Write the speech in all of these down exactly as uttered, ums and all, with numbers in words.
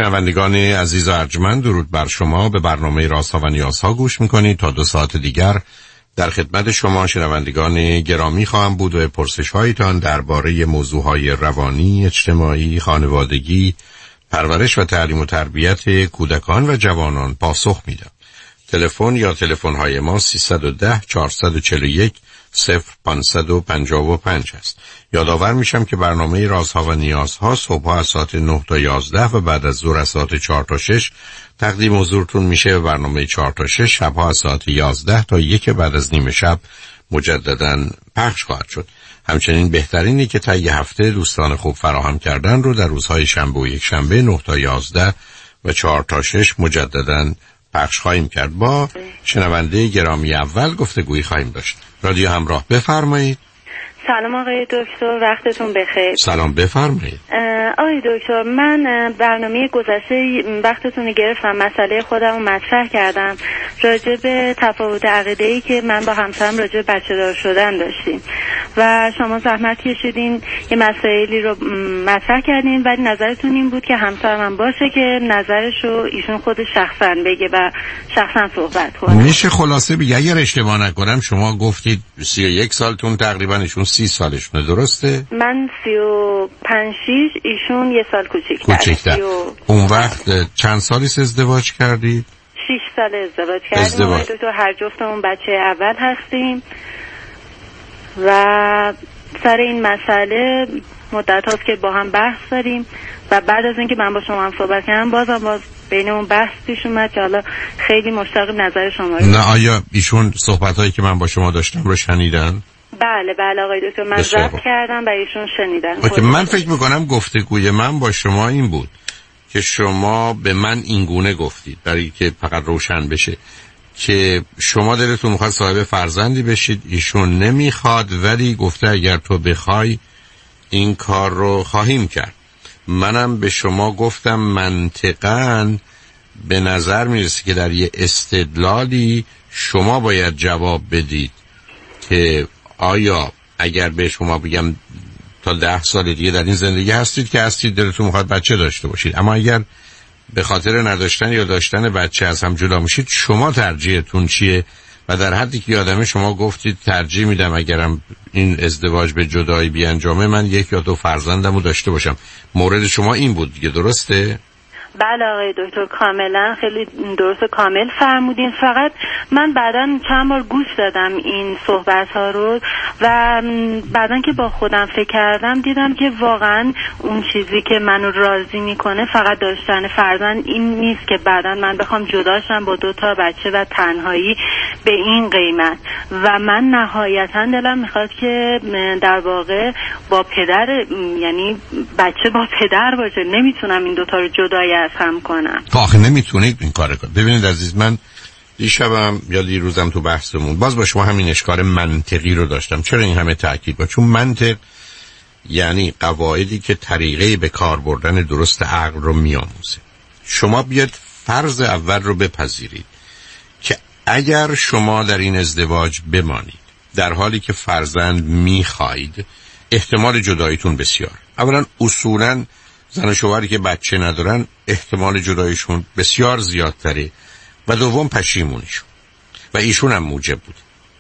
شنوندگان عزیز و ارجمند، درود بر شما. به برنامه رازها و نیازها گوش میکنید. تا دو ساعت دیگر در خدمت شما شنوندگان گرامی خواهم بود و پرسش هایتان درباره موضوعهای روانی، اجتماعی، خانوادگی، پرورش و تعلیم و تربیت کودکان و جوانان پاسخ میدم. تلفن یا تلفن های ما سیصد و ده چهارصد و چهل و یک صفر پانصد و پنجاه و پنج است. یادآور میشم که برنامه رازها و نیازها صبح از ساعت نه تا یازده و بعد از ظهر از ساعت چهار تا شش تقدیم حضورتون میشه و برنامه چهار تا شش شبها از ساعت یازده تا یک بعد از نیم شب مجدداً پخش خواهد شد. همچنین بهترینی که تا یه هفته دوستان خوب فراهم کردن رو در روزهای شنبه و یک شنبه نه تا یازده و چهار تا شش مجدداً پخش خواهیم کرد. با شنونده گرامی اول گفتگویی خواهیم داشت. رادیو همراه، بفرمایید. سلام آقای دکتر، وقتتون بخیر. سلام، بفرمایید. آقای دکتر، من برنامه گذشته وقتتون رو گرفتم، مسئله خودم رو مطرح کردم راجع به تفاوت عقیده‌ای که من با همسرم راجع به بچه دار شدن داشتیم و شما زحمت کشیدین یه مسائلی رو مطرح کردین، ولی نظرتون این بود که همسرم باشه که نظرش رو ایشون خود شخصا بگه و شخصا صحبت کنه. میشه خلاصه بگه اگر اشتباه نکنم شما گفتید سی و یک سالتون تقریبا، ایشون سی سالشونه، درسته؟ من سی و پنج شیش، ایشون یه سال کوچیک‌تر. کوچیک‌تر. و... اون وقت چند سالی ازدواج کردید؟ شش سال ازدواج کردیم. ازدواج. دو هر جفتمون بچه اول هستیم و سر این مسئله مدت هاست که با هم بحث داریم و بعد از اینکه من با شما هم صحبت کردم بازم باز بینمون بحث پیش اومد که حالا خیلی مشتاق نظر شما رو. نه آیا ایشون صحبت‌هایی که من با شما داشتم رو شنیدن؟ بله بله آقای دکتر، من ضبط کردم و ایشون شنیدن. اوکی، من فکر میکنم گفتگوی من با شما این بود که شما به من این گونه گفتید برای که فقط روشن بشه که شما دلتون میخواد صاحب فرزندی بشید، ایشون نمیخواد، ولی گفته اگر تو بخوای این کار رو خواهیم کرد. منم به شما گفتم منطقاً به نظر میرسه که در یه استدلالی شما باید جواب بدید که آیا اگر به شما بگم تا ده سال دیگه در این زندگی هستید که هستید، دلتون میخواد بچه داشته باشید، اما اگر به خاطر نداشتن یا داشتن بچه از هم جدا میشید، شما ترجیحتون چیه؟ و در حدی که یادمه شما گفتید ترجیح میدم اگرم این ازدواج به جدایی بیانجامه من یک یا دو فرزندمو داشته باشم. مورد شما این بود دیگه، درسته؟ بله آقای دکتر، کاملا خیلی درست و کامل فرمودین. فقط من بعداً چند بار گوش دادم این صحبت ها رو و بعداً که با خودم فکر کردم دیدم که واقعاً اون چیزی که منو راضی میکنه فقط داشتن فرزند این نیست که بعداً من بخوام جداشم با دو تا بچه و تنهایی به این قیمت. و من نهایتاً دلم میخواد که در واقع با پدر، یعنی بچه با پدر باشه. نمیتونم این دوتا رو جدای از هم کنم. آخه نمیتونید این کار کنید. ببینید عزیز، من دیشبم یا دیروزم تو بحثمون باز با شما همین اشکار منطقی رو داشتم. چرا این همه تاکید با؟ چون منطق یعنی قواعدی که طریقه به کار بردن درست عقل رو میآموزه. شما بیاد فرض اول رو بپذیرید که اگر شما در این ازدواج بمانید در حالی که فرزند میخواید، احتمال جداییتون بسیار. اولا اصولاً زن و شوهری که بچه ندارن احتمال جداییشون بسیار زیادتره و دوم پشیمونیشون و ایشون هم موجب بود.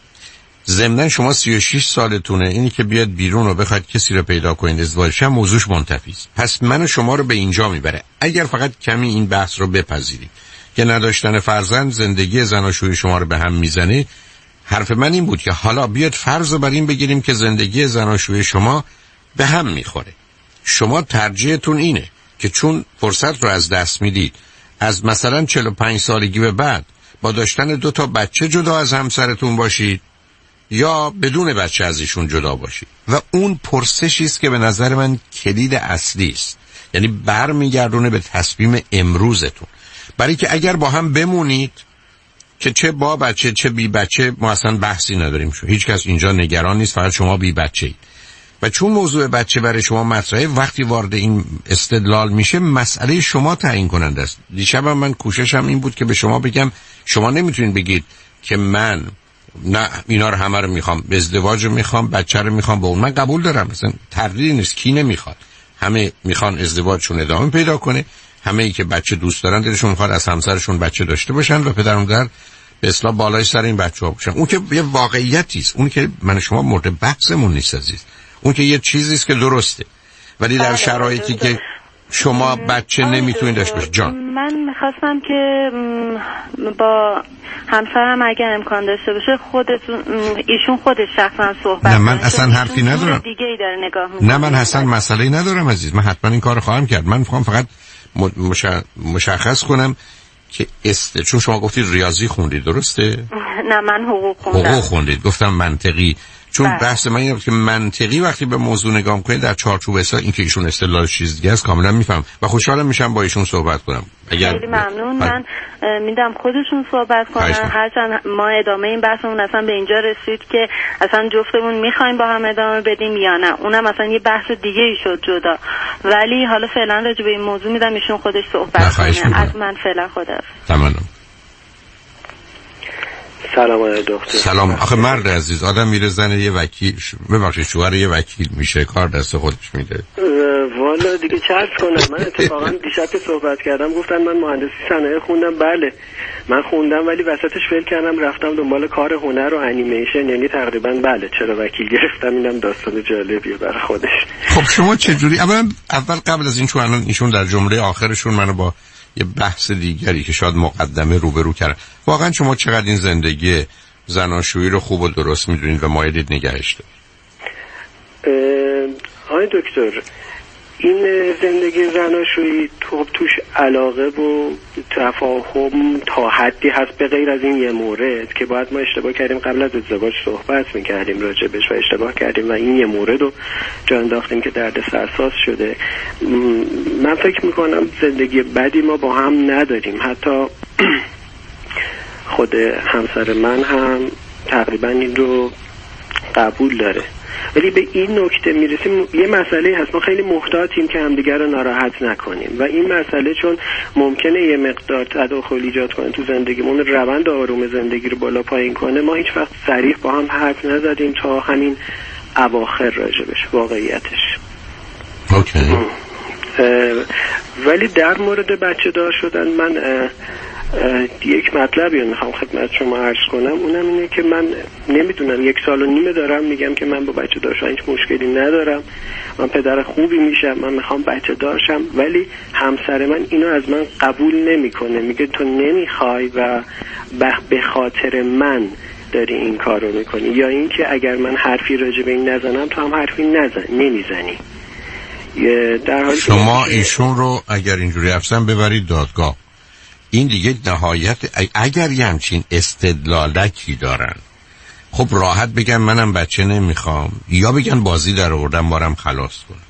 ضمناً شما سی و شش سالتونه، اینی که بیاد بیرون و بخواید کسی رو پیدا کنید ازدواجش هم موضوعش منتفیست. پس من و شما رو به اینجا میبره اگر فقط کمی این بحث رو بپذیرید که نداشتن فرزند زندگی زناشویی شما رو به هم میزنه. حرف من این بود که حالا بیاد فرض بر این بگیریم که زندگی زناشویی شما به هم میخوره. شما ترجیحتون اینه که چون فرصت رو از دست میدید از مثلا چهل و پنج سالگی به بعد با داشتن دو تا بچه جدا از همسرتون باشید یا بدون بچه از ایشون جدا باشید. و اون پرسشی است که به نظر من کلید اصلی است، یعنی برمیگردونه به تصمیم امروزتون. برای که اگر با هم بمونید که چه با بچه چه بی بچه ما اصلا بحثی نداریم، شو هیچ کس اینجا نگران نیست، فقط شما بی بچه اید. و چون موضوع بچه برای شما مطرحه، وقتی وارد این استدلال میشه مسئله شما تعیین کننده است. دیشبم من کوششم این بود که به شما بگم شما نمیتونید بگید که من نه اینا رو همه رو میخوام، ازدواج رو میخوام، بچه رو میخوام. با اون من قبول دارم، مثلا تردیدی نیست، کی نمیخواد، همه میخوان ازدواجشون ادامه پیدا کنه. همه ای که بچه دوست دارن دلشون میخواد از همسرشون بچه داشته باشن و پدر و مادر به اصطلاح بالای سر این بچه‌ها باشن. اون که یه واقعیتی است، اون که من شما مورد بحثمون نیست عزیز، اون که یه چیزی است که درسته، ولی در شرایطی که شما بچه نمیتونید داشته باشید. جان من میخواستم که با همسرم اگه امکان داشته باشه خودتون ایشون خودش شخصا صحبت نه من اصلا حرفی ندارم دیگه ای داره نگاه میکنه. نه من اصلا مسئله‌ای ندارم عزیز، من حتما این کارو خواهم کرد. من میخوام فقط مش... مشخص کنم که است، چون شما گفتید ریاضی خوندید درسته؟ نه من حقوق خوندم. حقوق خوندید، گفتم منطقی، چون بله. بحث من اینه که منطقی وقتی به موضوع نگاه می‌کنید در چارچوب اصلا این که ایشون استدلال چیز دیگه است کاملا میفهم و خوشحالم میشم با ایشون صحبت کنم. اگر خیلی ممنون. من میدم خودشون صحبت کنن، هرچند ما ادامه این بحثمون اصلا به اینجا رسید که اصلا جفتمون میخوایم با هم ادامه بدیم یا نه، اونم اصلا یه بحث دیگه ای شد جدا، ولی حالا فعلا راجع به این موضوع میدم ایشون خودش صحبت کنه. از من فعلا خدا. تمام. سلام آقای دکتر. سلام. آخه مرد عزیز آدم میره زن یه وکیل ببخشید شوهر یه وکیل میشه، کار دست خودش میده. والا دیگه چه عرض کنم، من اتفاقا دیشب که صحبت کردم گفتن من مهندسی صنایع خوندم. بله من خوندم ولی وسطش فیل کردم رفتم دنبال کار هنر و انیمیشن، یعنی تقریبا بله چرا وکیل گرفتم. اینم داستان جالبیه برای خودش. خب شما چه جوری اول اول قبل از این چون الان ایشون در جمله آخرشون منو با یه بحث دیگری که شاید مقدمه روبرو کردن، واقعا شما چقدر این زندگی زناشویی رو خوب و درست میدونید و مایلید نگهش دارید؟ آقای دکتر این زندگی زناشویی تو توش علاقه و تفاهم تا حدی هست، به غیر از این یه مورد که باید ما اشتباه کردیم قبل از ازدواج صحبت میکردیم راجبش و اشتباه کردیم و این یه مورد رو جا انداختیم که درد سرساز شده. من فکر میکنم زندگی بدی ما با هم نداریم، حتی خود همسر من هم تقریبا این رو قبول داره، ولی به این نکته میرسیم یه مسئله هست، ما خیلی محتاطیم که همدیگر رو ناراحت نکنیم و این مسئله چون ممکنه یه مقدار تداخل ایجاد کنه تو زندگیمون، روند آروم زندگی رو بالا پایین کنه، ما هیچ وقت صریح با هم حرف نزدیم تا همین اواخر راجبش واقعیتش. اوکی. ولی در مورد بچه دار شدن من یک مطلبی رو میخوام خدمت شما عرض کنم، اونم اینه که من نمیدونم یک سال و نیمه دارم میگم که من با بچه دار شدن هیچ مشکلی ندارم، من پدر خوبی میشم، من میخوام بچه دارشم، ولی همسر من اینو از من قبول نمیکنه، میگه تو نمیخوای و به خاطر من داری این کار رو میکنی، یا اینکه اگر من حرفی راجع به این نزنم تو هم حرفی نزن نمیزنی. در حالی شما ایشون رو اگر اینجوری افسن ببرید دادگاه، این دیگه نهایت. اگر یه همچین استدلالکی دارن خب راحت بگن منم بچه نمیخوام، یا بگن بازی در آوردم بارم خلاص کنم.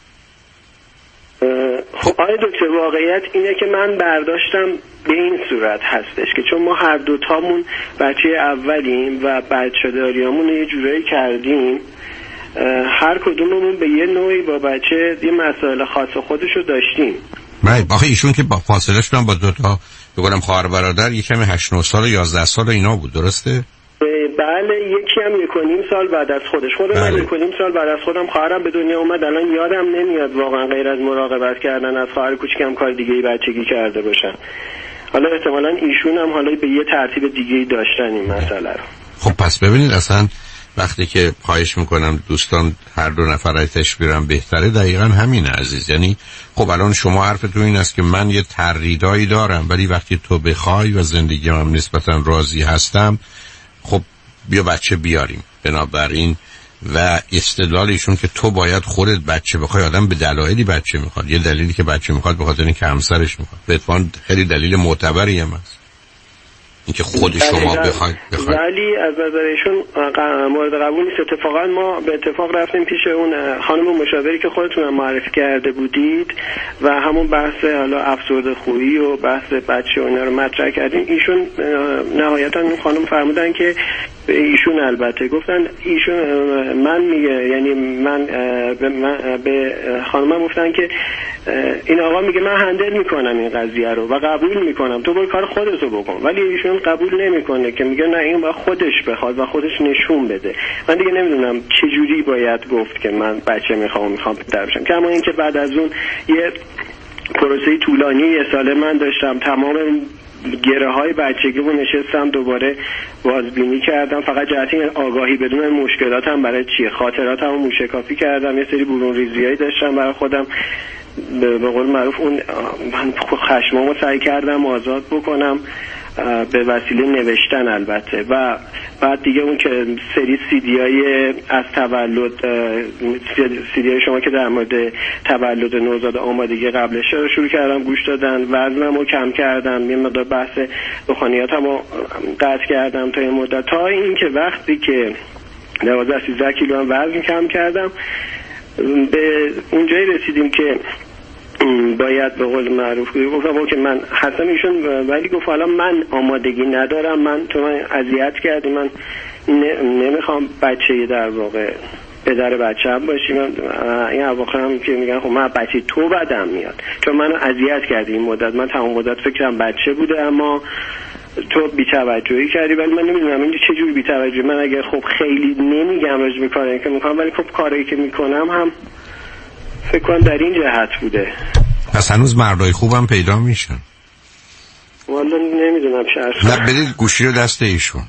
خب آقای دکتر واقعیت اینه که من برداشتم به این صورت هستش که چون ما هر دوتامون بچه اولیم و بچه داریامون یه جورایی کردیم، هر کدوممون به یه نوعی با بچه یه مسائل خاص خودشو داشتیم. بله آخه ایشون که با فاصله شدن با دوتا بگم خواهر برادر یه کمی هشت نه سال و یازده سال اینا بود درسته؟ بله یکی هم یک و نیم سال بعد از خودش خودم بله. من یک و نیم سال بعد از خودم خواهرم به دنیا اومد، الان یادم نمیاد واقعا غیر از مراقبت کردن از خواهر کوچیکم کار دیگه ای بچگی کرده باشن. حالا احتمالاً ایشون هم حالا به یه ترتیب دیگه ای داشتن این مسئله رو. خب پس ببینید اصلا وقتی که خواهش میکنم دوستان هر دو نفر ازش بیرم بهتره، دقیقاً همینه عزیز. یعنی خب الان شما حرفتون این است که من یه تردیدایی دارم ولی وقتی تو بخوای و زندگیم هم نسبتاً راضی هستم خب بیا بچه بیاریم. بنابراین و استدلال ایشون که تو باید خودت بچه بخوای، آدم به دلایلی بچه میخواد، یه دلیلی که بچه میخواد به خاطر اینکه همسرش میخواد، به اتفاق خیلی دلیل معتبری هم هست اینکه خود شما بخواید بخواید. ولی از نظر ایشون مورد قبول نیست. اتفاقا ما به اتفاق رفتیم پیش اون خانم مشاوری که خودتون هم معرفی کرده بودید و همون بحث حالا افسرده خویی و بحث بچه و اینا رو مطرح کردیم. ایشون نهایتا اون خانم فرمودن که ایشون البته گفتن ایشون من میگه یعنی من به, من به خانمم گفتن که این آقا میگه من هندل میکنم این قضیه رو و قبول میکنم، تو برو کار خودتو بکن، ولی ایشون قبول نمیکنه که میگه نه این با خودش بخواد و خودش نشون بده. من دیگه نمیدونم چه جوری باید گفت که من بچه میخوام میخوام پدر بشم، کما اینکه بعد از اون یه پروسه طولانی یه ساله من داشتم، تمام گره های بچگیمو نشستم دوباره بازبینی کردم، فقط جهت این آگاهی بدون مشکلاتم برای چیه، خاطراتمو موشکافی کردم، یه سری برون ریزیایی داشتم برای خودم، به قول معروف اون من خشمامو سعی کردم آزاد بکنم به وسیله نوشتن البته. و بعد دیگه اون که سری سیدیای از تولد، سیدیای شما که در مورد تولد نوزاد آمادگی قبلش رو شروع کردم گوش دادن، وزنمو کم کردم، یه مقدار بحث روحانیاتمو قطع کردم تا این مدت، تا این که وقتی که دوازده سیزده کیلو هم وزن کم کردم به اونجایی رسیدیم که باید به قول معروف گفتم که من حتما ایشون، ولی گفت حالا من آمادگی ندارم، من تو من اذیت کردی، من نمیخوام بچه در واقع پدر بچه هم باشی، من این اواخر هم که میگن خب من بچه تو بدم میاد چون منو اذیت کردی این مدت، من تمام مدت فکرم بچه بوده اما تو بی‌توجهی کردی، ولی من نمیدونم این چه جوری بی‌توجهی. من اگه خب خیلی نمیگم راجع به کاری که میکنم، ولی خب کاری که میکنم هم فکر کنم در این جهت بوده. پس هنوز مردای خوبم پیدا میشن؟ والا نمیدونم شرط. نه بدید گوشی رو دست ایشون،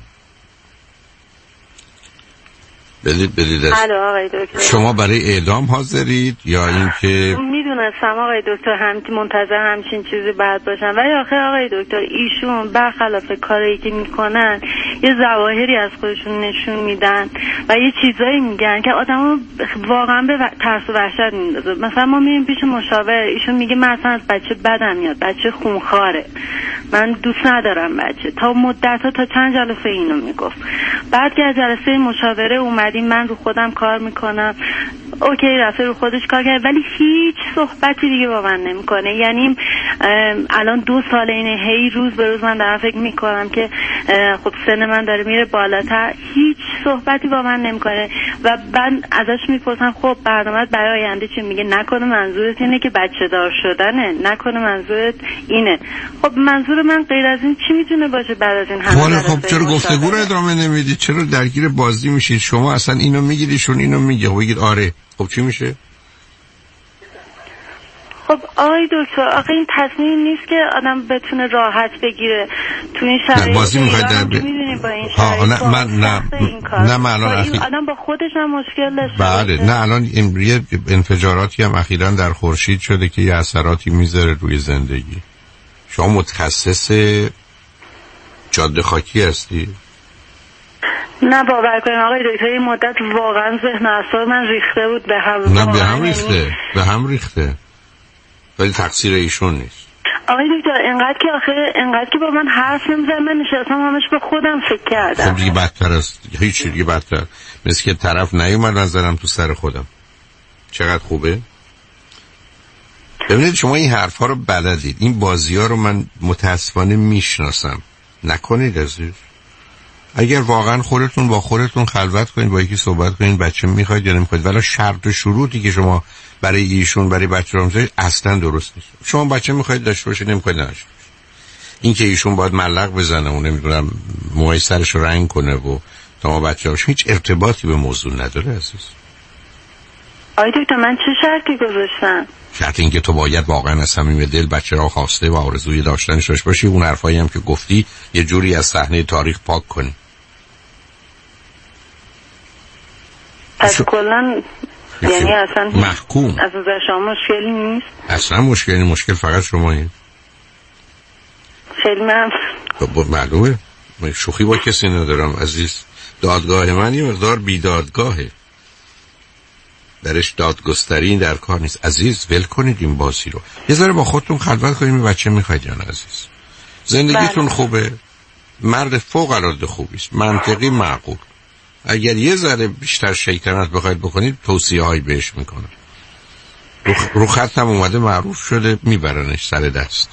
بدید بدید دست. الو آقای دکتر، شما برای اعدام حاضرید یا اینکه؟ میدونستم آقای دکتر هم منتظر همچین چیزی بعد باشم، ولی آخه آقای دکتر ایشون برخلاف کاری که میکنن یه ظواهری از خودشون نشون میدن و یه چیزایی میگن که آدمو واقعا به ترس و وحشت میندازه. مثلا ما میریم پیش مشاور، ایشون میگه من اصلا از بچه بدم میاد، بچه خونخواره، من دوست ندارم بچه. تا مدت‌ها تا چند جلسه اینو میگفت. بعد که از جلسه مشاوره اومدیم من رو خودم کار میکنم، اوکی رفته رو خودش کار کرد، ولی هیچ صحبتی دیگه با من نمیکنه. یعنی الان دو سال اینه، هی روز به روز من دارم فکر میکنم که خب سن من داره میره بالاتر، هیچ صحبتی با من نمیکنه. و بعد ازش میپرسم خب برنامه‌ت برای آینده چی؟ میگه نکنه منظورت اینه که بچه دار شدنه، نکنه منظورت اینه. خب منظور من غیر از این چی میتونه باشه بعد از این همه؟ خب چرا گفتگو رو ادامه نمیدید؟ چرا درگیر بازی میشید؟ شما اصلا اینو میگیدیشون اینو میگه و بگید آره، خب چی میشه؟ خب آقای دکتر آخه این تصمیم نیست که آدم بتونه راحت بگیره تو این شرایط. بازی میخواید در ب... با این ها نه من نه نه من الان اخی... آدم با خودش هم مشکل داشته. بله نه الان این یه انفجاراتی هم اخیراً در خورشید شده که یه اثراتی میذاره روی زندگی. شما متخصص جاده خاکی هستی؟ نه باور کنید آقای دکتر این مدت واقعا ذهن اعصاب من ریخته بود به هم. نه به هم ریخته، به هم ریخته، ولی تقصیر ایشون نیست. آقای دکتر اینقدر که آخه اینقدر که با من حرف نمیزنه، من نشستم همش به خودم فکر کردم. خب دیگه بدتر است، هیچ دیگه بدتر، مثل که طرف نیومد نظرم تو سر خودم. چقدر خوبه. ببینید شما این حرفا رو بلدید، این بازی‌ها رو من متاسفانه میشناسم. نکنید عزیز. اگر واقعا خودتون با خودتون خلوت کنید، با یکی صحبت کنید بچه میخواید یا نمیخواید، ولی شرط و شروطی که شما برای ایشون برای بچه رو میذارید اصلا درست نیست. شما بچه میخواید داشته باشید، نمیخواید نداشته باشید. این که ایشون باید ملق بزنه و نمیدونم موهای سرش رو رنگ کنه و تا ما بچه هاش هیچ ارتباطی به موضوع نداره عزیز. آی دکتر من چه شرطی گذاشتم؟ شرط این که تو باید واقعا از صمیم دل بچه را خواسته و آرزوی داشتنش داشته باشی. اون حرفایی هم که گفتی یه جوری از صحنه تاریخ پاک کنی. پس کلن یعنی اصلا محکوم از نظر شما مشکلی نیست؟ اصلا مشکلی، مشکل فقط شمایی. خیلی من خب معلومه من شوخی با کسی ندارم عزیز. دادگاه من یه مقدار بیدادگاهه، درش دادگستری در کار نیست عزیز. ول کنید این بازی رو، یه ذره با خودتون خلوت کنید. بچه میخواید یا نه عزیز؟ زندگیتون بله. خوبه، مرد فوق العاده خوبی است، منطقی، معقول. اگر یه ذره بیشتر شیطنت بخواید بکنید توصیه هایی بهش میکنم. رو, خ... رو خطم اومده معروف شده، میبرنش سر دست.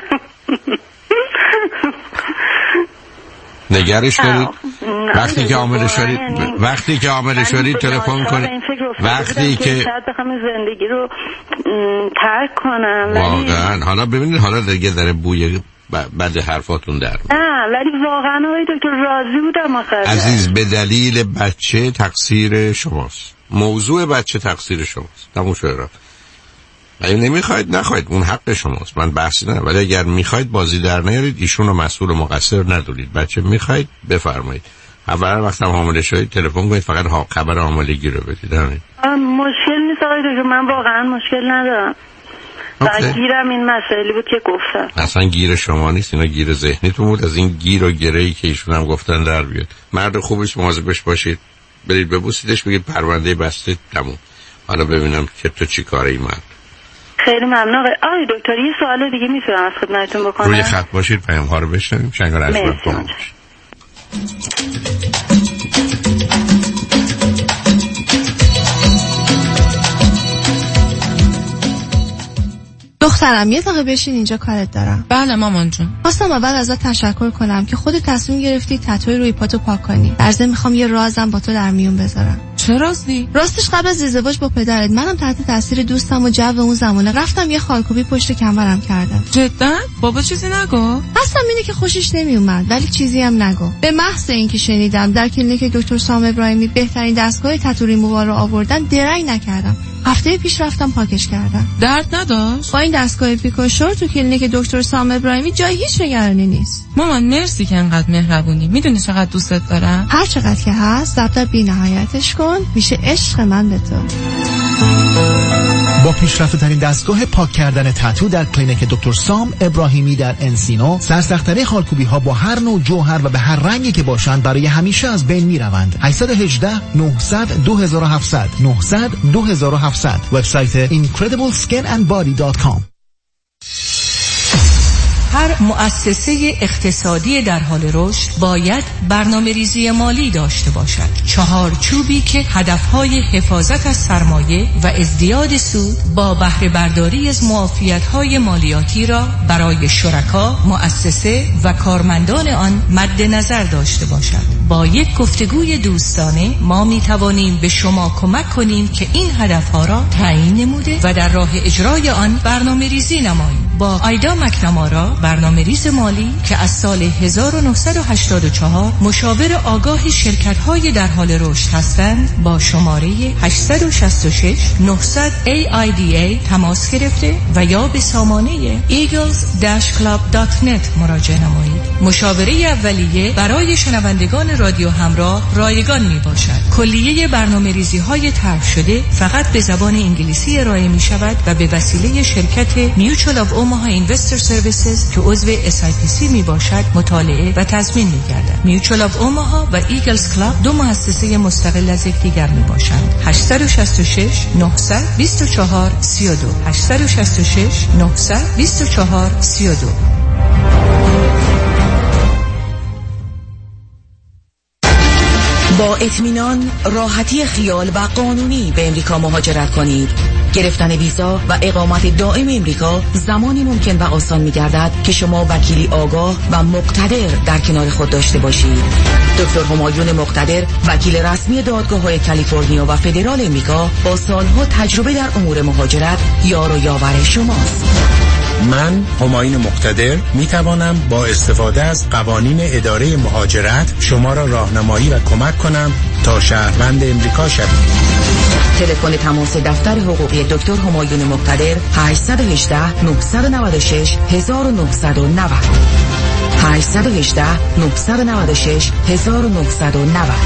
نگرش دارید وقتی که عامل شدید، وقتی که عامل شدید تلفن کنید. وقتی که شاید بخوام زندگی رو ترک کنم واقعا. حالا ببینید حالا دیگه داره بوی بعد حرفاتون در میاد. نه ولی واقعا آقای دکتر راضی بودم آخر. عزیز به دلیل بچه تقصیر شماست، موضوع بچه تقصیر شماست، تموم شده. اگه نمیخواید نخواید، اون حق شماست، من بحثی ندارم. ولی اگر میخواید بازی در نیارید، ایشون رو مسئول و مقصر ندونید. بچه میخواید بفرمایید. اولا وقتی حامله شدید تلفن کنید، فقط خبر حاملگی رو بدید. همین. مشکل نیست آقای دکتر، من واقعا مشکل ندارم. فقط گیرم این مسئله بود که گفتم. اصلا گیر شما نیست، اینا گیر ذهنیتون بود. از این گیر و گره‌ای که ایشون هم گفتن در بیاد. مرد خوبیش، مواظبش باشید، برید ببوسیدش، بگید پرونده بسته تموم. حالا ببینم که تو چی کاره ای مرد. خیلی ممنون. آقای دکتر یه سوال دیگه میتونم از خدمتتون بکنم؟ روی خط باشید، پیام ها رو بشنویم. شنگار از من کنم. دخترم یه دقیقه بشین اینجا، کارت دارم. بله مامان جون. خواستم اول ازت تشکر کنم که خودت تصمیم گرفتی تتوی روی پاتو پاک کنی. در ضمن میخوام یه رازم با تو در میون بذارم. چه رازی؟ راستش قبل از ازدواج با پدرت منم تحت تاثیر دوستم و جو اون زمانه رفتم یه خالکوبی پشت کمرم کردم. جدا؟ بابا چیزی نگو؟ قصدم اینه که خوشش نمیومد، ولی چیزی هم نگو. به محض اینکه شنیدم در کلینیک دکتر سام ابراهیمی بهترین دستگاه تتو ریمووال رو آوردن، درنگ نکردم. هفته پیش رفتم پاکش کردم. درد نداشت؟ با این دستگاه پیکوشور تو کلینیک دکتر سام ابراهیمی جای هیچ نگرانی نیست. مامان مرسی که انقدر مهربونی. میدونی چقدر دوستت دارم. هر چقدر که هست دفتر بی نهایتش کن، میشه عشق من به تو. با پیشرفته ترین دستگاه پاک کردن تتو در کلینیک دکتر سام ابراهیمی در انسینو، سرسخت‌ترین خالکوبی ها با هر نوع جوهر و به هر رنگی که باشند برای همیشه از بین میروند. هشت یک هشت نه صفر صفر دو هفت صفر صفر نه صفر صفر دو هفت صفر صفر. وبسایت اینکردیبل اسکین اند بادی دات کام. هر مؤسسه اقتصادی در حال رشد باید برنامه ریزی مالی داشته باشد. چهارچوبی که هدفهای حفاظت از سرمایه و ازدیاد سود با بهره برداری از معافیت‌های مالیاتی را برای شرکا، مؤسسه و کارمندان آن مد نظر داشته باشد. با یک گفتگوی دوستانه ما می توانیم به شما کمک کنیم که این هدفها را تعیین نموده و در راه اجرای آن برنامه ریزی نماییم. با آیدا مکنامارا، برنامه ریز مالی که از سال هزار و نهصد و هشتاد و چهار مشاور آگاه شرکت‌های در حال رشد هستند، با شماره هشت شش شش نه صفر ای آی دی ای تماس گرفته و یا به سامانه ایگلز داش کلاب دات نت مراجعه نمایید. مشاوره اولیه برای شنوندگان رادیو همراه رایگان می باشد. کلیه برنامه ریزی های طرح شده فقط به زبان انگلیسی ارائه می شود و به وسیله شرکت میوچوال آف اوماها اینوستر سرویسز که عضو اس آی پی سی می باشد مطالعه و تضمین می گردد. میوچوال آف اوماها و ایگلز کلاب دو مؤسسه مستقل از یکدیگر می باشند. هشت شش شش نه صفر دو چهار سه دو هشت شش شش نه صفر دو چهار سه دو. با اطمینان، راحتی خیال و قانونی به امریکا مهاجرت کنید. گرفتن ویزا و اقامت دائم امریکا زمانی ممکن و آسان می‌گردد که شما وکیلی آگاه و مقتدر در کنار خود داشته باشید. دکتر همایون مقتدر، وکیل رسمی دادگاه‌های کالیفرنیا و فدرال امریکا، با سالها تجربه در امور مهاجرت یار و یاور شماست. من همایون مقتدر می توانم با استفاده از قوانین اداره مهاجرت شما را راهنمایی و کمک کنم تا شهروند امریکا شوید. تلفن تماس دفتر حقوقی دکتر همایون مقتدر هشت یک هشت نه نه شش نه نه نه نه هشت یک هشت نه نه شش نه نه نه نه.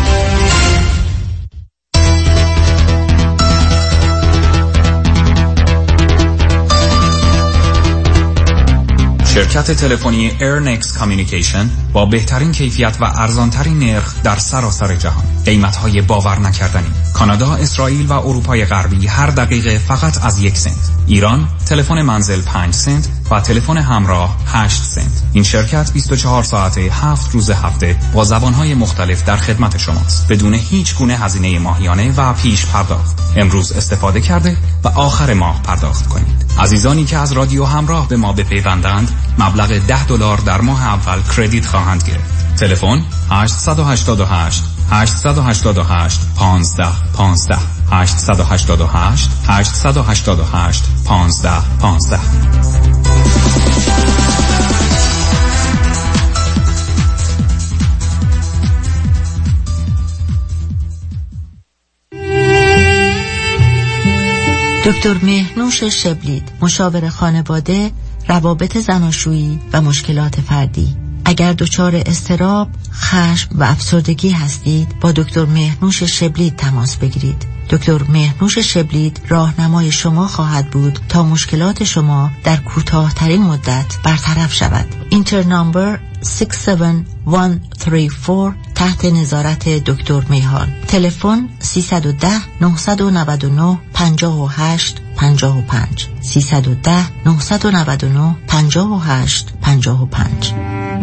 شرکت تلفنی ایرنکس کامیونیکیشن با بهترین کیفیت و ارزانترین نرخ در سراسر جهان. قیمت‌های باور نکردنی. کانادا، اسرائیل و اروپای غربی هر دقیقه فقط از یک سنت. ایران تلفن منزل پنج سنت و تلفن همراه هشت سنت. این شرکت بیست و چهار ساعته هفت روز هفته با زبان‌های مختلف در خدمت شماست، بدون هیچ گونه هزینه ماهیانه و پیش پرداخت. امروز استفاده کرده و آخر ماه پرداخت کنید. عزیزانی که از رادیو همراه به ما بپیوندند، مبلغ ده دلار در ماه اول کردیت خواهند گرفت. تلفن هشت هشت هشت هشت هشت هشت هشت پانزده پانزده هشت هشت هشت هشت هشت هشت پانزده پانزده. دکتر مهنوش شبلید، مشاور خانواده، روابط زناشویی و مشکلات فردی. اگر دچار اضطراب، خشم و افسردگی هستید، با دکتر مهنوش شبلید تماس بگیرید. دکتر مهنوش شبلید راهنمای شما خواهد بود تا مشکلات شما در کوتاه‌ترین مدت برطرف شود. اینتر نامبر شش هفت یک سه چهار تحت نظارت دکتر میهان. تلفن سیصد و ده نهصد و نود و نه پنجاه و هشت پنجاه و پنج سیصد و ده نهصد و نود و نه پنجاه و هشت پنجاه و پنج.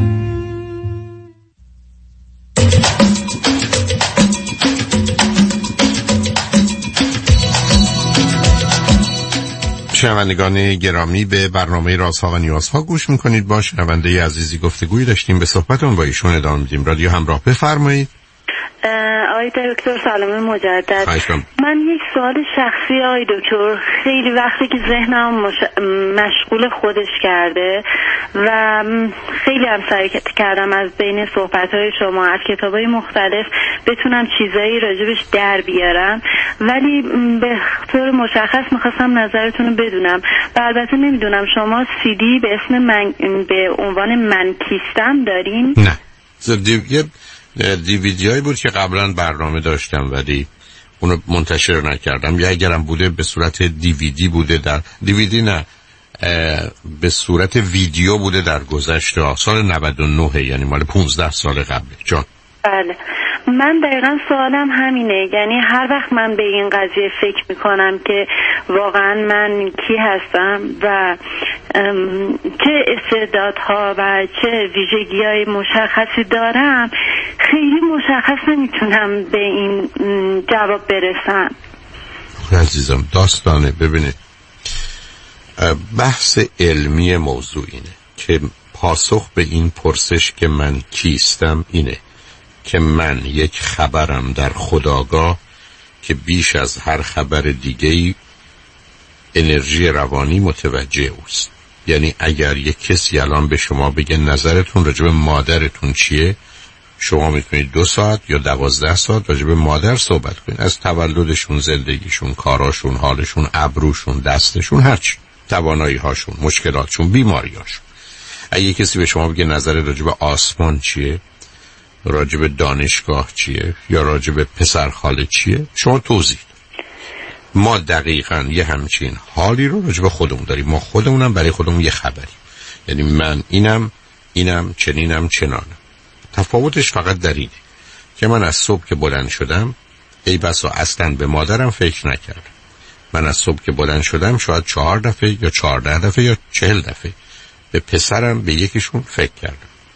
شنوندگان گرامی، به برنامه رازها و نیازها گوش میکنید. با شنونده عزیزی گفتگوی داشتیم، به صحبتون با ایشون ادامه میدیم. رادیو همراه، بفرمایید. آقای دکتر سلام مجدد. من یک سوال شخصی آقای دکتر، خیلی وقتی که ذهنم مش... مشغول خودش کرده و خیلی هم سعی کردم از بین صحبت‌های شما از کتاب‌های مختلف بتونم چیزایی راجبش در بیارم، ولی به طور مشخص می‌خواستم نظرتون رو بدونم. البته نمیدونم شما سی دی به اسم من به عنوان من کیستم دارین؟ نه، زدیو دیویدی هایی بود که قبلا برنامه داشتم ولی اونو منتشر نکردم، یا اگرم بوده به صورت دیویدی بوده، در دیویدی نه، به صورت ویدیو بوده در گذشته سال نود و نه، یعنی مال پانزده سال قبله. جان بله، من دقیقا سوالم همینه، یعنی هر وقت من به این قضیه فکر میکنم که واقعا من کی هستم و چه استعدادها و چه ویژگی‌های مشخصی دارم، خیلی مشخص نمیتونم به این جواب برسم. عزیزم داستانه، ببینید بحث علمی موضوع اینه که پاسخ به این پرسش که من کیستم اینه که من یک خبرم در خودآگاه که بیش از هر خبر دیگه‌ای انرژی روانی متوجه اوست. یعنی اگر یک کسی الان به شما بگه نظرتون راجع به مادرتون چیه، شما میتونید دو ساعت یا دوازده ساعت راجع به مادر صحبت کنید، از تولدشون، زندگیشون، کاراشون، حالشون، ابروشون، دستشون، هرچی، توانایی هاشون، مشکلاتشون، بیماریاشون. اگه کسی به شما بگه نظر راجع به آسمان چیه، راجع به دانشگاه چیه، یا راجع به پسرخاله چیه، شما توضیح. ما دقیقاً یه همچین حالی رو راجع به خودمون داریم. ما خودمونم برای خودمون یه خبری، یعنی من اینم، اینم، چنینم، چنانم. تفاوتش فقط در اینه که من از صبح که بلند شدم ای بسا اصلاً به مادرم فکر نکردم. من از صبح که بلند شدم شاید چهار دفعه یا چهارده دفعه یا چهل دفعه به پسرم، به یکیشون فکر کردم.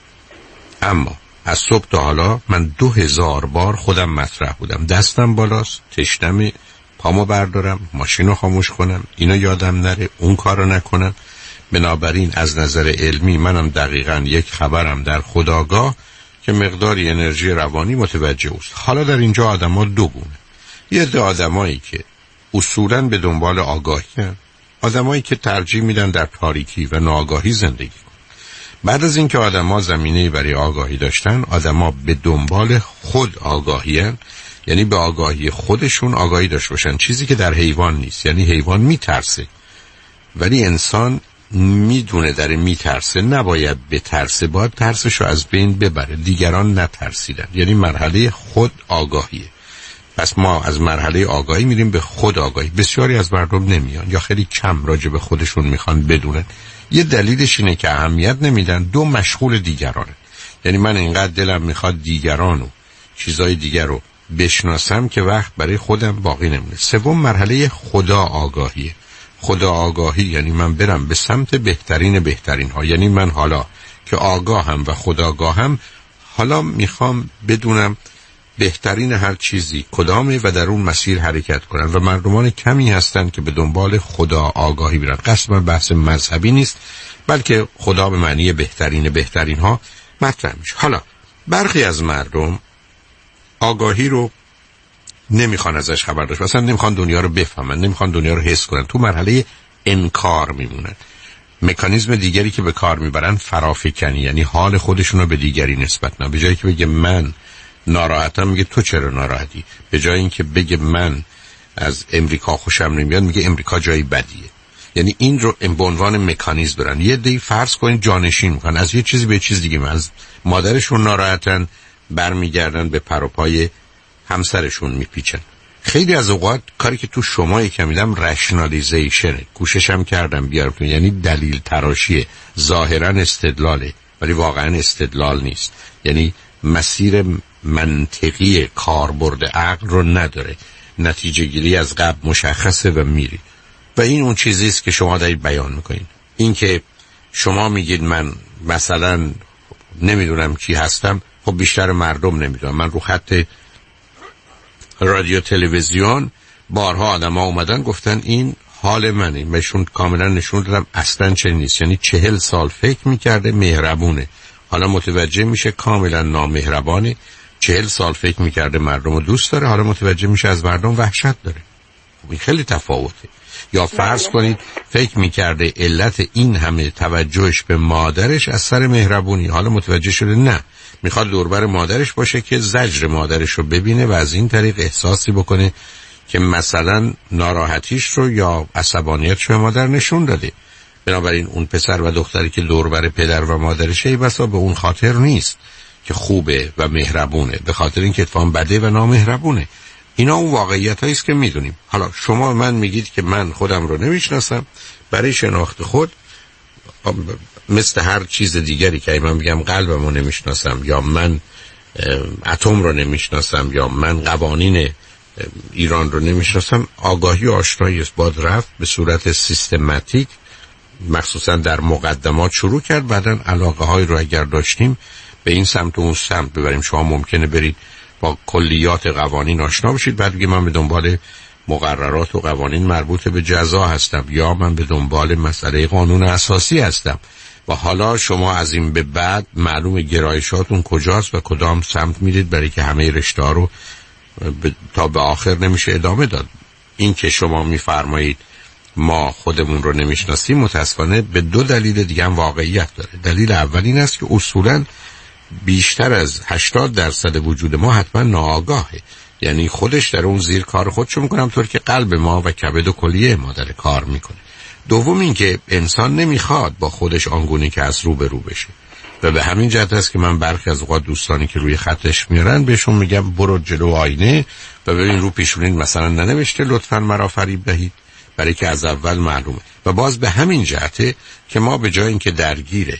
اما از صبح تا حالا من دو هزار بار خودم مطرح بودم، دستم بالاست، تشنمه، پامو بردارم، ماشینو خاموش کنم، اینو یادم نره، اون کارو نکنم. بنابراین از نظر علمی منم دقیقاً یک خبرم در خودآگاه که مقداری انرژی روانی متوجه است. حالا در اینجا آدم‌ها دو گونه. یه عده آدمایی که اصولاً به دنبال آگاهی هستند، آدمایی که ترجیح میدن در تاریکی و ناآگاهی زندگی کنن. بعد از اینکه آدم‌ها زمینه‌ای برای آگاهی داشتن، آدم‌ها به دنبال خود آگاهی هستند، یعنی به آگاهی خودشون آگاهی داشته باشن، چیزی که در حیوان نیست. یعنی حیوان میترسه ولی انسان میدونه در میترسه، نباید بترسه، باید ترسشو از بین ببره. دیگران نترسیدن، یعنی مرحله خود آگاهیه. پس ما از مرحله آگاهی میریم به خود آگاهی. بسیاری از مردم نمیان یا خیلی کم راجع به خودشون میخوان بدونن. یه دلیلش اینه که اهمیت نمیدن، دو مشغول دیگرانه. یعنی من اینقدر دلم میخواد دیگرانو، چیزای دیگر رو بشناسم که وقت برای خودم باقی نمونه. سوم مرحله خدا آگاهیه. خدا آگاهی یعنی من برم به سمت بهترین بهترین ها. یعنی من حالا که آگاهم و خداگاهم، حالا میخوام بدونم بهترین هر چیزی کدامه و در اون مسیر حرکت کنن. و مردمان کمی هستن که به دنبال خدا آگاهی برن. قصد من بحث مذهبی نیست، بلکه خدا به معنی بهترین بهترین ها مطرح میشه. حالا برخی از مردم آگاهی رو نمیخوان ازش خبر داشت، مثلا نمیخوان دنیا رو بفهمن، نمیخوان دنیا رو حس کنن، تو مرحله انکار میمونن. مکانیزم دیگری که به کار میبرن فرافکنی، یعنی حال خودشون رو به دیگری نسبت نه. به جایی که بگه من ناراحتم میگه تو چرا ناراحتی، به جای اینکه بگه من از امریکا خوشم نمیاد میگه امریکا جایی بدیه. یعنی این رو به عنوان مکانیزم دارن. یه دی فرض کنید جانشین میکنن از یه چیزی به چیز دیگه، از مادرشون ناراحتن برمیگردن به پر و پای همسرشون میپیچن. خیلی از اوقات کاری که تو شما یکم میدم رشنالیزیشنه، کوششم کردم بیارم، یعنی دلیل تراشیه، ظاهرا استدلاله ولی واقعا استدلال نیست. یعنی مسیر منطقی کاربرد عقل رو نداره، نتیجه گیری از قبل مشخصه و میری. و این اون چیزی است که شما دارید بیان میکنید. این که شما میگید من مثلا نمیدونم کی هستم، خب بیشتر مردم نمیدونم. من رو خط رادیو تلویزیون بارها آدم ها اومدن گفتن این حال منه، بهشون کاملا نشون دادم اصلا چه نیست. یعنی چهل سال فکر میکرده مهربونه، حالا متوجه میشه کاملا نامهربانه. چهل سال فکر میکرده مردم رو دوست داره، حالا متوجه میشه از مردم وحشت داره. این خیلی تفاوته. یا فرض کنید فکر میکرده علت این همه توجهش به مادرش از سر مهربونی، حالا متوجه شده نه، میخواد دوربر مادرش باشه که زجر مادرش رو ببینه و از این طریق احساسی بکنه که مثلا ناراحتیش رو یا عصبانیتش به مادر نشون داده. بنابراین اون پسر و دختری که دوربر پدر و مادرشه ای بسا به اون خاطر نیست که خوبه و مهربونه، به خاطر اینکه اتفاقا بده و نامهربونه. اینا اون واقعیت هاییست که میدونیم. حالا شما من میگید که من خودم رو نمیشناسم، برای شناخت خود مثل هر چیز دیگری که من میگم قلبم رو نمیشناسم یا من اتم رو نمیشناسم یا من قوانین ایران رو نمیشناسم، آگاهی و آشنایی است. باید رفت به صورت سیستماتیک، مخصوصا در مقدمات شروع کرد، بعدن علاقه های رو اگر داشتیم به این سمت و اون سمت ببریم. شما ممکنه برید با کلیات قوانین آشنا بشید، بعد بگید من به دنبال مقررات و قوانین مربوط به جزا هستم یا من به دنبال مسئله قانون اساسی هستم. و حالا شما از این به بعد معلوم گرایشاتون کجاست و کدام سمت میرید، برای که همه رشته ها رو ب... تا به آخر نمیشه ادامه داد. این که شما میفرمایید ما خودمون رو نمیشناسیم متاسفانه به دو دلیل دیگه هم واقعیت داره. دلیل اول این است که اصولاً بیشتر از هشتاد درصد وجود ما حتما ناآگاهه، یعنی خودش در اون زیر کار خودشو میکنه، همطور که قلب ما و کبد و کلیه ما داره کار میکنه. دوم این که انسان نمیخواد با خودش آنگونه که از رو به رو بشه و به همین جهت است که من برخی از اوقات دوستانی که روی خطش میارن بهشون میگم برو جلو آینه و ببین رو پیشونین مثلا ننوشته لطفاً مرا فریب دهید، برای که از اول معلومه. و باز به همین جهته که ما به جای اینکه درگیره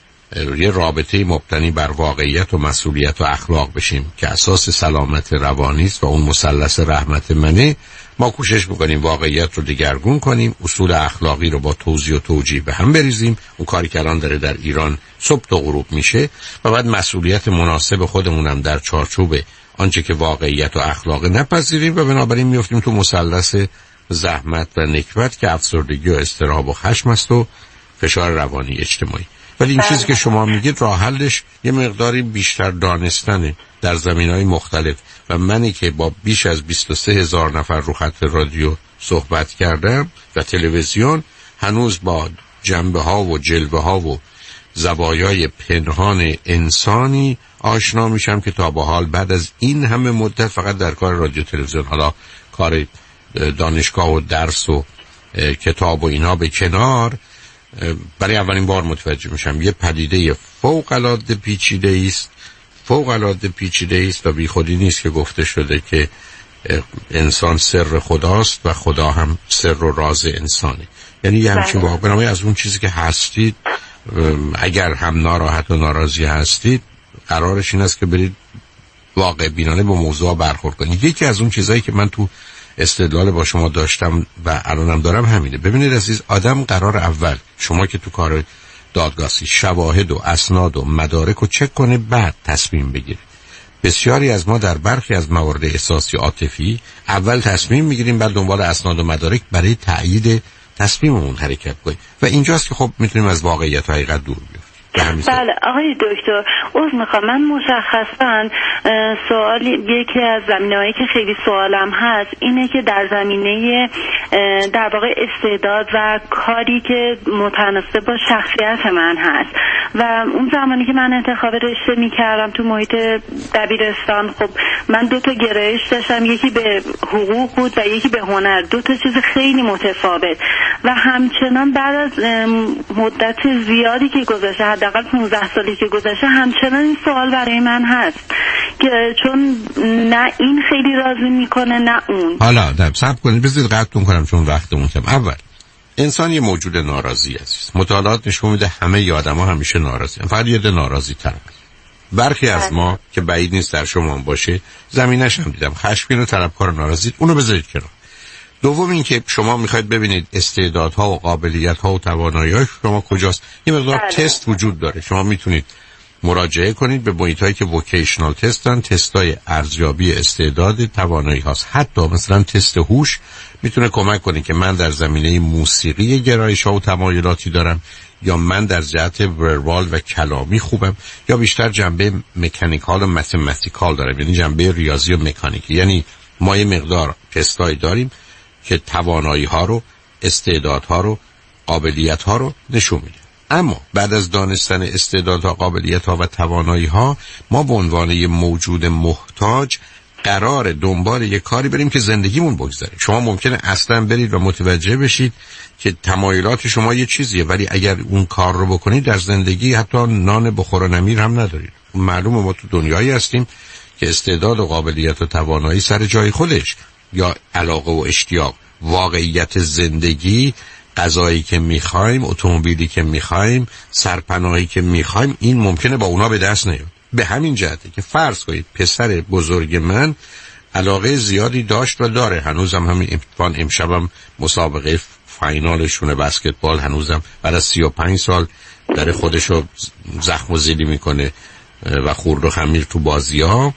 یه رابطه مبتنی بر واقعیت و مسئولیت و اخلاق بشیم که اساس سلامت روانی است و اون مثلث رحمت منه، ما کوشش میکنیم واقعیت رو دگرگون کنیم، اصول اخلاقی رو با توضیح و توجیه به هم بریزیم. اون کاری که الان داره در ایران صبح تا غروب میشه و بعد مسئولیت مناسب خودمونم در چارچوب آنچه که واقعیت و اخلاق نپذیریم و بنابراین میافتیم تو مثلث زحمت و نکبت که افسردگی و اضطراب و خشم است و فشار روانی اجتماعی. ولی این چیزی که شما میگید راه حلش یه مقداری بیشتر دانستنه در زمینهای مختلف. و منی که با بیش از بیست و سه هزار نفر رو خط رادیو صحبت کردم و تلویزیون، هنوز با جنبه ها و جلوه ها و زوایای پنهان انسانی آشنا میشم که تا به حال بعد از این همه مدت فقط در کار رادیو تلویزیون، حالا کار دانشگاه و درس و کتاب و اینا به کنار، برای اولین بار متوجه میشم یه پدیده فوق العاده پیچیده است، فوق العاده پیچیده است و بی خودی نیست که گفته شده که انسان سر خداست و خدا هم سر و راز انسانه. یعنی یه همچین واقعا از اون چیزی که هستید، اگر هم ناراحت و ناراضی هستید، قرارش این است که برید واقع بینانه با موضوع برخورد کنید. یکی از اون چیزایی که من تو استدلال با شما داشتم و الانم دارم همینه. ببینید عزیز، آدم قرار اول شما که تو کار دادگاهی شواهد و اسناد و مدارک رو چک کنه، بعد تصمیم بگیره. بسیاری از ما در برخی از موارد احساسی عاطفی اول تصمیم میگیریم، بعد دنبال اسناد و مدارک برای تأیید تصمیممون حرکت کنیم و اینجاست که خب میتونیم از واقعیت و حقیقت دور بیافتیم. بله آقای دکتر، عذر میخوام، من مشخصا سوالی یکی از زمینه‌هایی که خیلی سوالم هست اینه که در زمینه در واقع استعداد و کاری که متناسب با شخصیت من هست و اون زمانی که من انتخاب رشته میکردم تو محیط دبیرستان، خب من دو تا گرایش داشتم، یکی به حقوق بود و یکی به هنر، دو تا چیز خیلی متفاوت و همچنان بعد از مدت زیادی که گذشته، حداقل پانزده سالی که گذشته، همچنان این سوال برای من هست که چون نه این خیلی راضی میکنه نه اون. حالا دب صبر کنید، بذارید قطعتون کنم چون وقتمون کم. اول انسان یه موجود ناراضی است. مطالعات نشون میده همه آدم‌ها همیشه ناراضی‌ان، فقط یه ده ناراضی تر. برخی از ما که بعید نیست در شما باشه، زمینش هم دیدم، خشمگین و طلبکار و ناراضی، اونو بذارید کنار. دوم این که شما میخواید ببینید استعدادها و قابلیت‌ها و توانایی‌های شما کجاست. یه مقدار بله. تست وجود داره، شما میتونید مراجعه کنید به محیطایی که ووکیشنال تستن، تستای ارزیابی استعداد توانایی هاست. حتی مثلا تست هوش میتونه کمک کنه که من در زمینه موسیقی گرایش ها و تمایلاتی دارم، یا من در جهت وربال و کلامی خوبم، یا بیشتر جنبه مکانیکال و متماتیکال دارم، یعنی جنبه ریاضی و مکانیکی. یعنی ما یه مقدار تستایی داریم که توانایی ها رو، استعداد ها رو، قابلیت ها رو نشون میده. اما بعد از دانستن استعدادها، قابلیت‌ها و توانایی‌ها، ما به عنوان یه موجود محتاج قرار دنبال یه کاری بریم که زندگیمون بگذره. شما ممکنه اصلا برید و متوجه بشید که تمایلات شما یه چیزیه، ولی اگر اون کار رو بکنید در زندگی حتی نان بخور و نمیر هم ندارید. معلومه ما تو دنیایی هستیم که استعداد و قابلیت و توانایی سر جای خودش، یا علاقه و اشتیاق، واقعیت زندگی، غذایی که میخوایم، اتومبیلی که میخوایم، سرپناهی که میخوایم، این ممکنه با اونا به دست نیاد. به همین جهته که فرض کنید پسر بزرگ من علاقه زیادی داشت و داره، هنوزم همین اتفاقاً امشبم مسابقه فاینالشونه بسکتبال، هنوزم بعد از سی و پنج سال داره خودشو زخم و زیلی میکنه و خورد و خمیر تو بازی ها.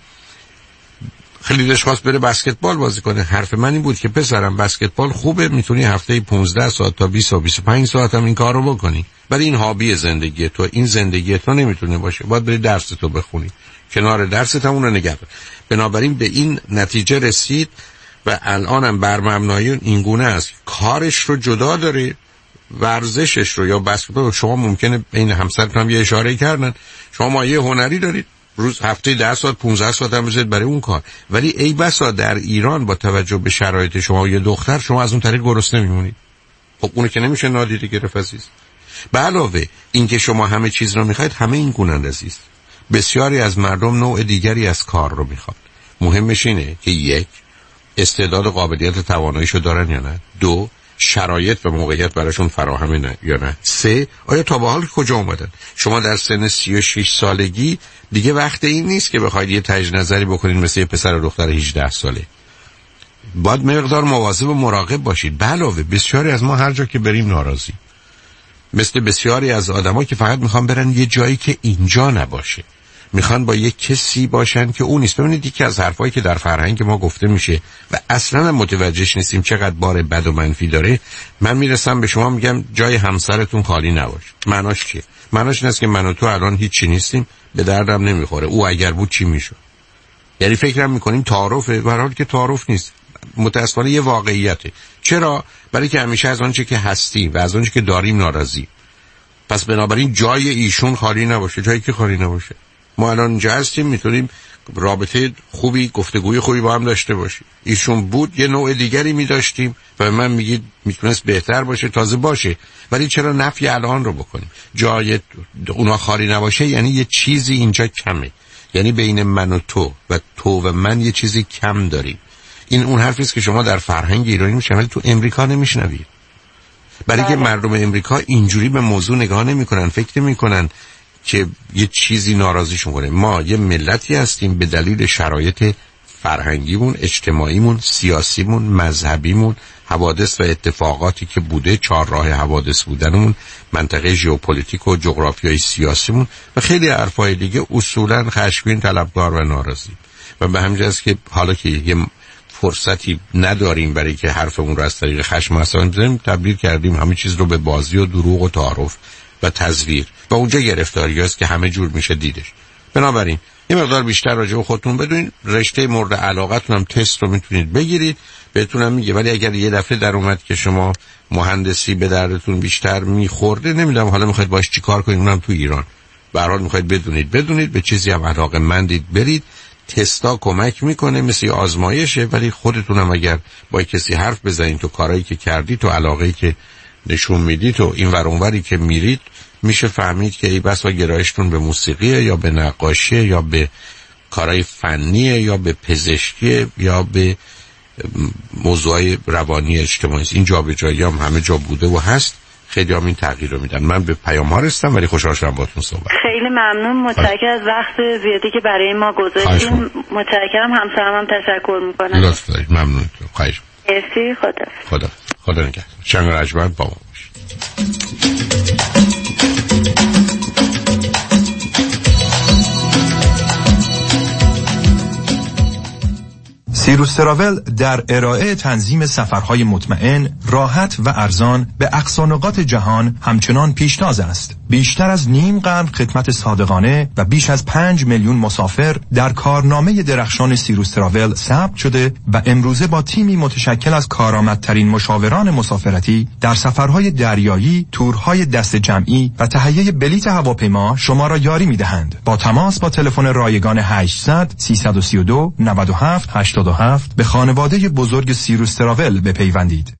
خیلی دلش خواست بره بسکتبال بازی کنه. حرف من این بود که پسرم بسکتبال خوبه، میتونی هفته پانزده ساعت تا بیست و بیست و پنج ساعت هم این کار رو بکنی، ولی این هابی زندگی تو، این زندگی تو نمیتونه باشه، باید بری درس تو بخونی، کنار درست هم اون رو نگه دار. بنابراین به این نتیجه رسید و الانم بر مبنای این گونه است، کارش رو جدا داره، ورزشش رو یا بسکتبال. شما ممکنه بین همسرتون هم یه اشاره کردن، شما مایه هنری دارید، روز هفته ده ساعت پانزده ساعت هم بذارید برای اون کار، ولی ای بسا در ایران با توجه به شرایط شما و یه دختر، شما از اون طریق گرسنه میمونید. خب اونو که نمیشه نادیده گرفت عزیز. به علاوه اینکه شما همه چیز رو میخواید، همه این گونند عزیز. بسیاری از مردم نوع دیگری از کار رو میخواد. مهمش اینه که یک، استعداد و قابلیت و تواناییشو دارن یا نه. دو، شرایط و موقعیت براشون فراهمه نه یا نه. سه، آیا تا به حال کجا اومدن؟ شما در سن سی و شش سالگی دیگه وقت این نیست که بخواید یه تجدید نظری بکنید مثل یه پسر و دختر هجده ساله. باید مقدار مواظب و مراقب باشید. به علاوه بسیاری از ما هر جا که بریم ناراضی، مثل بسیاری از آدما که فقط میخوان برن یه جایی که اینجا نباشه، میخوان با یه کسی باشن که اون نیست. ببینید یکی از حرفایی که در فرهنگ ما گفته میشه و اصلا هم متوجهش نیستیم چقدر بار بد و منفی داره. من میرسم به شما میگم جای همسرتون خالی نباشه. معناش چیه؟ معناش این است که من و تو الان هیچی نیستیم، به دردم نمیخوره. او اگر بود چی میشد؟ یعنی فکرم میکنیم تعارفه، در حالی که تعارف نیست. متاسفانه یه واقعیته. چرا؟ برای که همیشه از آنچه که هستیم و از آنچه که داریم ناراضی. پس بنابراین جای ایشون خالی نباشه، جایی که خالی نباشه. ما الان اینجا هستیم، میتونیم رابطه خوبی، گفتگوی خوبی با هم داشته باشیم. ایشون بود یه نوع دیگری می‌داشتیم و من میگید میتونست بهتر باشه، تازه باشه، ولی چرا نفی الان رو بکنیم؟ جای اونا خالی نباشه یعنی یه چیزی اینجا کمه، یعنی بین من و تو و تو و من یه چیزی کم داریم. این اون حرفی است که شما در فرهنگ ایرانی میشنوید ولی تو امریکا نمیشنوید. برای که مردم امریکا اینجوری به موضوع نگاه نمی‌کنن، فکر نمی‌کنن که یه چیزی ناراضیشون کنه. ما یه ملتی هستیم به دلیل شرایط فرهنگیمون، اجتماعیمون، سیاسیمون، مذهبیمون، حوادث و اتفاقاتی که بوده، چهار راه حوادث بودنمون، منطقه ژئوپلیتیک و جغرافیای سیاسیمون و خیلی حرفای دیگه، اصولاً خشمگین، طلبکار و ناراضی. و به همین جاست که حالا که یه فرصتی نداریم برای که حرفمون رو از طریق خشم مثلا بزنیم، تبدیل کردیم همه چیز رو به بازی و دروغ و تعارف و تزویر و اونجا گرفتاری هست که همه جور میشه دیدش. بنابراین یه مقدار بیشتر راجع به خودتون بدونید، رشته مورد علاقتون هم تست رو میتونید بگیرید، بهتونم میگه. ولی اگر یه دفعه در اومد که شما مهندسی به دردتون بیشتر میخورده، نمیدونم حالا میخواید باش چیکار کنید، اونم تو ایران به هر حال میخواید بدونید بدونید به چیزی هم علاقه مندید برید. تستا کمک میکنه، مثل آزمایشه، ولی خودتون هم اگر با کسی حرف بزنید تو کارهایی که کردید تو علاقه‌ای که نشون میدید تو این ور اونوری که میرید، میشه فهمید که ای بس و گرایشتون به موسیقیه یا به نقاشی یا به کارهای فنیه یا به پزشکی یا به موضوعای روانی اجتماعی. این جابجایی هم همه جا بوده و هست. خیلی هم این تغییر رو میدن. من به پیام ها رستم ولی خوشحال شدم باهاتون صحبت. خیلی ممنون، متشکرم از وقت زیادی که برای ما گذاشتین. متشکرم، همسرم هم تشکر میکنم. لطف دارید، ممنون. خواهش مرسی. خدا خدا خدا نگهدار. شنگ رجمند با ما باشید. سیروس تراول در ارائه تنظیم سفرهای مطمئن، راحت و ارزان به اقصا نقاط جهان همچنان پیشتاز است. بیشتر از نیم قرن خدمت صادقانه و بیش از پنج میلیون مسافر در کارنامه درخشان سیروس تراول ثبت شده و امروزه با تیمی متشکل از کارآمدترین مشاوران مسافرتی در سفرهای دریایی، تورهای دست جمعی و تهیه بلیط هواپیما شما را یاری می‌دهند. با تماس با تلفن رایگان هشتصد سیصد و سی و دو نود و هفت هشتاد و هفت به خانواده بزرگ سیروس تراول بپیوندید.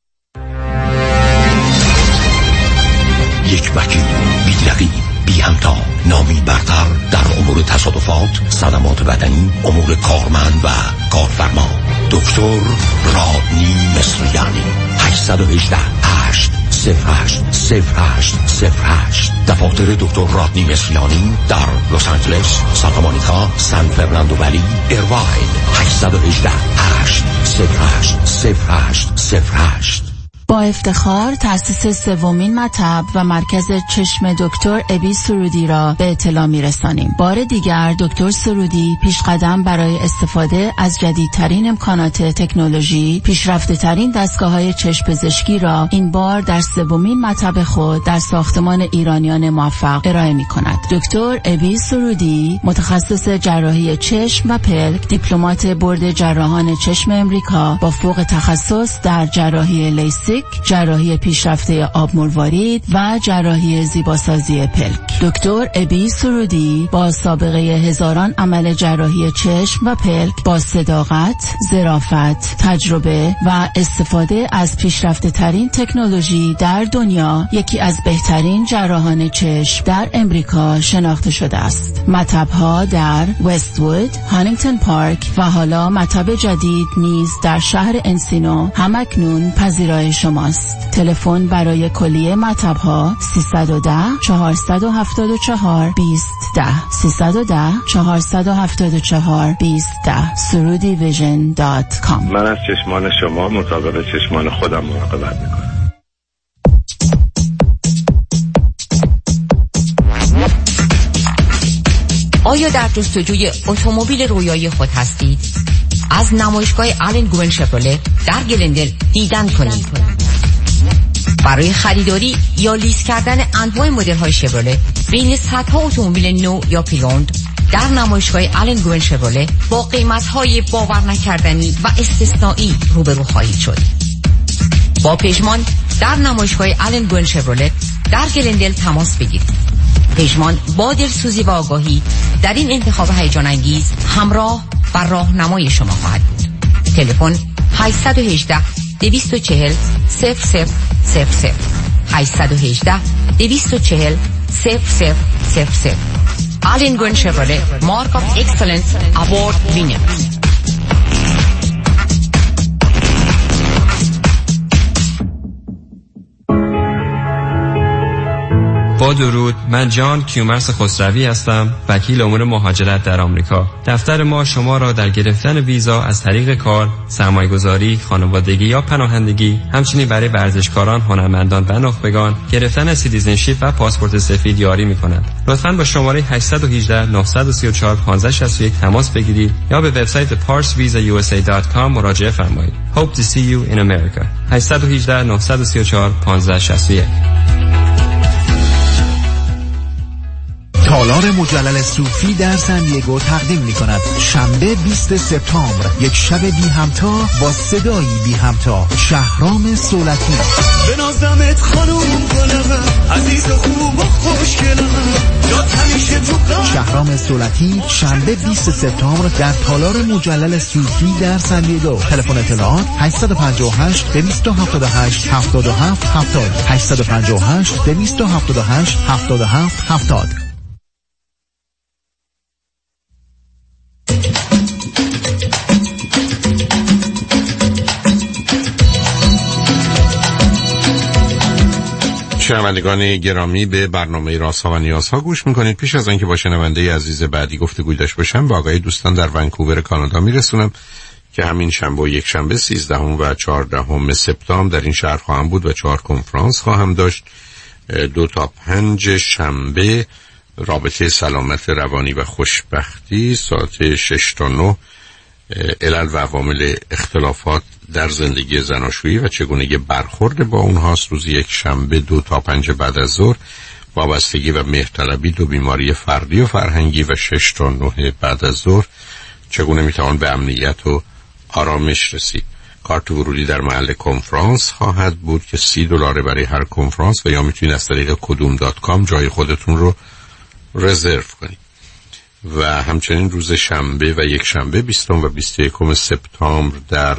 یک وکیل بی رقیب، بی همتا، نامی برتر در امور تصادفات، صدمات بدنی، امور کارمند و کارفرما. دکتر رادنی مصریانی. هشت یک هشت هشت صفر هشت صفر هشت صفر هشت. دفاتر دکتر رادنی مصریانی در لس آنجلس، سانتا مونیکا، سان فرناندو ولی، ایرواین. هشت یک هشت هشت صفر هشت صفر هشت صفر هشت. با افتخار تأسیس سومین مطب و مرکز چشم دکتر ابی سرودی را به اطلاع می‌رسانیم. بار دیگر دکتر سرودی پیشقدم برای استفاده از جدیدترین امکانات تکنولوژی، پیشرفته‌ترین دستگاه‌های چشم پزشکی را این بار در سومین مطب خود در ساختمان ایرانیان موفق ارائه می‌کند. دکتر ابی سرودی متخصص جراحی چشم و پلک، دیپلمات بورد جراحان چشم امریکا با فوق تخصص در جراحی لیزر، جراحی پیشرفته آب مروارید و جراحی زیباسازی پلک. دکتر ابی سرودی با سابقه هزاران عمل جراحی چشم و پلک با صداقت، ظرافت، تجربه و استفاده از پیشرفته ترین تکنولوژی در دنیا یکی از بهترین جراحان چشم در امریکا شناخته شده است. مطب‌ها در وست‌وود، هانینگتون پارک و حالا مطب جدید نیز در شهر انسینو همکنون پذیرای شماست. تلفن برای کلیه مطب‌ها سیصد و ده چهارصد و هفتاد و چهار بیست ده سیصد و ده چهارصد و هفتاد و چهار بیست ده سرودی ویژن دات کام. من از چشمان شما مطابق چشمان خودم مراقبت میکنم. آیا در جستجوی اتومبیل رویایی خود هستید؟ از نمایشگاه آلن گوون شفرله در گلندل دیدن کنید. برای خریداری یا لیز کردن انواع مدل‌های شفرله بین صدها اتومبیل نو یا پری‌اوند در نمایشگاه آلن گوون شفرله با قیمت‌های باور نکردنی و استثنایی روبرو خواهید شد. با پژمان در نمایشگاه آلن گوون شفرله در گلندل تماس بگیرید. پژمان با دلسوزی و آگاهی در این انتخاب هیجان انگیز همراه و راهنمای شما خواهد بود. تلفن هشت یک هشت دویست و چهل صفر صفر صفر صفر هشت یک هشت دویست و چهل صفر صفر صفر صفر. آلن گوون شفرله مارک آف اکسلنس اوارد وینر. با درود، من جان کیومرث خسروی هستم، وکیل امور مهاجرت در آمریکا. دفتر ما شما را در گرفتن ویزا از طریق کار، سرمایه‌گذاری، خانوادگی یا پناهندگی، همچنین برای ورزشکاران، هنرمندان و نخبگان گرفتن سیتیزنشیپ و پاسپورت سفید یاری می‌کند. لطفاً با شماره هشت یک هشت نه سه چهار پانزده شصت و یک تماس بگیرید یا به وبسایت پارس ویزا یو اس ای دات کام مراجعه فرمایید. Hope to see you in America. هشت یک هشت نه سه چهار پانزده شصت و یک. تالار مجلل صوفی در سن دیگو تقدیم می کند شنبه بیست سپتامبر، یک شب بی همتا با صدایی بی همتا. شهرام سولتی. به نازمت خانوم گلم عزیز و خوب و خوشگلم جات همیشه تو قلبم. شهرام سولتی شنبه بیست سپتامبر در تالار مجلل صوفی در سن دیگو. تلفن اطلاعات هشت پنج هشت دویست و هفتاد و هشت هفتاد و هفت هفتاد هشت پنج هشت دویست و هفتاد و هشت هفتاد و هفت هفتاد. شنوندگان گرامی، به برنامه رازها و نیازها گوش میکنید. پیش از آنکه با شنونده عزیز بعدی گفتگو داشته باشم، با آقای دوستان در ونکوور کانادا میرسونم که همین شنبه و یک شنبه سیزدهم و چهاردهم سپتامبر در این شهر خواهم بود و چهار کنفرانس خواهم داشت. دو تا پنج شنبه رابطه سلامت روانی و خوشبختی، ساعت شش تا نه علل و عوامل اختلافات در زندگی زناشویی و چگونگی برخورد با اونهاست. روز یک شنبه دو تا پنج بعد از ظهر وابستگی و مهرطلبی، دو بیماری فردی و فرهنگی و شش تا نه بعد از ظهر چگونه میتوان به امنیت و آرامش رسید. کارت ورودی در محل کنفرانس خواهد بود که سی دلار برای هر کنفرانس و یا میتونید از طریق کدوم دات کام جای خودتون رو رزرو کنید. و همچنین روز شنبه و یک شنبه بیستم و بیست و یکم سپتامبر در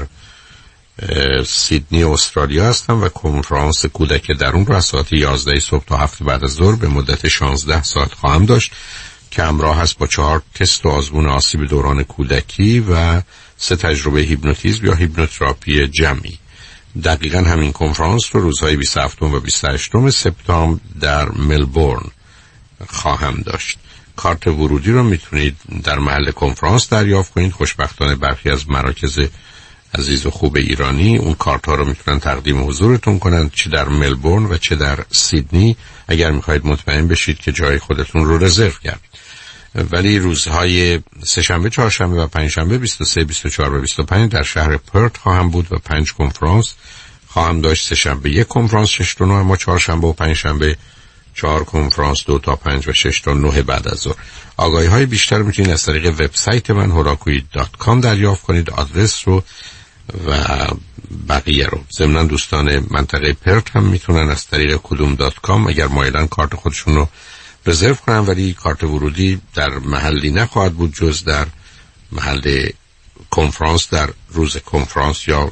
سیدنی استرالیا هستم و کنفرانس کودک درون را از ساعت یازده صبح تا هفت بعد از ظهر به مدت شانزده ساعت خواهم داشت که همراه هست با چهار تست و آزمون آسیب دوران کودکی و سه تجربه هیپنوتیزم یا هیپنوتراپی جمعی. دقیقاً همین کنفرانس رو روزهای بیست و هفتم و بیست و هشتم سپتامبر در ملبورن خواهم داشت. کارت ورودی رو میتونید در محل کنفرانس دریافت کنید. خوشبختانه برخی از مراکز عزیز و خوب ایرانی اون کارت ها رو میتونن تقدیم حضورتون کنند، چه در ملبورن و چه در سیدنی، اگر میخواید مطمئن بشید که جای خودتون رو رزرو کردید. ولی روزهای سه‌شنبه، چهارشنبه و پنجشنبه بیست و سه، بیست و چهار و بیست و پنج در شهر پرت خواهم بود و پنج کنفرانس خواهم داشت. سه‌شنبه یک کنفرانس شش تا نه، اما چهارشنبه و پنجشنبه چهار کنفرانس دو تا پنج و شش تا نه بعد از ظهر. آگاهی های بیشتر میتونید از طریق وبسایت من هوراکویی دات کام دریافت کنید، آدرس رو و بقیه رو. ضمن دوستان منطقه پرت هم میتونن از طریق کدوم دات کام اگر مایلن کارت خودشون رو رزرو کنن، ولی کارت ورودی در محلی نخواهد بود جز در محل کنفرانس در روز کنفرانس یا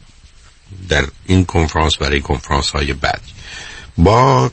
در این کنفرانس برای کنفرانس های بعدی. با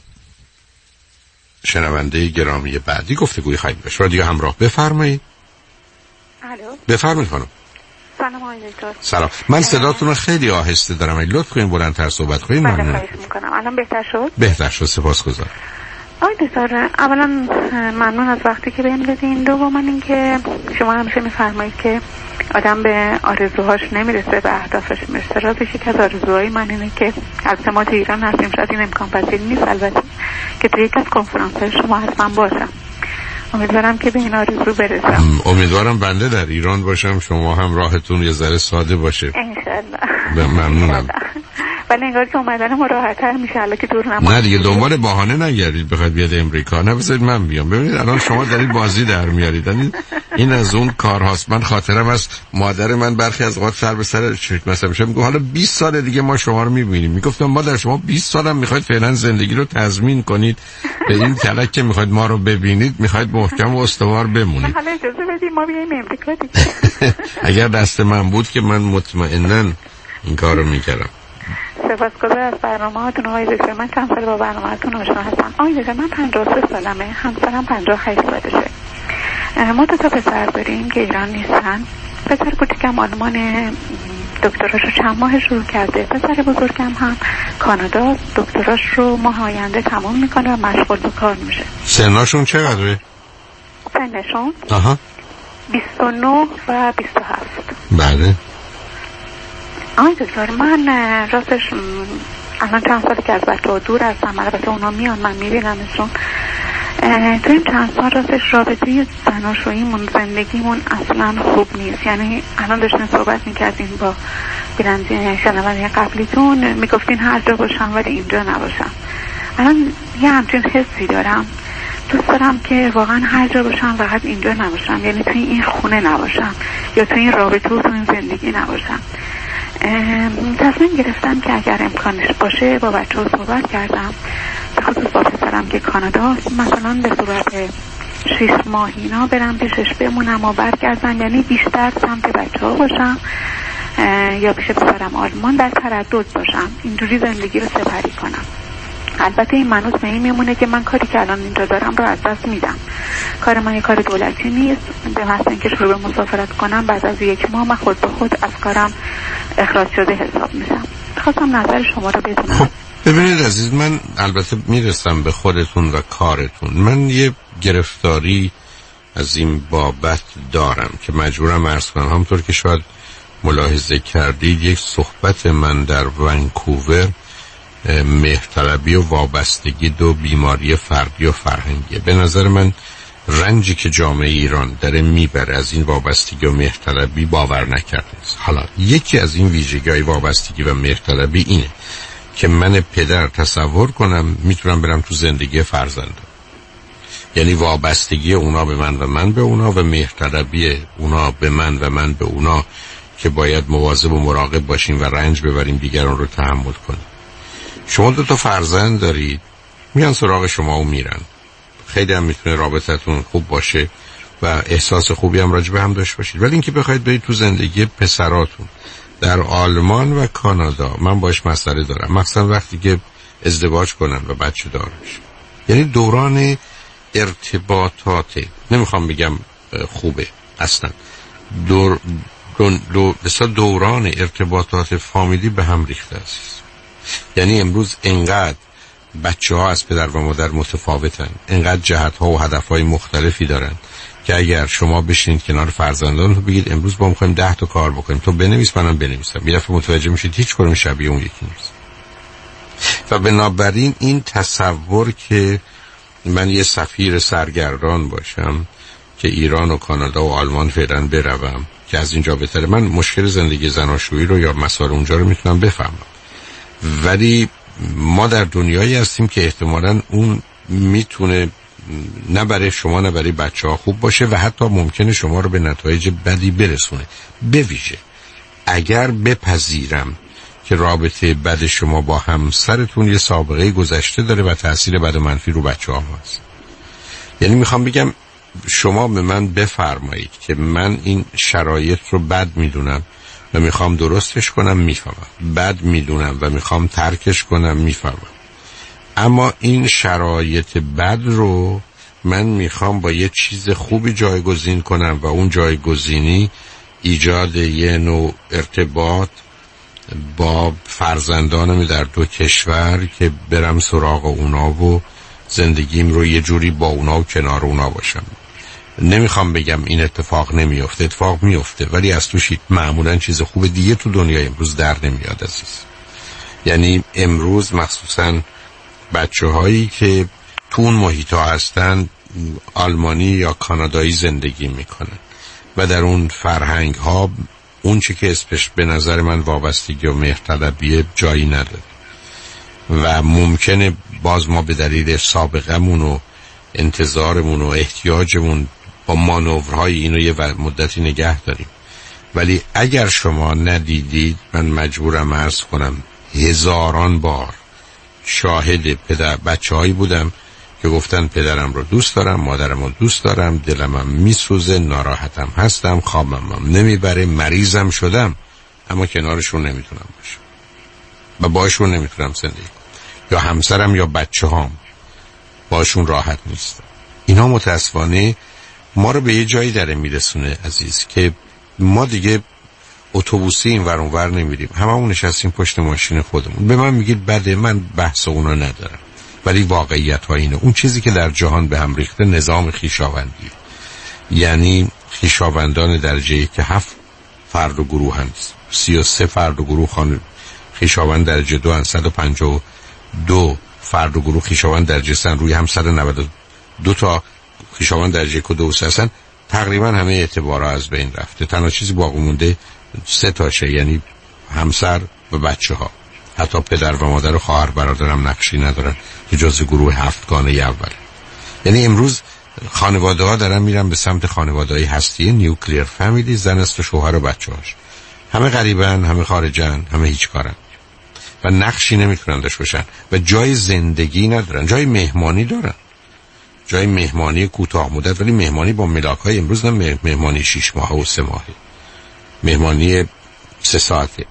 شنونده گرامی بعدی گفتگوی خواهیم داشت. رادیو همراه، بفرمایید. الو، بفرمایید خانم. سلام آقای دکتر. سلام. من صداتون رو خیلی آهسته دارم، اگه لطف کنید بلندتر صحبت کنید. بله، ممنون. خواهش میکنم. الان بهتر شد؟ بهتر شد، سپاسگزارم. آقای دکتر، اولا ممنون از وقتی که بهم دادین. دوما اینکه شما همیشه میفرمایید که آدم به آرزوهاش نمیرسه، به اهدافش میرسه. راستش یکی از آرزوهای من اینه که البته ما تو ایران هستیم، شاید این امکان پذیر نیست، البته که تو یک از کنفرانس‌های شما حتما باشم. امیدوارم که به این آرزو برسم. امیدوارم بنده در ایران باشم، شما هم راهتون یه ذره ساده باشه. انشالله. ممنونم. ولی انگار که اومدن ما راحت‌تر میشه الان که دور نمونم. نه دیگه دنبال بهانه نگردید بخواید بیاد امریکا، نه بذارید من بیام. ببینید الان شما دارید بازی در میارید. این این از اون کار هاست. من خاطرم از مادر من برخی از اوقات سر به سر شک مثلا میشه میگه حالا بیست سال دیگه ما شما رو میبینیم. میگفتم مادر شما بیست سالم میخواید فعلا زندگی رو تضمین کنید، به این تلک که میخواید ما رو ببینید میخواید محکم و استوار بمونید. حالا اجازه بدید ما بیایم امریکا دیگه. اگر دست من بود که من مطمئناً این کارو میکردم. سپاسگزار از برنامه‌هاتون آقای دکتر. من چند سال با برنامه‌هاتون آشنا هستم. آقای دکتر، من پنجاه و سه سالمه، همسرم پنجاه و هشت سالشه. ما دو تا پسر داریم که ایران نیستن. پسر کوچیکم آلمان دکتراش رو چند ماه شروع کرده. پسر بزرگم هم کانادا دکتراش رو ماه آینده تمام میکنه و مشغول به کار میشه. سنشون چقدره؟ سنشون آها بیست و نه و بیست و هفت. بله. آقای دکتر، من راستش الان چند سالی که از بچه ها دور هستم، البته اونا میان من میبینمشون. تو این چند سال راستش رابطه زناشوییمون، زندگیمون اصلا خوب نیست. یعنی الان داشتین صحبت میکردین با بیننده شنونده قبلیتون، میگفتین هر جا باشم ولی اینجا نباشم. الان یه همچین حسی دارم دوست دارم که واقعا هر جا باشم فقط اینجا نباشم، یعنی توی این خونه نباشم یا توی این رابطه و توی این زندگی نباشم. تصمیم گرفتم که اگر امکانش باشه با بچه ها صحبت کردم، به خصوص با پسرم که کانادا، مثلا به صورت شیش ماهینا برم پیشش بمونم و برگردم، یعنی بیشتر سمت بچه ها باشم یا پیش پسرم آلمان در تردد باشم، اینجوری زندگی رو سپری کنم. البته این منوط به این میمونه که من کاری که الان اینجا دارم رو از دست میدم. کار من یه کار دولتی نیست، به محض اینکه شروع به مسافرت کنم بعد از یک ماه من خود به خود از کارم اخراج شده حساب میشم. خواستم نظر شما رو بدونم. خب ببینید عزیز، من البته میرسم به خودتون و کارتون. من یه گرفتاری از این بابت دارم که مجبورم عرض کنم. همونطور که شاید ملاحظه کردید، یک صحبت من در ونکوور مهرطلبی و وابستگی دو بیماری فردی و فرهنگیه. به نظر من رنجی که جامعه ایران داره میبره از این وابستگی و مهرطلبی باور نکرده است. حالا یکی از این ویژگی‌های وابستگی و مهرطلبی اینه که من پدر تصور کنم میتونم برم تو زندگی فرزندم، یعنی وابستگی اونا به من و من به اونا و مهرطلبی اونا به من و من به اونا که باید مواظب و مراقب باشیم و رنج ببریم دیگران رو تحمل کنیم. شما دو تا فرزند دارید، میان سراغ شما و میرن. خیلی هم میتونه رابطتون خوب باشه و احساس خوبی هم راجع به هم داشته باشید، ولی اینکه بخواید برید تو زندگی پسراتون در آلمان و کانادا، من باش مسئله دارم، مخصوصا وقتی که ازدواج کنن و بچه دار بشن. یعنی دوران ارتباطات، نمیخوام بگم خوبه اصلا، دور دو دو دوران ارتباطات فامیلی به هم ریخته است. یعنی امروز انقدر بچه ها از پدر و مادر متفاوتن، انقدر جهت ها و هدف های مختلفی دارن که اگر شما بشینید کنار فرزندان رو بگید امروز با میخوایم ده تا کار بکنیم، تو بنویس منم بنویسم، یه دفعه متوجه میشید هیچ کدوم شبیه اون یکی نیست. و بنابراین این تصور که من یه سفیر سرگردان باشم که ایران و کانادا و آلمان فعلا بروم که از اینجا بهتره، من مشکل زندگی زناشویی رو یا مسائل اونجا رو میتونم بفهمم، ولی ما در دنیایی هستیم که احتمالاً اون میتونه نه برای شما نه برای بچه ها خوب باشه و حتی ممکنه شما رو به نتایج بدی برسونه. به ویژه اگر بپذیرم که رابطه بد شما با همسرتون یه سابقه گذشته داره و تأثیر بد و منفی رو بچه ها هست. یعنی میخوام بگم شما به من بفرمایید که من این شرایط رو بد میدونم و میخوام درستش کنم، میفهمم. بد میدونم و میخوام ترکش کنم، میفهمم. اما این شرایط بد رو من میخوام با یه چیز خوبی جایگزین کنم و اون جایگزینی ایجاد یه نوع ارتباط با فرزندانم در دو کشور که برم سراغ اونا و زندگیم رو یه جوری با اونا و کنار اونا باشم. نمیخوام بگم این اتفاق نمیفته، اتفاق میفته، ولی از توش معمولا چیز خوب دیگه تو دنیای امروز در نمیاد عزیز. یعنی امروز مخصوصا بچه هایی که تو اون محیط ها هستن آلمانی یا کانادایی زندگی میکنن و در اون فرهنگ ها اون چی که اسمش به نظر من وابستگی و مهرطلبی جایی نداره و ممکنه باز ما به دلیل سابقمون و انتظارمون و احتیاجمون با مانورهای اینو یه مدتی نگه داریم. ولی اگر شما ندیدید، من مجبورم عرض کنم هزاران بار شاهد پدر بچه هایی بودم که گفتن پدرم رو دوست دارم، مادرم رو دوست دارم، دلمم میسوزه، ناراحتم هستم، خوابمم نمیبره، مریضم شدم، اما کنارشون نمیتونم باشم و باشون نمیتونم زندگی کنم، یا همسرم یا بچه هام باشون راحت نیستم. اینا متاسفانه ما رو به یه جایی داره میرسونه عزیز که ما دیگه اتوبوسی این ور اون ور نمیریم، هممون نشستیم پشت ماشین خودمون. به من میگید بده، من بحث اونا ندارم، ولی واقعیت ها اینه. اون چیزی که در جهان به هم ریخته نظام خویشاوندی، یعنی خویشاوندان درجه که هفت فرد و گروه هست، سی و سه فرد و گروه خان خویشاوند درجه دو هست، صد و پنجاه و دو فرد و گروه خویشاوند درجه سن، روی هم صد و نود و دو تا خویشاوند درجه که دو هستن. تقریبا همه اعتبارها از بین رفته، تنها چیزی باقی مونده سه تاشه، یعنی همسر و بچه ها. حتی پدر و مادر و خواهر برادرم نقشی ندارن که جز گروه هفتگانه اول. یعنی امروز خانواده ها دارن میرن به سمت خانواده های هستی نیوکلیر فامیلی، زن است و شوهر و بچه هاش، همه غریبن، همه خارجن، همه هیچ کارن و نقشی نمیتونن داشته باشن و جای زندگی ندارن. جای مهمانی دارن، جای مهمانی کوتاه مدت، ولی مهمانی با ملاک های امروز نه مهمانی شیش ماه و سه ماهه، مهمانی سه ساعته.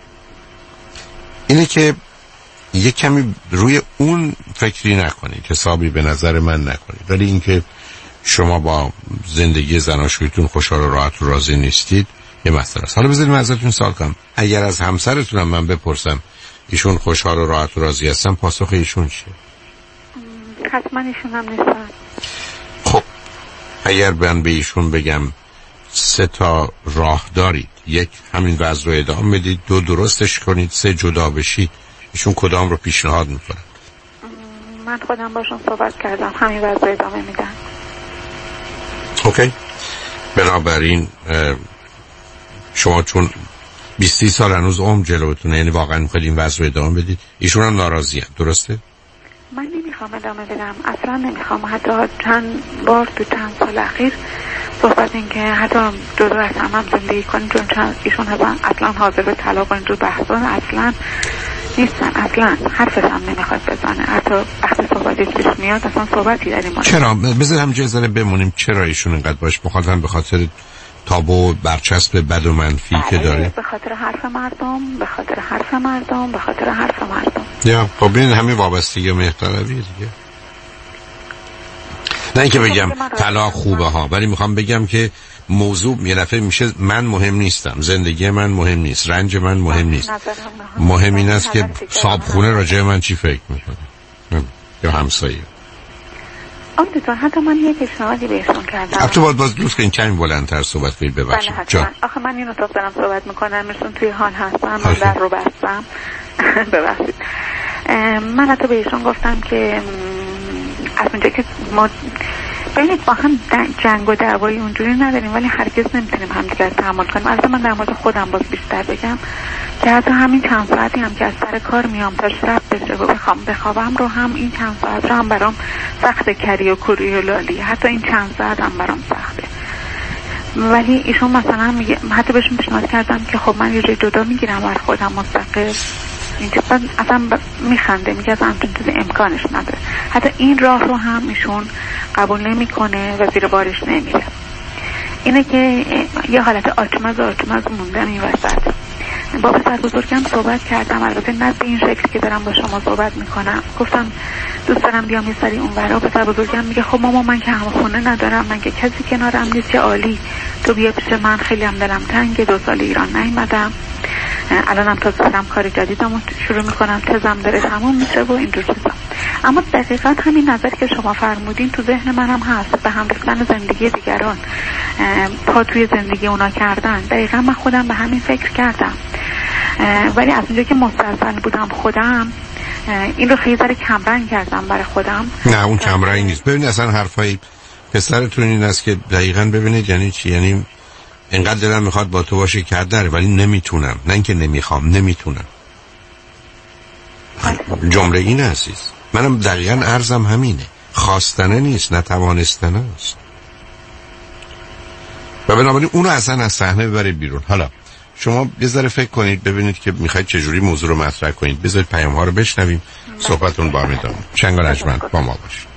اینه که یک کمی روی اون فکری نکنید، حسابی به نظر من نکنید، ولی اینکه شما با زندگی زناشویتون خوشحال و راحت و راضی نیستید یه مسئله است. حالا بذارید من ازتون سوال کنم، اگر از همسرتونم من بپرسم ایشون خوشحال و راحت و راضی هستن، پاسخ ایشون چیه؟ حتما ایشون هم نیستن. خب اگر من به ایشون بگم سه تا راه دارید، یک همین وضع رو ادامه بدید، دو درستش کنید، سه جدا بشید، ایشون کدام رو پیشنهاد میکنن؟ من خودم باشون صحبت کردم، همین وضع ادامه میدن. اوکی. بنابراین شما چون بیست سال هنوز عمر جلوتونه، یعنی واقعا میخواید این وضع رو ادامه بدید، ایشون هم ناراضی هست، درسته؟ من نمیخوام ادامه بدم، اصلا نمیخوام. حتی چند بار تو چند سال اخیر صحبت این که حتی دو دو از هم, هم زندگی کنیم، چون چند ایشون اصلا حاضر به طلاق و اینجور بحثان اصلا نیستن، اصلا حرفش هم نمیخواد بزنه. حتی وقتی صحبتی پیش میاد اصلا صحبتی در این مورد. چرا؟ بذار همینجا ذره بمونیم. چرا ایشون اینقدر باش مخالفن؟ به خاطر تابو برچسب بد و منفی که داره؟ به خاطر حرف مردم، به خاطر حرف مردم، به خاطر حرف مردم. یا خب این همین وابستگی و مهرطلبی دیگه. نه اینکه بگم طلاق خوبه ها، ولی میخوام بگم که موضوع یه دفعه میشه من مهم نیستم، زندگی من مهم نیست، رنج من مهم نیست، مهم این است که صابخونه راجع من چی فکر میکنه یا همسایه. آمدتون حتی من یه پیشنهادی بهشون کردم. البته باید باز دوست که این کمی بلندتر صحبت کنید. ببخشید جا آخه من این اتاق دارم صحبت میکنم، میشون توی حال هستم، من در رو بستم. ببخشید. من حتی بهشون گفتم که از اونجا که ما ببینید با هم جنگ و دعوایی اونجوری نداریم، ولی هرگز نمیتونیم همدیگر تحمل کنیم. البته من در مورد خودم باز بیشتر بگم که حتی همین چند ساعتی هم که از سر کار میام تا شب بشه و بخوام بخوابم رو هم، این چند ساعت رو هم برام سخته، کری و کوری و لالی، حتی این چند ساعت هم برام سخته. ولی ایشون مثلا میگه، حتی بهشون پیشنهاد کردم که خب من یه جای جدا میگیرم بر خودم مستقل، اینجا اصلا ب... میخنده، میگه از همچین چیزی امکانش نداره. حتی این راه رو هم ایشون قبول نمیکنه و زیر بارش نمیره. اینه که یه حالت آچمز آچمز موندن این وسط. با پسر بزرگم صحبت کردم، البته نه به این شکل که دارم با شما صحبت میکنم. گفتم دوست دارم بیام یه سری اون ورا. پسر بزرگم میگه خب ماما من که هم خونه ندارم، من که کسی کنارم نیست، چه عالی تو بیا پیش من، خیلی هم دلم تنگه، دو سال ایران نیومدم، الانم تازه دارم کار جدیدم شروع میکنم، تزم داره تموم میشه و اینجور چیزا. اما دقیقا همین نظر که شما فرمودین تو ذهن منم هست، به هم ریختن زندگی دیگران، پا توی زندگی اونا کردن. دقیقا من خودم به همین فکر کردم، ولی از اونجا که مستعصل بودم خودم این رو خیلی ذره کمرنگ کردم برای خودم. نه اون کمرنگ نیست. ببینید اصلا حرفای پسرتون این است که دقیقا ببینید یعنی چی، یعنی اینقدر دلم میخواد با تو باشه که داره ولی نمیتونم، نه اینکه نمیخوام، نمیتونم. جمله این عزیز، منم دقیقا عرضم همینه، خواستنه نیست، نتوانستنه است. و بنابراین اونو اصلا از صحنه ببرید بیرون. حالا شما یه ذره فکر کنید ببینید که میخواید چجوری موضوع رو مطرح کنید. بذارید پیام ها رو بشنویم، صحبتون با میدام. شنگ رجمند با ما باشید.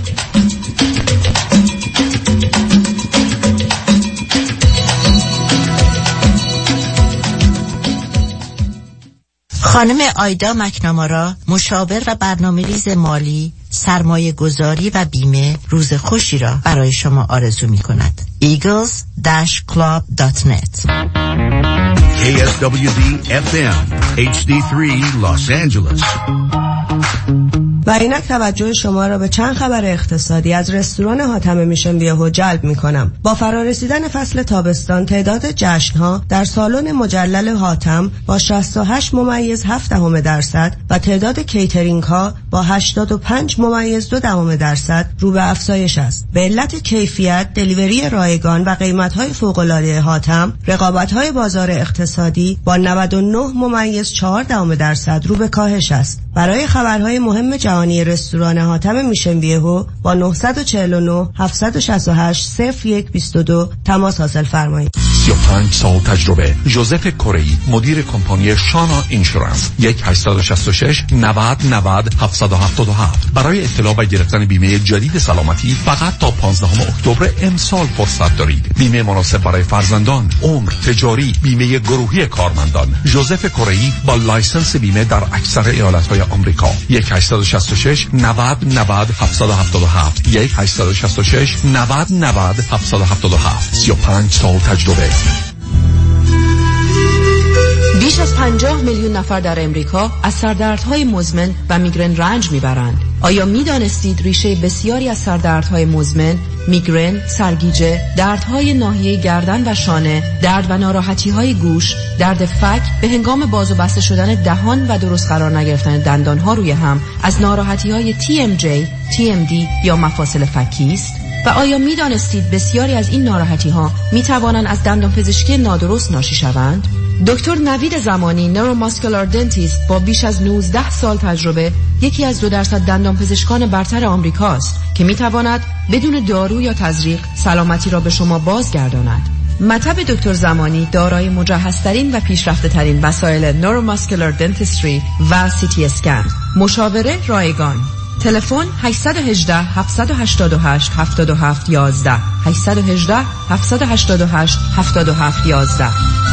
خانم آیدا مکنامارا، مشاور و برنامه‌ریز مالی، سرمایه گذاری و بیمه، روز خوشی را برای شما آرزو می کند. ایگلز کلاب دات نت. کی اس دبلیو دی اف ام اچ دی سه Los Angeles. و اینک توجه شما را به چند خبر اقتصادی از رستوران حاتم میشن بیهو جلب می کنم. با فرارسیدن فصل تابستان تعداد جشن‌ها در سالن مجلل حاتم با شصت و هشت ممیز هفت دهم درصد و تعداد کیترینگ ها با هشتاد و پنج ممیز دو دهم درصد رو به افزایش است. به علت کیفیت، دلیوری رایگان و قیمت‌های فوق‌العاده حاتم، رقابت‌های بازار اقتصادی با نود و نه ممیز چهار دهم درصد رو به کاهش است. برای خبرهای مهم جهان جهانی رستوران حاتم میشن بیهو با نه چهار نه هفت شش هشت صفر یک دو دو تماس حاصل فرمایید. سی و پنج سال تجربه. ژوزف کره‌ای، مدیر کمپانی شانا اینشورنس. یک هشت شش شش نود نود هفت هفت هفت. برای اطلاع و گرفتن بیمه جدید سلامتی فقط تا پانزدهم اکتبر امسال فرصت دارید. بیمه مناسب برای فرزندان، عمر، تجاری، بیمه گروهی کارمندان. ژوزف کره‌ای با لایسنس بیمه در اکثر ایالت‌های آمریکا. یک هشت شش شش نود نود هفت هفت هفت. یک هشت شش شش نود نود هفت هفت هفت. سی و پنج سال تجربه. بیش از پنجاه میلیون نفر در امریکا از سردردهای مزمن و میگرن رنج میبرند. آیا میدانستید ریشه بسیاری از سردردهای مزمن، میگرن، سرگیجه، دردهای ناحیه گردن و شانه، درد و ناراحتی‌های گوش، درد فک به هنگام باز و بسته شدن دهان و درست قرار نگرفتن دندانها روی هم از ناراحتی‌های تی ام جی، تی ام دی یا مفاصل فکی است؟ و آیا میدانستید بسیاری از این ناراحتی‌ها میتوانند از دندانپزشکی نادرست ناشی شوند؟ دکتر نوید زمانی، نوروماسکولار دنتیست با بیش از نوزده سال تجربه، یکی از دو درصد دندانپزشکان برتر آمریکاست که میتواند بدون دارو یا تزریق سلامتی را به شما بازگرداند. مطب دکتر زمانی دارای مجهزترین و پیشرفته‌ترین وسایل نوروماسکولار دنتیستری و سی تی اسکن. مشاوره رایگان. تلفن هشت یک هشت هفت هشت هشت هفت هفت یک یک هشت یک هشت هفت هشت هشت هفت هفت یک یک.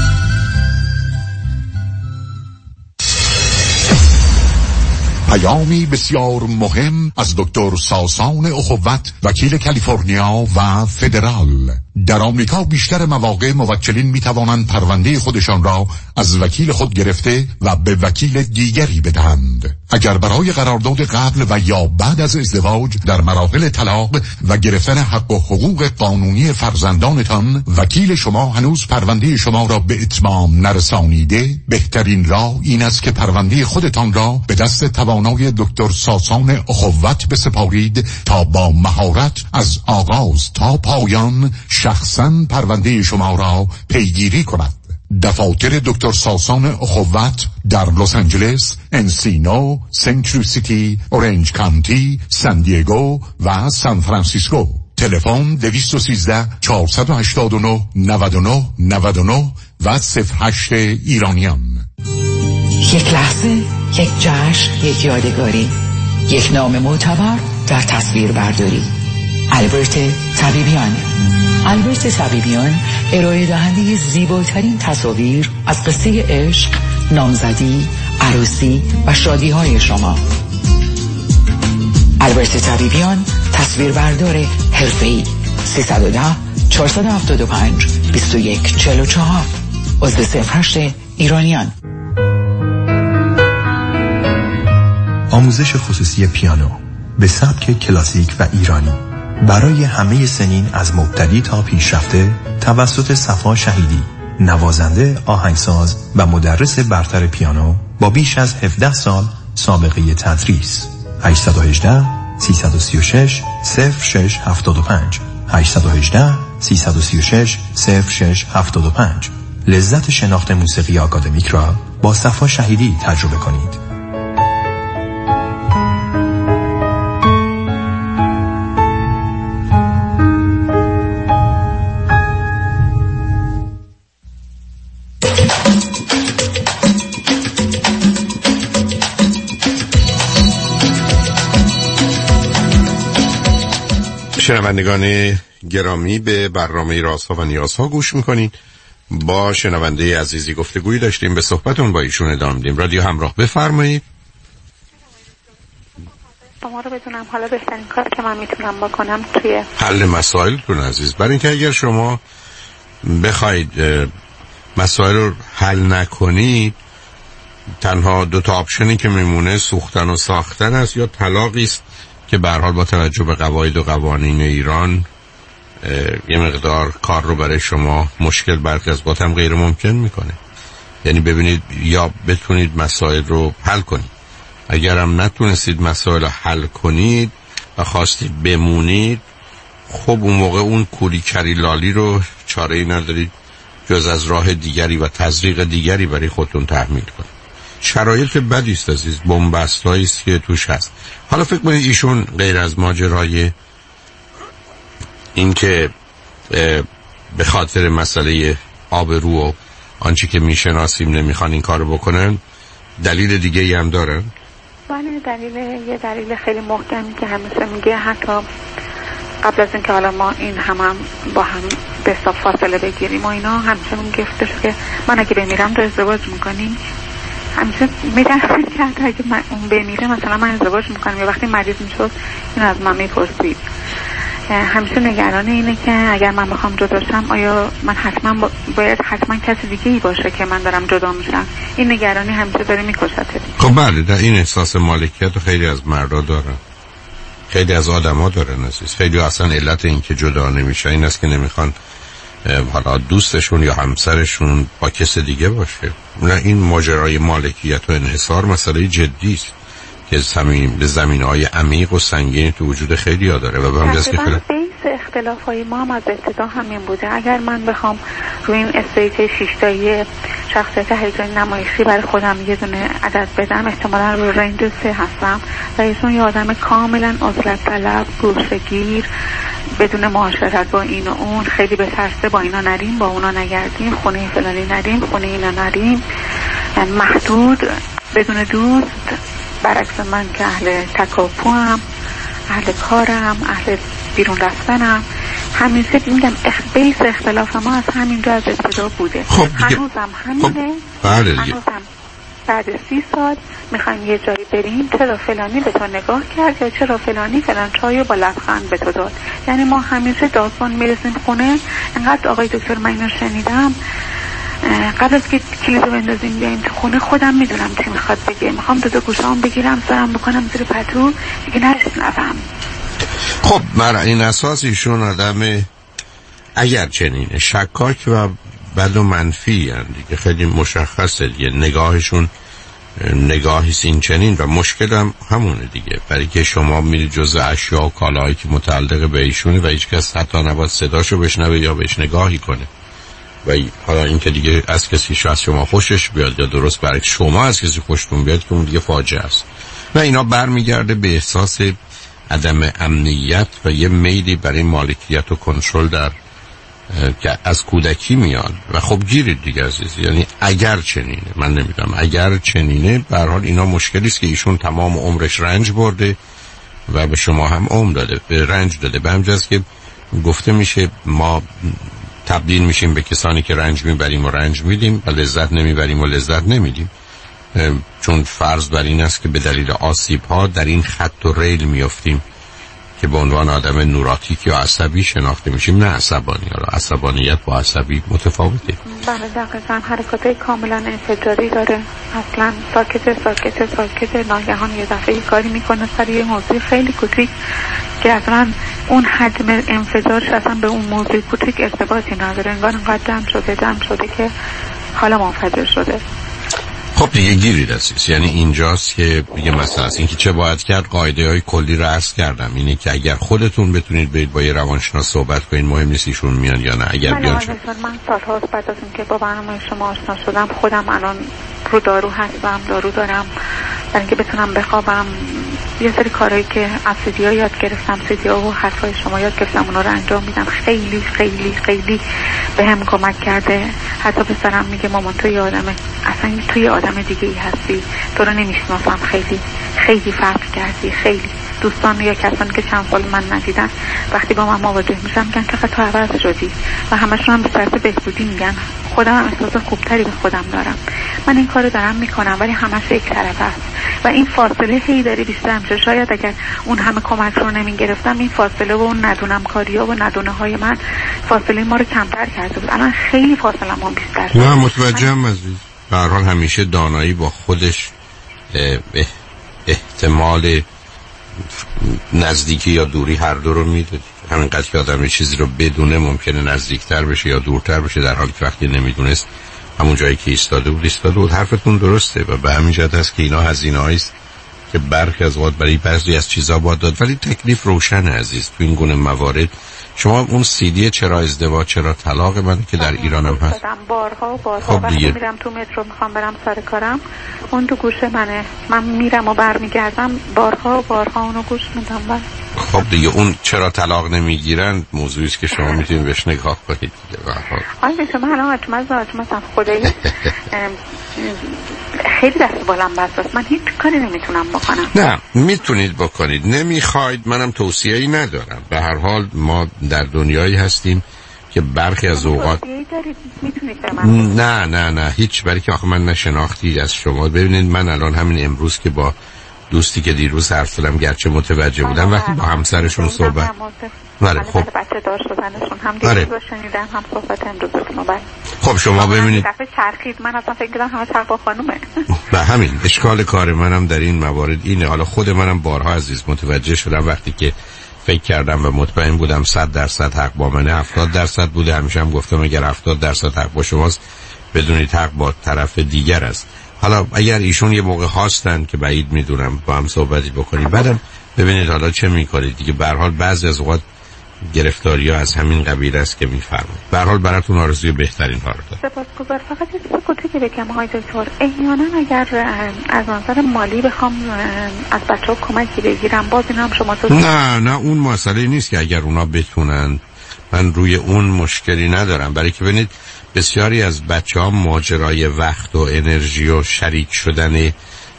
پیامی بسیار مهم از دکتر ساسان اخوت، وکیل کالیفرنیا و فدرال. در آمریکا بیشتر مواقع موکلین می توانند پرونده خودشان را از وکیل خود گرفته و به وکیل دیگری بدهند. اگر برای قرارداد قبل و یا بعد از ازدواج در مراحل طلاق و گرفتن حق و حقوق قانونی فرزندانتان وکیل شما هنوز پرونده شما را به اتمام نرسانیده، بهترین راه این است که پرونده خودتان را به دست توانای دکتر ساسان اخوت بسپارید تا با مهارت از آغاز تا پایان شخصاً پرونده شما را پیگیری کند. دفاتر دکتر ساسان اخوت در لس آنجلس، انسینو، سنترال سیتی، اورنج کانتی، سان دیگو و سان فرانسیسکو. تلفن دویست و سیزده چهارصد و هشتاد و نه نود و نه نود و نه و صفر هشت ایرانیان. یک لحظه، یک جشن، یک یادگاری، یک نام معتبر در تصویر برداری. البرت طبیبیان. البرت طبیبیان ارائه دهنده زیباترین تصاویر از قصه عشق، نامزدی، عروسی و شادی های شما. البرت طبیبیان تصویربردار حرفه‌ای. سیصد و ده چهارصد و هفتاد و پنج بیست و یک چهل و چهار. عضو صفر هشت ایرانیان. آموزش خصوصی پیانو به سبک کلاسیک و ایرانی برای همه سنین از مبتدی تا پیشرفته توسط صفا شهیدی، نوازنده، آهنگساز و مدرس برتر پیانو با بیش از هفده سال سابقه تدریس. هشت یک هشت سه سه شش صفر شش هفت پنج هشت یک هشت سه سه شش صفر شش هفت پنج. لذت شناخت موسیقی آکادمیک را با صفا شهیدی تجربه کنید. شنوندگان گرامی، به برنامه رازها و نیازها گوش میکنید. با شنونده عزیزی گفتگویی داشتیم، به صحبتون با ایشون ادامه میدیم. رادیو همراه، بفرمایید. شما رو بدونم حالا بهترین کار که من میتونم بکنم توی حل مسائلتون عزیز، برای اینکه اگر شما بخواید مسائل رو حل نکنید، تنها دو تا آپشنی که میمونه سوختن و ساختن است یا طلاقی است که به هر حال با توجه به قواعد و قوانین ایران یه مقدار کار رو برای شما مشکل، برخی از هم غیر ممکن میکنه. یعنی ببینید، یا بتونید مسائل رو حل کنید، اگرم نتونستید مسائل رو حل کنید و خواستید بمونید، خب اون موقع اون کوری کری لالی رو چاره‌ای ندارید جز از راه دیگری و تزریق دیگری برای خودتون تحمیل کنید. شرایط بدی است عزیز، بنبستایی است که توش هست. حالا فکر کنید ایشون غیر از ماجرای این که به خاطر مسئله آبرو و آنچه که میشناسیم نمیخوان این کارو بکنن، دلیل دیگه ای هم دارن؟ بله، دلیل یه دلیل خیلی محکمی که همیشه میگه حتی قبل از اینکه حالا ما این هم, هم با هم به حساب فاصله بگیریم و اینا، همیشه میگفتش که من اگه بمیرم تو ازدواج میکنیم. همیشه میدرسید که حتی اگه من اون بمیره مثلا من ازدواج میکنم. یا وقتی مریض میشد این از من میپرسید. همیشه نگران اینه که اگر من بخوام جدا شم آیا من حتما باید حتما کسی دیگه ای باشه که من دارم جدا میشم. این نگرانی همیشه داره میکشته. خب بله، در این احساس مالکیت خیلی از مردا دارن، خیلی از آدما دارن عزیز. خیلی اصلا علت این که جدا نمیشه این است که نمیخوان حالا دوستشون یا همسرشون با کس دیگه باشه. نه، این ماجرای مالکیت و انحصار مسئله جدی است که زمین به زمینهای عمیق و سنگین تو وجود خیلی ها داره و به همجاز که خیلی بیس اختلاف های ما هم از ابتدا همین بوده. اگر من بخوام روی این استیج شیشتایی شخصیت هیجانی نمایشی برای خودم یه دونه عدد بدم، احتمالا رو رنج سه هستم و ایشون یه آدم کاملا عزلت طلب، گوشه‌گیر، بدون معاشرت با این و اون، خیلی بترسه با اینا نریم با اونا نگردیم، خونه فلانی نریم خونه اینا نریم، محدود، بدون دوست. برعکس من که اهل تکاپو هم، اهل کارم، اهل بیرون رفتنم. همیشه میگم بیس اختلاف ما از همینجا از ابتدا بوده. خب هنوزم همینه. خب بله دیگه. هنوزم بعد سی سال میخوایم یه جایی بریم، چرا فلانی به تو نگاه کرد یا چرا فلانی فلان چایو با لبخند به تو داد. یعنی ما همیشه داستان میرسیم خونه، انقدر آقای دکتر من اینو شنیدم قبل از که کلیدو بندازیم بیاییم تو خونه خودم میدونم چی میخواد بگه. میخوام دو تا گوشام بگیرم سرم بکنم زیر پتو دیگه نشنوم. خب بر این اساس ایشون آدم اگر چنینه شکاک و بد و منفی هستند دیگه، خیلی مشخصه دیگه، نگاهشون نگاهی این چنین و مشکل هم همونه دیگه، برای که شما میرید جزء اشیاء و کالاهایی که متعلق به ایشونه و هیچ کس حتی نباید صداشو بشنوه یا بهش نگاهی کنه. و حالا این که دیگه از کسی از شما خوشش بیاد یا درست برای شما از کسی خوشتون بیاد که اون دیگه فاجعه است. و اینا برمیگرده به احساس عدم امنیت و یه میلی برای مالکیت و کنترل در که از کودکی میاد و خب گیرید دیگه عزیز. یعنی اگر چنینه، من نمیدونم، اگر چنینه به هر حال اینا مشکلی است که ایشون تمام عمرش رنج برده و به شما هم عمر داده، به رنج داده. به همجاست که گفته میشه ما تبدیل میشیم به کسانی که رنج میبریم و رنج میدیم و لذت نمیبریم و لذت نمیدیم، چون فرض بر این است که به دلیل آسیب ها در این خط و ریل میافتیم که به عنوان آدم نوراتیک یا عصبی شناخته میشیم، نه عصبانی. حالا عصبانیت با عصبی متفاوته. بله دقیقاً، حرکات کاملا انفجاری داره. اصلا ساکت ساکت ساکت ناگهان یه دفعه کاری میکنه سر یه موضوع خیلی کوچیک که اصلا اون حجم انفجارش اصلا به اون موضوع کوچیک ارتباطی نداره. انگار انقدر دم شده دم شده که حالا منفجر شده. خب دیگه گیرید عزیز. یعنی اینجاست که دیگه مثلا این که چه باید کرد، قاعده های کلی رو عرض کردم. اینه که اگر خودتون بتونید برید با یه روانشناس صحبت کنین، مهم نیست ایشون میان یا نه. اگر بیان شد من سال‌هاست بعد از اینکه با برنامه شما آشنا شدم خودم الان رو دارو هستم، دارو دارم برای اینکه بتونم بخوابم. یه سری کارهایی که از سیدی‌ها یاد گرفتم، سیدی‌ها و حرفای شما یاد گرفتم، اونا رو انجام میدم. خیلی خیلی خیلی به هم کمک کرده. حتی پسرم میگه مامان تو یه آدم، اصلا تو یه آدم دیگه ای هستی، تو رو نمیشناسم، خیلی خیلی فرق کردی. خیلی دوستان یا کسانی که چند سال من ندیدن وقتی با من مواجه میشن میگن که تو عوض شدی و همشون هم به صورت بهبودی میگن. خودم هم احساس خوبتری به خودم دارم. من این کارو دارم میکنم ولی همش یک طرف است و این فاصله هی داره بیشتر میشه. شاید اگر اون همه کمک رو نمیگرفتم این فاصله و اون ندونم کاریا و ندونه های من فاصله ما رو کمتر کرده بود. الان خیلی فاصله ما بیشتر شده. نه متوجهم عزیز. به هر حال همیشه دانایی با خودش احتمال نزدیکی یا دوری هر دو رو میده. همینقدر که آدم یه چیزی رو بدونه ممکنه نزدیکتر بشه یا دورتر بشه، در حالی که وقتی نمیدونست همون جایی که ایستاده بود ایستاده بود. حرفتون درسته و به همین جهت است که اینا هزینه‌ای است که برخی از وقت برای بعضی از چیزا باید داد، ولی تکلیف روشن عزیز. تو این گونه موارد شما اون سی دی چرا ازدواج چرا طلاق من که در ایران هم هست بارها و بارها خب وقتی میرم تو مترو میخوام برم سر کارم اون تو گوش منه، من میرم و برمیگردم بارها و بارها اونو گوش میدم. بله خب دیگه اون چرا طلاق نمیگیرن موضوعی است که شما میتونید بهش نگاه کنید دیگه. آره شما الان آتمز آتمز خدایی خیلی دست بالم بساست، من هیچ کاری نمیتونم بکنم. نه میتونید بکنید، نمیخواید منم توصیه‌ای ندارم. به هر حال ما در دنیایی هستیم که برخی از اوقات نه نه نه هیچ، برای که آخه من نشناختی از شما. ببینید من الان همین امروز که با دوستی که دیروز حرف زدم گرچه متوجه بودم وقتی با همسرشون صحبت بله خب بچه دار شدنشون هم دیروز شنیدم هم صحبت امروزتون بله. خب شما ببینید دفعه چرخید من اصلا فکر کردم همه چرخ با خانومه. به همین اشکال کار منم در این موارد اینه. حالا خود منم بارها عزیز متوجه شدم وقتی که فکر کردم و مطمئن بودم صد درصد حق با منه، هفتاد درصد بوده. همیشه هم گفتم اگر هفتاد درصد حق با شماست بدونید حق با طرف دیگر است. حالا اگر ایشون یه موقع هستن که بعید میدونم با هم صحبتی بکنید بعدم ببینید حالا چه میکنید دیگه. به هر حال بعضی از اوقات گرفتاری‌ها از همین قبیل است که میفرمایید. به هر حال براتون آرزوی بهترین ها رو دارم. سپاسگزار. فقط یه چیز کوچیکی بگم آقای دکتر، احیانا اگر از نظر مالی بخوام از بچه‌ها کمکی بگیرم باز اینا هم شما تو نه نه اون مسئله نیست که اگر اونا بتونن، من روی اون مشکلی ندارم. برای که ببینید بسیاری از بچه‌ها ماجرای وقت و انرژی و شریک شدن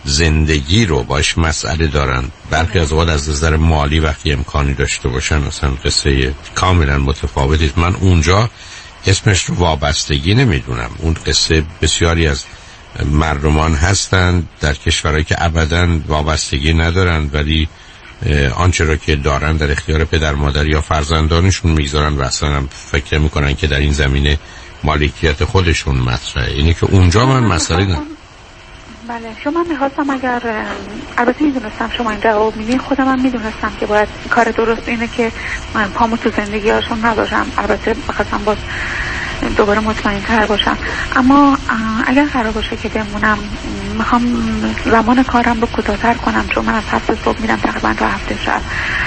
زندگی رو باش مسئله دارن. برخی از اوقات از نظر مالی وقتی امکانی داشته باشن اصلا قصه کاملا متفاوتی. من اونجا اسمش رو وابستگی نمیدونم. اون قصه بسیاری از مردمان هستن در کشورهایی که ابداً وابستگی ندارن ولی آنچه را که دارن در اختیار پدر مادر یا فرزندانشون میگذارن و اصلا هم فکر میکنن که در این زمینه مالکیت خودشون مطرحه. اینی که اونجا من مسئله ندارم. بله شما میخواستم اگر البته میدونستم شما این جواب میدین، خودم هم میدونستم که باید کار درست اینه که من پامو تو زندگی هاشون نداشم. البته بخواستم باز دوباره مطمئن تر باشم، اما اگر قرار باشه که بمونم میخوام زمان کارم رو کوتاه‌تر کنم چون من از هفت صبح میرم تقریبا تا هفت شب.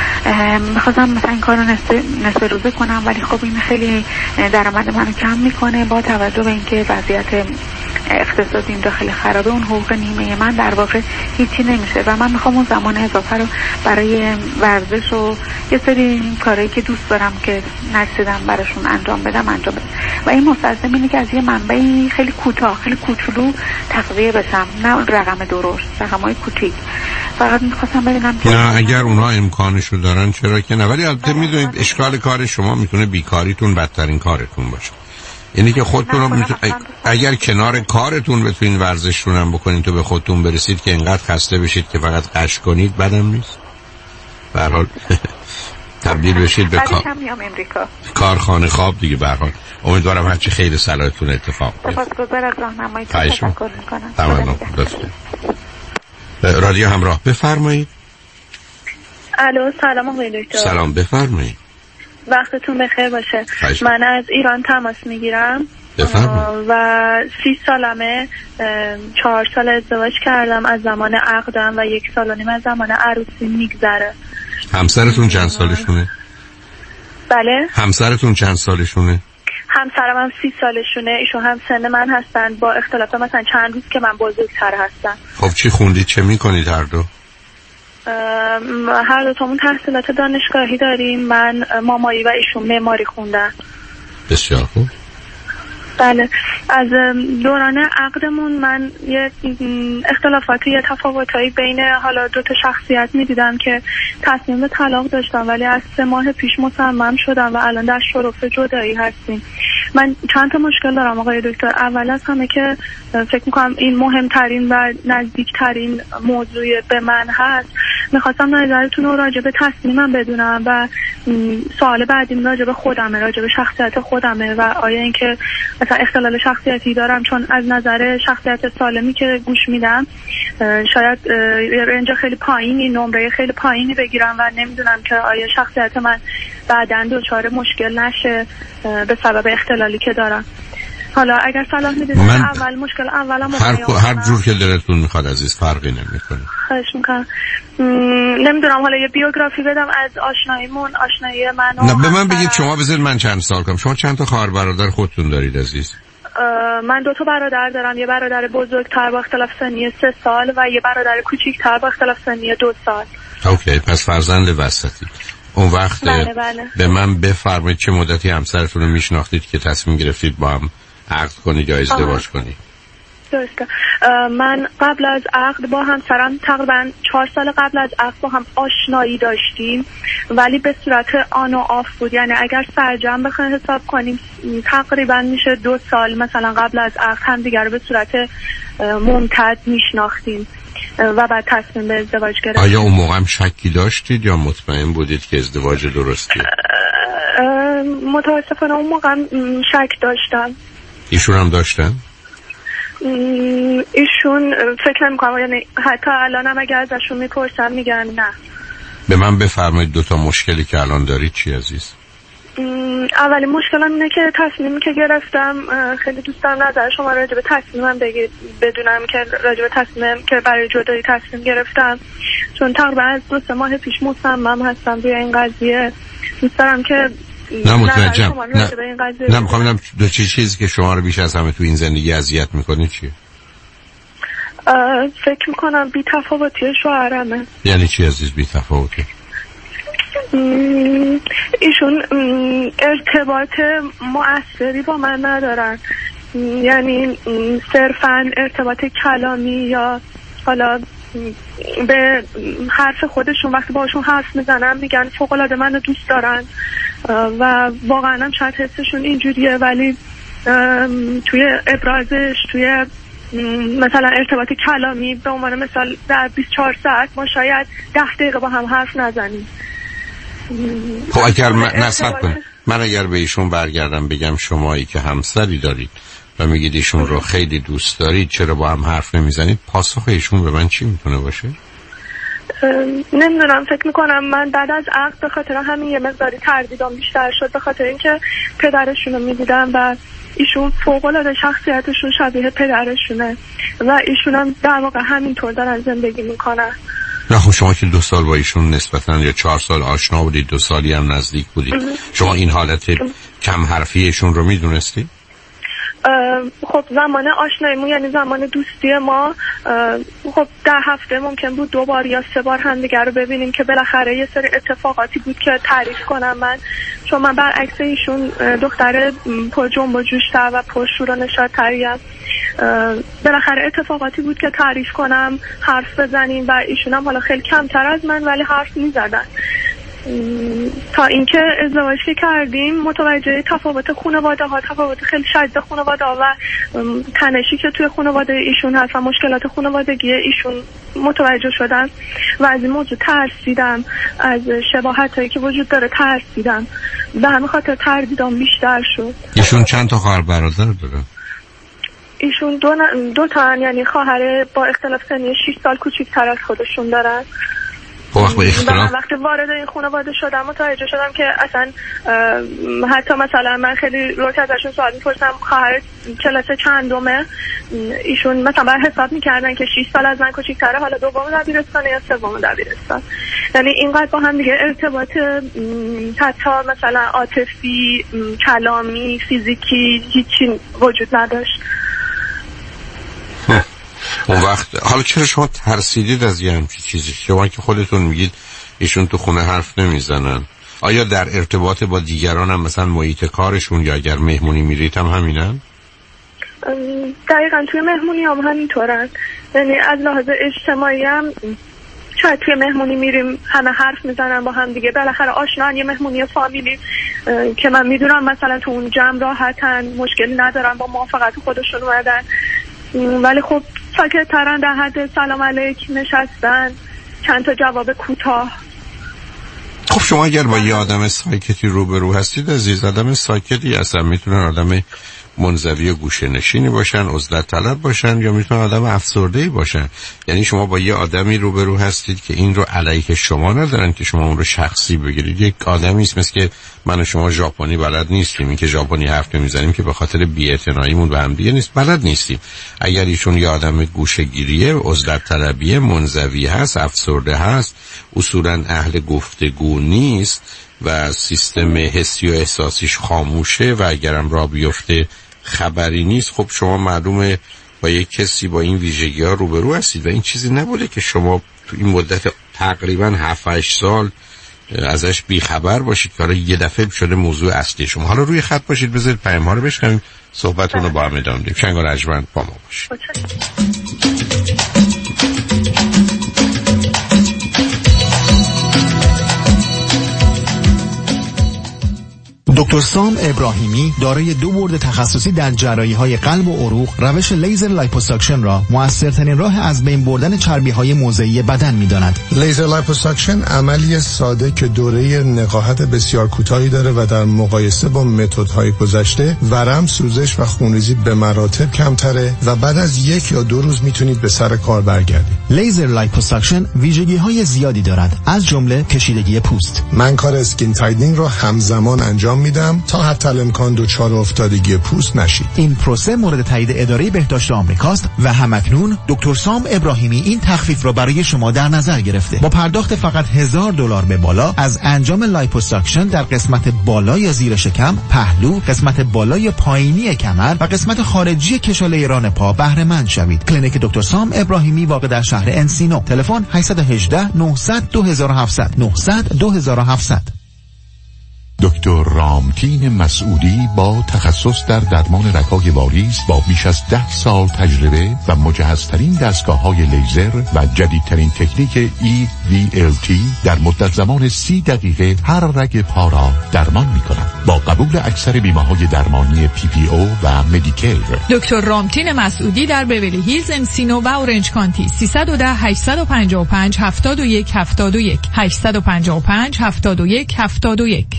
میخواستم مثلا این کار رو نصف, نصف روزه کنم ولی خب این خیلی درآمد منو کم میکنه با توجه به اینکه وضعیت اقتصادی اینجا خیلی خرابه. اون حقوق نیمه من در واقع هیچی نمیشه و من میخوام اون زمان اضافه رو برای ورزش و یه سری کارهایی که دوست دارم که نرسیدم براشون انجام بدم انجام بدم و این مستلزم اینه که از یه منبعی خیلی کوتاه خیلی کوچولو تغذیه بشم، نه رقم درشت، رقمای کوچیک. فقط میخواستم ببینم که نه اگر اونها امکانشو دارن چرا که نه. ولی البته میدونید اشکال کار شما میتونه بیکاریتون بدترین کارتون باشه. یعنی که خودتون رو میتون... اگر کنار کارتون بتونین ورزشتون هم بکنین تو به خودتون برسید که اینقدر خسته بشید که فقط قش کنید بدم نیست. به هر حال تبدیل بشید به کار کارخانه خواب دیگه. به هر حال امیدوارم هرچی خیر صلاحتون اتفاق بیفته. سپاسگزارم از راهنماییتون تشکر میکنم. تمام لطفاً. رادیو همراه بفرمایید. الو سلام آقای دکتر. سلام بفرمایید. وقتتون بخیر باشه. من از ایران تماس میگیرم و سی سالمه، چهار سال ازدواج کردم، از زمان عقدم و یک سال و نیم از زمان عروسی میگذره. همسرتون چند سالشونه؟ بله همسرتون چند سالشونه؟ همسرم هم سی سالشونه. ایشون هم سن من هستن با اختلاف مثلا چند روز که من بزرگتر هستم. خب چی خوندید چه میکنید هر دو؟ هر دو تامون تحصیلات دانشگاهی داریم. من مامایی و ایشون معماری خوندن. بسیار خوب. بله از دوران عقدمون من یه اختلافاتی یه تفاوتایی بین حالا دو تا شخصیت میدیدم که تصمیم به طلاق داشتم ولی از سه ماه پیش مصمم شدم و الان در شرف جدایی هستیم. من چند تا مشکل دارم آقای دکتر. اول از همه که فکر میکنم این مهمترین و نزدیکترین موضوع به من هست، میخواستم نظرتون رو راجع به تصمیمم بدونم و سوال بعدیم راجع به خودمه، راجع به شخصیت خودمه و آیا اینکه مثلا اختلال شخصیتی دارم، چون از نظر شخصیت سالمی که گوش میدم شاید رنج خیلی پایینی، نمره خیلی پایینی بگیرم و نمیدونم که آیا شخصیت من بعداً دچار مشکل نشه به سبب اختلالی که دارم. حالا اگر صلاح میدید من اول مشکل اولم هر هر جور که دلتون میخواد عزیز، فرقی نمیکنه. خواهش میکنم. نمیدونم حالا یه بیوگرافی بدم از آشناییمون، آشنایی من و نه به من بگید شما بذارید من چند سال کنم. شما چند تا خواهر برادر خودتون دارید عزیز؟ من دو تا برادر دارم، یه برادر بزرگتر با اختلاف سنی سه سال و یه برادر کوچیک‌تر با اختلاف سنی دو سال. اوکی، پس فرزند وسطی. اون وقت بله بله. به من بفرمایید چه مدتی همسرتون رو میشناختید که تصمیم گرفتید با هم عقد کنید یا ازدواج کنید؟ درسته. من قبل از عقد با همسرم تقریبا چهار سال قبل از عقد با هم آشنایی داشتیم، ولی به صورت آن و آف بود. یعنی اگر سرجم بخوایم حساب کنیم تقریبا میشه دو سال مثلا قبل از عقد هم دیگر رو به صورت ممتد میشناختیم و بعد تصمیم به ازدواج گرفتیم. آیا اون موقع هم شکی داشتید یا مطمئن بودید که ازدواج درستیه؟ متاسفانه اون موقع شک داشتم. ایشون هم داشتن؟ ایشون فکر نمی‌کنم، یعنی حتی الان هم اگر ازشون میپرسم میگن نه. به من بفرمایید دو تا مشکلی که الان دارید چی عزیز؟ اولین مشکلم اینه که تصمیمی که گرفتم، خیلی دوست دارم نظر شما راجع به تصمیمم بگید، بدونم که راجع به تصمیمم که برای جدایی تصمیم گرفتم، چون تقریبا از دو سه ماه پیش مصمم هستم روی این قضیه. دوست دارم که نه متوجهم نه نه میخوام ببینم دو چه چیزی که شما رو بیش از همه تو این زندگی اذیت میکنه چیه؟ فکر میکنم بی تفاوتی شوهرمه. یعنی چی عزیز بی تفاوتی؟ ایشون ارتباط مؤثری با من ندارن، یعنی صرفا ارتباط کلامی یا حالا به حرف خودشون وقتی باشون حرف میزنم میگن فوق‌العاده منو دوست دارن و واقعا هم شاید حسشون اینجوریه، ولی توی ابرازش، توی مثلا ارتباط کلامی به عنوان مثال در بیست و چهار ساعت ما شاید ده دقیقه با هم حرف نزنیم. خب اگر من نصب کنم من اگر به ایشون برگردم بگم شمایی که همسری دارید و میگید ایشون رو خیلی دوست دارید چرا با هم حرف نمیزنید، پاسخ ایشون به من چی میتونه باشه؟ نمیدونم، فکر میکنم من بعد از عقد به خاطر همین یه مقداری تردیدام بیشتر شد، به خاطر اینکه پدرشون رو میدیدم و ایشون فوق‌العاده شخصیتشون شبیه پدرشونه و ایشون هم در واقع همینطور دارن زندگی میکنن. نه خب شما که دو سال با ایشون نسبتاً یا چهار سال آشنا بودید، دو سالی هم نزدیک بودید، شما این حالت کم حرفی ایشون رو میدونستی؟ خب زمان آشناییمون یعنی زمان دوستی ما خب در هفته ممکن بود دو بار یا سه بار هم دیگر رو ببینیم که بالاخره یه سری اتفاقاتی بود که تعریف کنم من، چون من برعکس ایشون دختر پر جنب و جوش‌تر و پر شور و نشاط‌تریم. بالاخره اتفاقاتی بود که تعریف کنم، حرف بزنیم و ایشون هم حالا خیلی کمتر از من ولی حرف میزدن. تا اینکه ازدواج که کردیم متوجه تفاوت خانواده ها، تفاوت خیلی شدید خانواده ها و تنشی که توی خانواده ایشون هست و مشکلات خانوادگی ایشون متوجه شدم و از این موضوع ترسیدم، از شباهت هایی که وجود داره ترسیدم، به همین خاطر تردیدام بیشتر شد. ایشون چند تا خواهر برادر داره؟ ایشون دو, ن... دو تا، یعنی خواهر با اختلاف سنی شش سال کوچیک‌تر از خودشون دارن. وقت به اختلاف وقتی وارد این خانواده شدم متوجه شدم که اصلا حتی مثلا من خیلی روک ازشون سوال می‌پرسم خواهر کلاس چندمه، ایشون مثلا بر حساب می‌کردن که شش سال از من کوچیک‌تره، حالا دوم دبیرستان یا سوم دبیرستان. یعنی اینقدر با هم دیگه ارتباط حتی مثلا عاطفی، کلامی، فیزیکی هیچی وجود نداشت. اون وقت حالا چرا شما ترسیدید از یه همچین چیزی؟ شما که خودتون میگید ایشون تو خونه حرف نمیزنن، آیا در ارتباط با دیگران هم مثلا محیط کارشون یا اگر مهمونی میرید هم همینن؟ دقیقا توی مهمونی هم همینطورن، یعنی از لحاظ اجتماعی هم شاید توی مهمونی میریم همه حرف میزنن با هم دیگه، بالاخره آشنان، یه مهمونی فامیلی که من میدونم مثلا تو اون جمع راحتن، مشکلی ندارن، با موافقت خودشون اومدن، ولی خب ساکت ترن، در حد سلام علیک نشستن، چند تا جواب کوتاه. خب شما اگر با یه آدم ساکتی روبرو هستید عزیز، آدم ساکتی اصلا میتونن آدم منزوی و گوشه نشینی باشن، عزلت طلب باشن، یا میتونن آدم افسرده‌ای باشن. یعنی شما با یه آدمی روبرو هستید که این رو علیه شما ندارن که شما اون رو شخصی بگیرید. یک آدمی است مثل که من و شما ژاپنی بلد نیستیم، این که ژاپنی حرف نمیزنیم که به خاطر بی‌اعتناییمون به هم دیگه نیست، بلد نیستیم. اگر ایشون یه آدم گوشه‌گیریه، عزلت طلبیه، منزوی هست، افسرده هست، اصولاً اهل گفتگو نیست و سیستم حسی و احساسیش خاموشه و اگرم را بیفته خبری نیست، خب شما معلومه با یک کسی با این ویژگی ها روبرو هستید و این چیزی نبوده که شما تو این مدت تقریبا هفت هشت سال ازش بیخبر باشید که حالا یه دفعه شده موضوع اصلی شما. حالا روی خط باشید، بذارید پیام ها رو بشنویم، صحبتون رو با هم ادامه بدیم. شنگ و رجمند با ما باشید. دکتر سام ابراهیمی دارای دو بورد تخصصی در جراحی‌های قلب و عروق، روش لیزر لایپوساکشن را موثرترین راه از بین بردن چربی‌های موضعی بدن می‌داند. لیزر لایپوساکشن عملی ساده که دوره نقاهت بسیار کوتاهی داره و در مقایسه با متدهای گذشته ورم، سوزش و خونریزی به مراتب کمتره و بعد از یک یا دو روز میتونید به سر کار برگردید. لیزر لایپوساکشن ویژگی‌های زیادی دارد، از جمله کشیدگی پوست. من کار اسکین تایدنینگ رو همزمان انجام میدم تا حتی الامکان دچار افتادگی پوست نشید. این پروسه مورد تایید اداره بهداشت آمریکاست و همکنون دکتر سام ابراهیمی این تخفیف را برای شما در نظر گرفته. با پرداخت فقط هزار دلار به بالا از انجام لایپوساکشن در قسمت بالای زیر شکم، پهلو، قسمت بالای پایینی کمر و قسمت خارجی کشاله ران پا بهره مند شوید. کلینیک دکتر سام ابراهیمی واقع در شهر انسینو. تلفن هشت یک هشت نه صفر صفر دو هفت صفر صفر نه صفر صفر دو هفت صفر صفر. دکتر رامتین مسعودی با تخصص در درمان رگ‌های واریز با بیش از ده سال تجربه و مجهزترین دستگاه‌های لیزر و جدیدترین تکنیک ای وی ال تی در مدت زمان سی دقیقه هر رگ پا را درمان می‌کند. با قبول اکثر بیمه‌های درمانی پی پی او و مدیکیر. دکتر رامتین مسعودی در بیولی هیلز، انسینو و اورنج کانتی. سیصد و ده هشتصد و پنجاه و پنج هفتاد و یک هفتاد و یک هشتصد و پنجاه و پنج هفتاد و یک هفتاد و یک.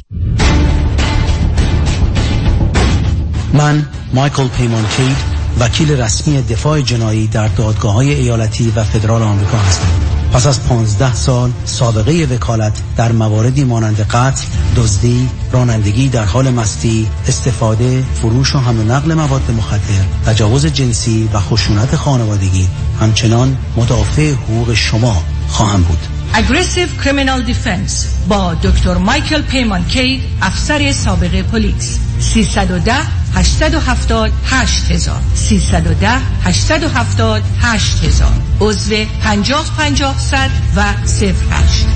من مایکل پیمان کید، وکیل رسمی دفاع جنایی در دادگاه‌های ایالتی و فدرال آمریکا هستم. پس از پانزده سال سابقه وکالت در مواردی مانند قتل، دزدی، رانندگی در حال مستی، استفاده، فروش و حمل و نقل مواد مخدر، تجاوز جنسی و خشونت خانوادگی، همچنان مدافع حقوق شما خواهم بود. Aggressive Criminal Defense با دکتر مایکل پیمان کید، افسر سابق پلیس. سیصد و ده هشتصد و هفتاد هشت هزار سیصد و ده هشتصد و هفتاد هشت هزار. عضو پنجاه پنجاه صد و صفر هشت.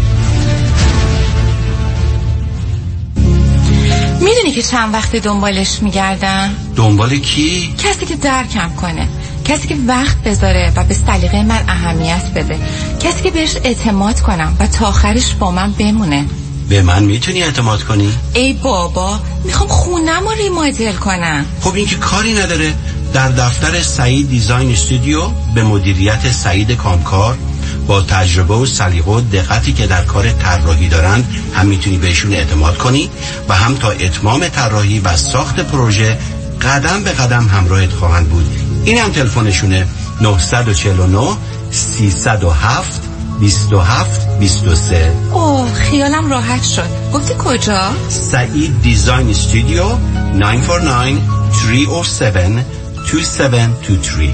میدونی که چند وقت دنبالش میگردم؟ دنبال کی؟ کسی که درکم کنه، کسی که وقت بذاره و به سلیقه من اهمیت بده، کسی که بهش اعتماد کنم و تا آخرش با من بمونه. به من میتونی اعتماد کنی؟ ای بابا، میخوام خونم رو ریمادل کنم. خب این که کاری نداره. در دفتر سعید دیزاین استودیو به مدیریت سعید کامکار با تجربه و سلیقه و دقتی که در کار طراحی دارند هم میتونی بهشون اعتماد کنی و هم تا اتمام طراحی و ساخت پروژه قدم به قدم همراهت خواهند بود. این هم تلفنشونه نه چهار نه سیصد و هفت بیست و هفت بیست و سه. اوه خیالم راحت شد. گفتی کجا؟ سعید دیزاین استودیو نه چهار نه سه صفر هفت دو هفت دو سه.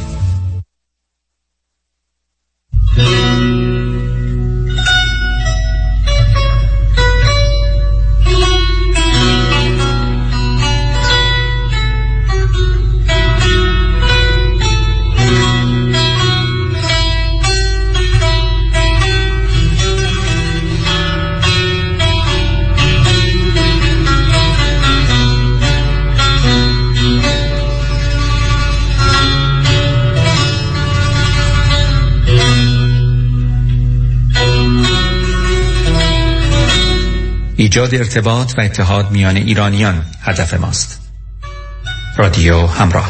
ایجاد ارتباط و اتحاد میان ایرانیان هدف ماست. رادیو همراه.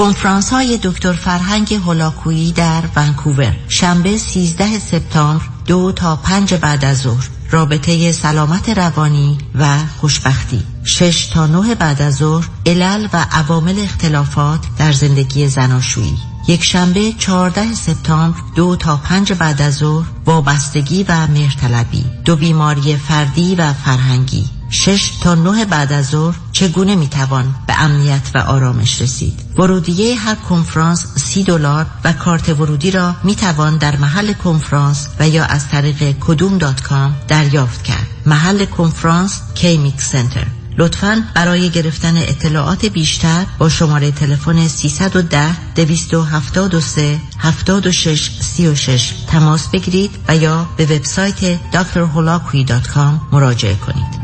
کنفرانس های دکتر فرهنگ هولاکویی در ونکوور شنبه سیزده سپتامبر دو تا پنج بعد از ظهر، رابطه سلامت روانی و خوشبختی. شش تا نه بعد از ظهر، علل و عوامل اختلافات در زندگی زناشویی. یک شنبه چهارده سپتامبر دو تا پنج بعد از ظهر، وابستگی و مهرطلبی، دو بیماری فردی و فرهنگی. شش تا نه بعد از ظهر، چگونه میتوان به امنیت و آرامش رسید. ورودیه هر کنفرانس سی دلار و کارت ورودی را میتوان در محل کنفرانس و یا از طریق کدوم دات کام دریافت کرد. محل کنفرانس کیمیک سنتر. لطفاً برای گرفتن اطلاعات بیشتر با شماره تلفن سیصد و ده دویست و هفتاد و سه هفتاد و شش سی و شش تماس بگیرید و یا به وبسایت دکتر هولاکویی دات کام مراجعه کنید.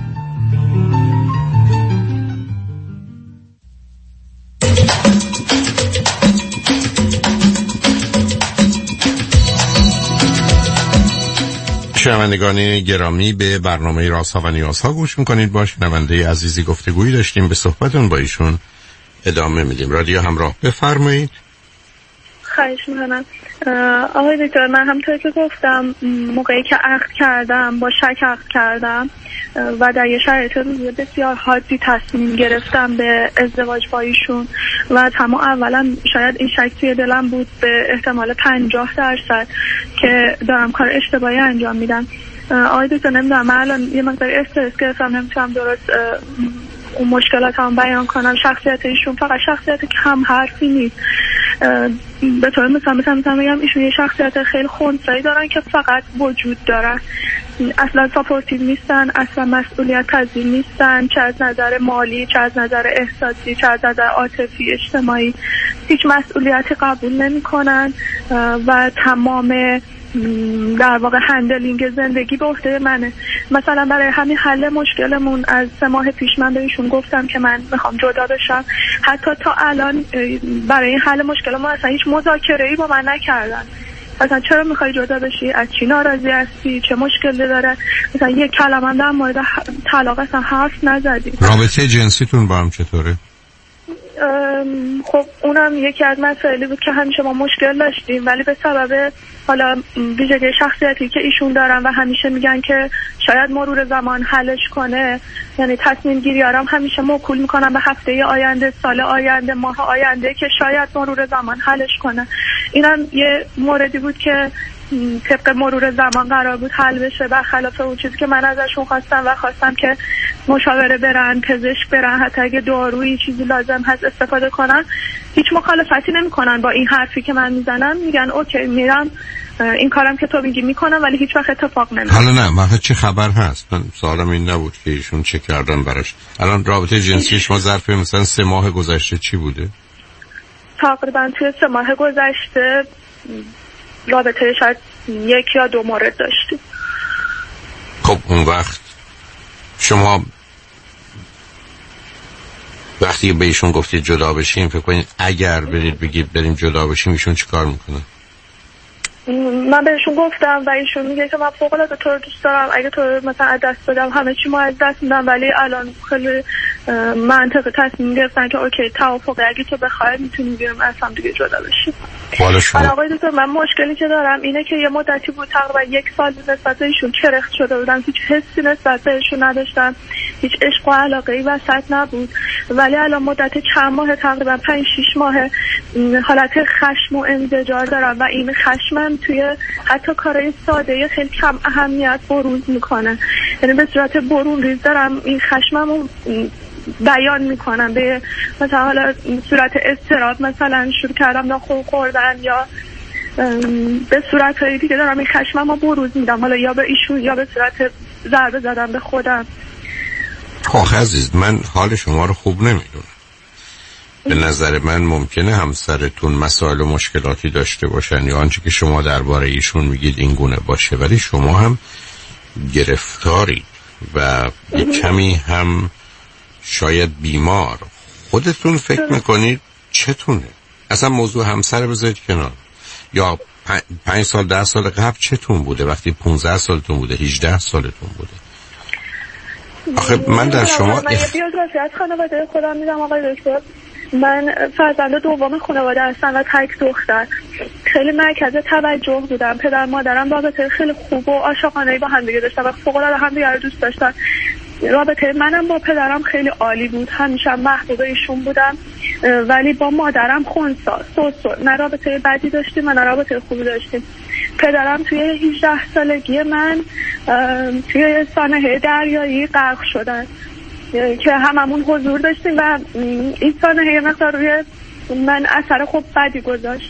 شنوندگان گرامی، به برنامه رازها و نیازها گوش میکنید. با شنونده عزیزی گفتگویی داشتیم، به صحبتون با ایشون ادامه میدیم. رادیو همراه، بفرمایید. خواهش میکنم. آقای دکتر، من همونطور که گفتم موقعی که عقد کردم با شک عقد کردم و در یه شرایط روزی بسیار حادی تصمیم گرفتم به ازدواج با ایشون و تمام اولا شاید این شک توی دلم بود به احتمال پنجاه درصد که دارم کار اشتباهی انجام میدم. آقای دکتر، نمیدونم، من الان یه مقدار استرس گرفتم، نمیتونم درست اون مشکلاتم بیان کنم. شخصیت ایشون فقط شخصیت کم حرفی نیست. به طور مثلا مثلا مثلا بگم ایشون یه شخصیت خیلی خنثی دارن که فقط وجود دارن، اصلا ساپورتیو نیستن، اصلا مسئولیت پذیر نیستن، چه از نظر مالی، چه از نظر احساسی، چه از نظر عاطفی، اجتماعی، هیچ مسئولیتی قبول نمی کنن و تمام در واقع هندلینگ زندگی به عهده منه. مثلا برای همین حل مشکلمون از سه ماه پیش من بهشون گفتم که من میخوام جدا بشم. حتی تا الان برای این حل مشکلمون اصلا هیچ مذاکره‌ای با من نکردن. مثلا چرا میخوای جدا بشی؟ از چی ناراضی هستی؟ چه مشکلی داره؟ مثلا یک کلمه هم در مورد طلاق اصلا حرف نزدی. رابطه جنسیتون با هم چطوره؟ خب اونم یکی از مسائلی بود که همیشه ما مشکل داشتیم، ولی به سبب حالا ویژگی شخصیتی که ایشون دارن و همیشه میگن که شاید مرور زمان حلش کنه، یعنی تصمیم گیری هم همیشه موکول میکنن به هفته آینده، سال آینده، ماه آینده که شاید مرور زمان حلش کنه. اینم یه موردی بود که طبق مرور زمان قرار بود حل بشه، برخلاف اون چیزی که من ازشون خواستم و خواستم که مشاوره برن، پزشک برن، حتی اگه دارویی چیزی لازم هست استفاده کنن. هیچ مخالفتی نمیکنن با این حرفی که من میزنم، میگن اوکی میرم این کارم که تو میگی میکنم، ولی هیچ وقت اتفاق نمیفته. حالا نه، واقعا چه خبر هست؟ من سوالم این نبود که ایشون چه کردن براش. الان رابطه جنسی شما ظرف مثلا سه ماه گذشته چی بوده؟ تقریبا توی سه ماه گذشته رابطه شاید یک یا دو مورد داشتیم. خب اون وقت شما وقتی به ایشون گفتید جدا بشیم، فکر کنید اگر برید بگید بریم جدا بشیم، ایشون چی کار میکنه؟ من بهشون گفتم و ایشون میگه که من فوق العاده تو رو دوست دارم، اگه تو رو مثلا از دست بدم همه چی ما از دست میدم، ولی الان خیلی منطقی تصمیم گرفتن که اوکی توافقی اگه تو بخوای میتونیم بیریم از هم دیگه جدا بشیم. حالا شما آقای دکتر، من مشکلی که دارم اینه که یه مدتی بود تقریبا یک سال نسبت بهشون کرخت شده بودم، هیچ حسی نسبت بهشون نداشتم، هیچ عشق و علاقه‌ای وسط نبود، ولی الان مدت چند ماه تقریبا پنج شش ماه حالت خشم و انزجار دارم و این خشمم توی حتی کارهای ساده خیلی کم اهمیت بروز میکنه، یعنی به صورت برون ریز دارم این خشممو بیان میکنم، به مثلا حالا صورت اضطراب مثلا شروع کردم ناخن خوردن یا به صورت هایی دیگه دارم این خشممو بروز میدم، حالا یا به ایشون یا به صورت ضربه زدم به خودم. خب عزیز، من حال شما رو خوب نمیدونم. به نظر من ممکنه همسرتون مسائل و مشکلاتی داشته باشن یا آنچه که شما درباره ایشون میگید این گونه باشه، ولی شما هم گرفتاری و یک کمی هم شاید بیمار. خودتون فکر میکنید چتونه؟ اصلا موضوع همسر بذارید کنار، یا پنج سال ده سال قبل چتون بوده وقتی پونزده سالتون بوده، هجده سالتون بوده؟ آخه من در شما من یه بیوگرافی از خانواده خودم میدم آقای دکتر. من فرزند دوم خانواده هستم و تک دختر. خیلی مرکز توجه بودم. پدر مادرم رابطه خیلی خوب و عاشقانه‌ای با هم دیگه داشتن و فوق‌العاده هم دیگه رو دوست داشتن. رابطه منم با پدرم خیلی عالی بود. همیشه محبوب ایشون بودم، ولی با مادرم خنثی سوسو، نه رابطه بدی داشتیم و نه رابطه خوبی داشتیم. پدرم توی هجده سالگی من توی سانحه دریایی غرق شدن که هممون حضور داشتیم و این سانحه یه مقدار روی من اثر خوب بدی گذاشت.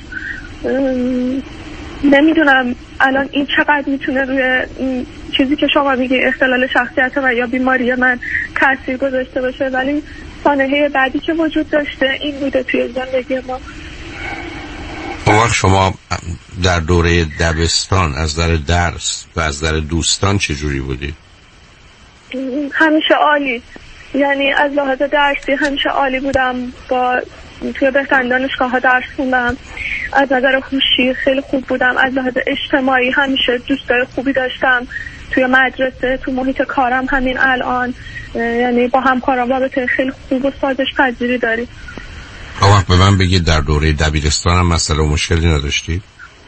نمیدونم الان این چقدر میتونه روی چیزی که شما میگی اختلال شخصیت من یا بیماری من تاثیر گذاشته باشه، ولی سانحه بعدی که وجود داشته این بوده توی زندگی ما. اون وقت شما در دوره دبستان از نظر درس و از نظر دوستان چجوری بودی؟ همیشه عالی، یعنی از لحاظ درسی همیشه عالی بودم. با توی بهترین دانشگاه ها درس خوندم. از نظر هوشی خیلی خوب بودم. از لحاظ اجتماعی همیشه دوستای خوبی داشتم. توی مدرسه، تو محیط کارم همین الان، یعنی با همکارام رابطه خیلی خوب و سازش پذیری داریم. اون وقت به من بگید در دوره دبیرستان هم مسئله و مشکلی نداشتی؟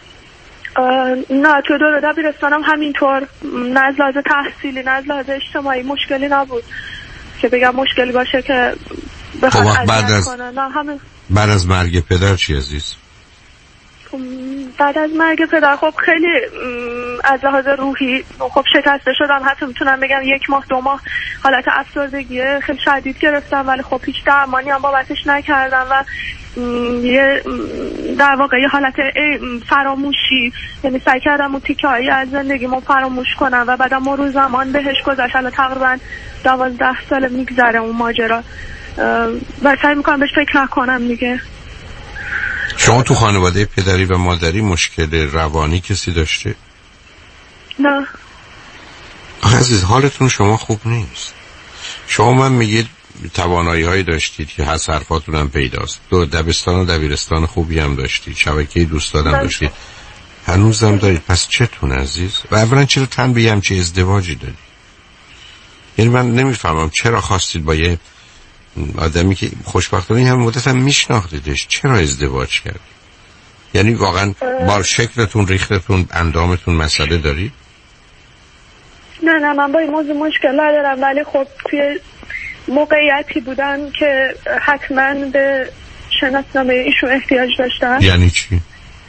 نه، تو دوره دبیرستانم همینطور، نه از لحاظ تحصیلی نه از لحاظ اجتماعی مشکلی نبود که بگم مشکلی باشه که بخواد بعد از کنه. نه همین. بعد از مرگ پدر چی عزیز؟ بعد از مرگ پدر خب خیلی از لحاظ روحی خب شکسته شدم. حتی میتونم بگم یک ماه دو ماه حالت افسردگی خیلی شدید گرفتم، ولی خب هیچ درمانی هم بابتش نکردم و یه در واقع یه حالت فراموشی، یعنی سعی کردم اون تیکه هایی از زندگیمو فراموش کنم و بعدم مرور زمان بهش گذشت. الان تقریبا دوازده سال میگذره اون ماجرا و سعی میکنم بهش فکر نکنم دیگه. شما تو خانواده پدری و مادری مشکل روانی کسی داشته؟ نه عزیز، حالتون شما خوب نیست. شما من میگید توانایی هایی داشتید که هست حرفاتون هم پیداست. دو دبستان و دبیرستان خوبی هم داشتید، شبکه دوست دادم داشتید، هنوزم دارید. پس چتون عزیز؟ و اولا چرا تن به همچه ازدواجی دارید؟ یعنی من نمیفهمم چرا خواستید با یه آدمی که خوشبختانه این هم مدت هم میشناختیدش چرا ازدواج کرد؟ یعنی واقعا با شکلتون، ریختتون، اندامتون مسئله داری؟ نه نه من با این موضوع مشکل ندارم، ولی خب توی موقعیتی بودم که حتما به شناسنامه ایشون احتیاج داشتم. یعنی چی؟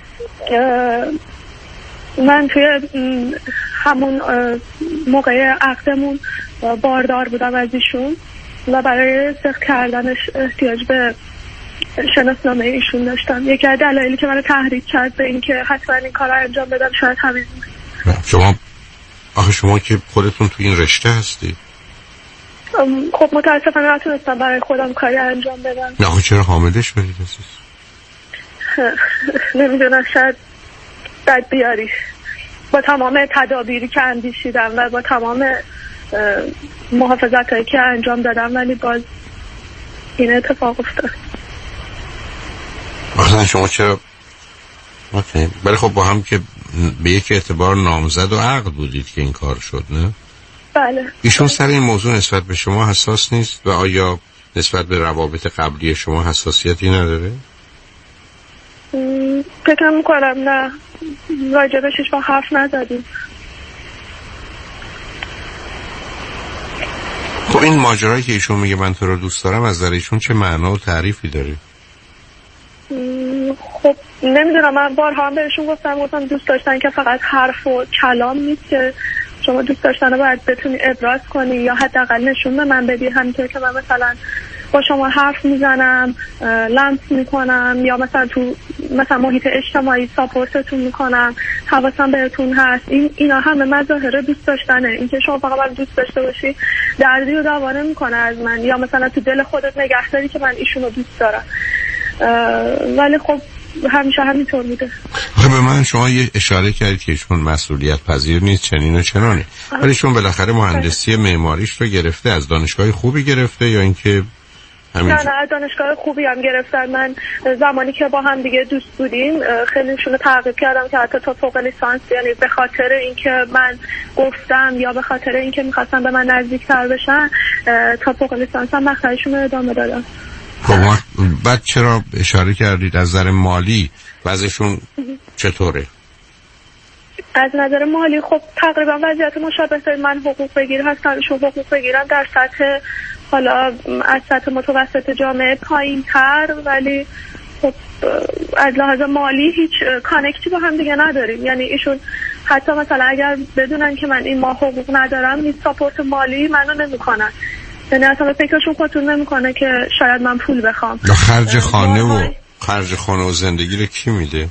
من توی همون موقع عقدمون باردار بودم از ایشون و برای سخت کردنش احتیاج به شناسنامه ایشون داشتم. یکی از دلایلی که منو تحریک کرد به این که حتما این کار رو انجام بدم شاید همین بود. شما آخه شما که خودتون تو این رشته هستی؟ خب متاسفانه نتونستم برای خودم کاری انجام بدم. نه آخه چرا حامله شدید عزیز؟ نمیدونم، شاید بد بیاری. با تمام تدابیری که اندیشیدم و با تمام محافظت هایی که انجام دادم ولی باز این اتفاق افتاد. مثلا شما چرا اوکی ولی خب با هم که به یک اعتبار نامزد و عقد بودید که این کار شد، نه؟ بله. ایشون سر این موضوع نسبت به شما حساس نیست و آیا نسبت به روابط قبلی شما حساسیتی نداره؟ فکر میکنم نه، راجبش هیچ وقت حرف نزدیم. خب این ماجرایی که ایشون میگه من تو رو دوست دارم از نظر ایشون چه معنا و تعریفی داره؟ خب نمیدونم، من بارها هم بهشون گفتم گفتم دوست داشتن که فقط حرف و کلام نیست که شما دوست داشتن رو باید بتونی ابراز کنی یا حداقل نشون به من بدی. همینطور که من مثلا با شما حرف میزنم، لمس میکنم یا مثلا تو مثلا محیط اجتماعی ساپورتتون میکنم، حواسم بهتون هست، این اینا همه مظاهر دوست داشتنه. اینکه شما فقط من دوست داشته باشی دردی و دعوا نمیکنه از من، یا مثلا تو دل خودت نگه داری که من ایشونو دوست دارم. ولی خب همیشه همینطور بوده. خب به من شما یه اشاره کردید که ایشون مسئولیت پذیر نیست چنین و چنانه، ولی ایشون بالاخره مهندسی معماریش رو گرفته، از دانشگاه خوبی گرفته یا اینکه همین؟ نه نه دانشگاه خوبی هم گرفتن. من زمانی که با هم دیگه دوست بودیم خیلی شون تعقیب کردم که حتی تا فوق لیسانس، یعنی به خاطر اینکه من گفتم یا به خاطر اینکه میخواستم به من نزدیکتر بشن تا فوق لیسانس هم مقطعشون رو ادامه دادم. خب بعد چرا اشاره کردید از نظر مالی وضعشون چطوره؟ از نظر مالی خب تقریبا وضعیت مشابه داریم. من حقوق بگیر هستم، ایشون حقوق بگیرم در سطح حالا از سطح متوسط جامعه پایین تر، ولی خب از لحاظ مالی هیچ کانکتی با هم دیگه نداریم. یعنی ایشون حتی مثلا اگر بدونن که من این ماه حقوق ندارم هیچ ساپورت مالی منو نمیکنن، یعنی اصلا فکرشون خودتون نمیکنه که شاید من پول بخوام. خرج خانه و خرج خانه و زندگی رو کی میده؟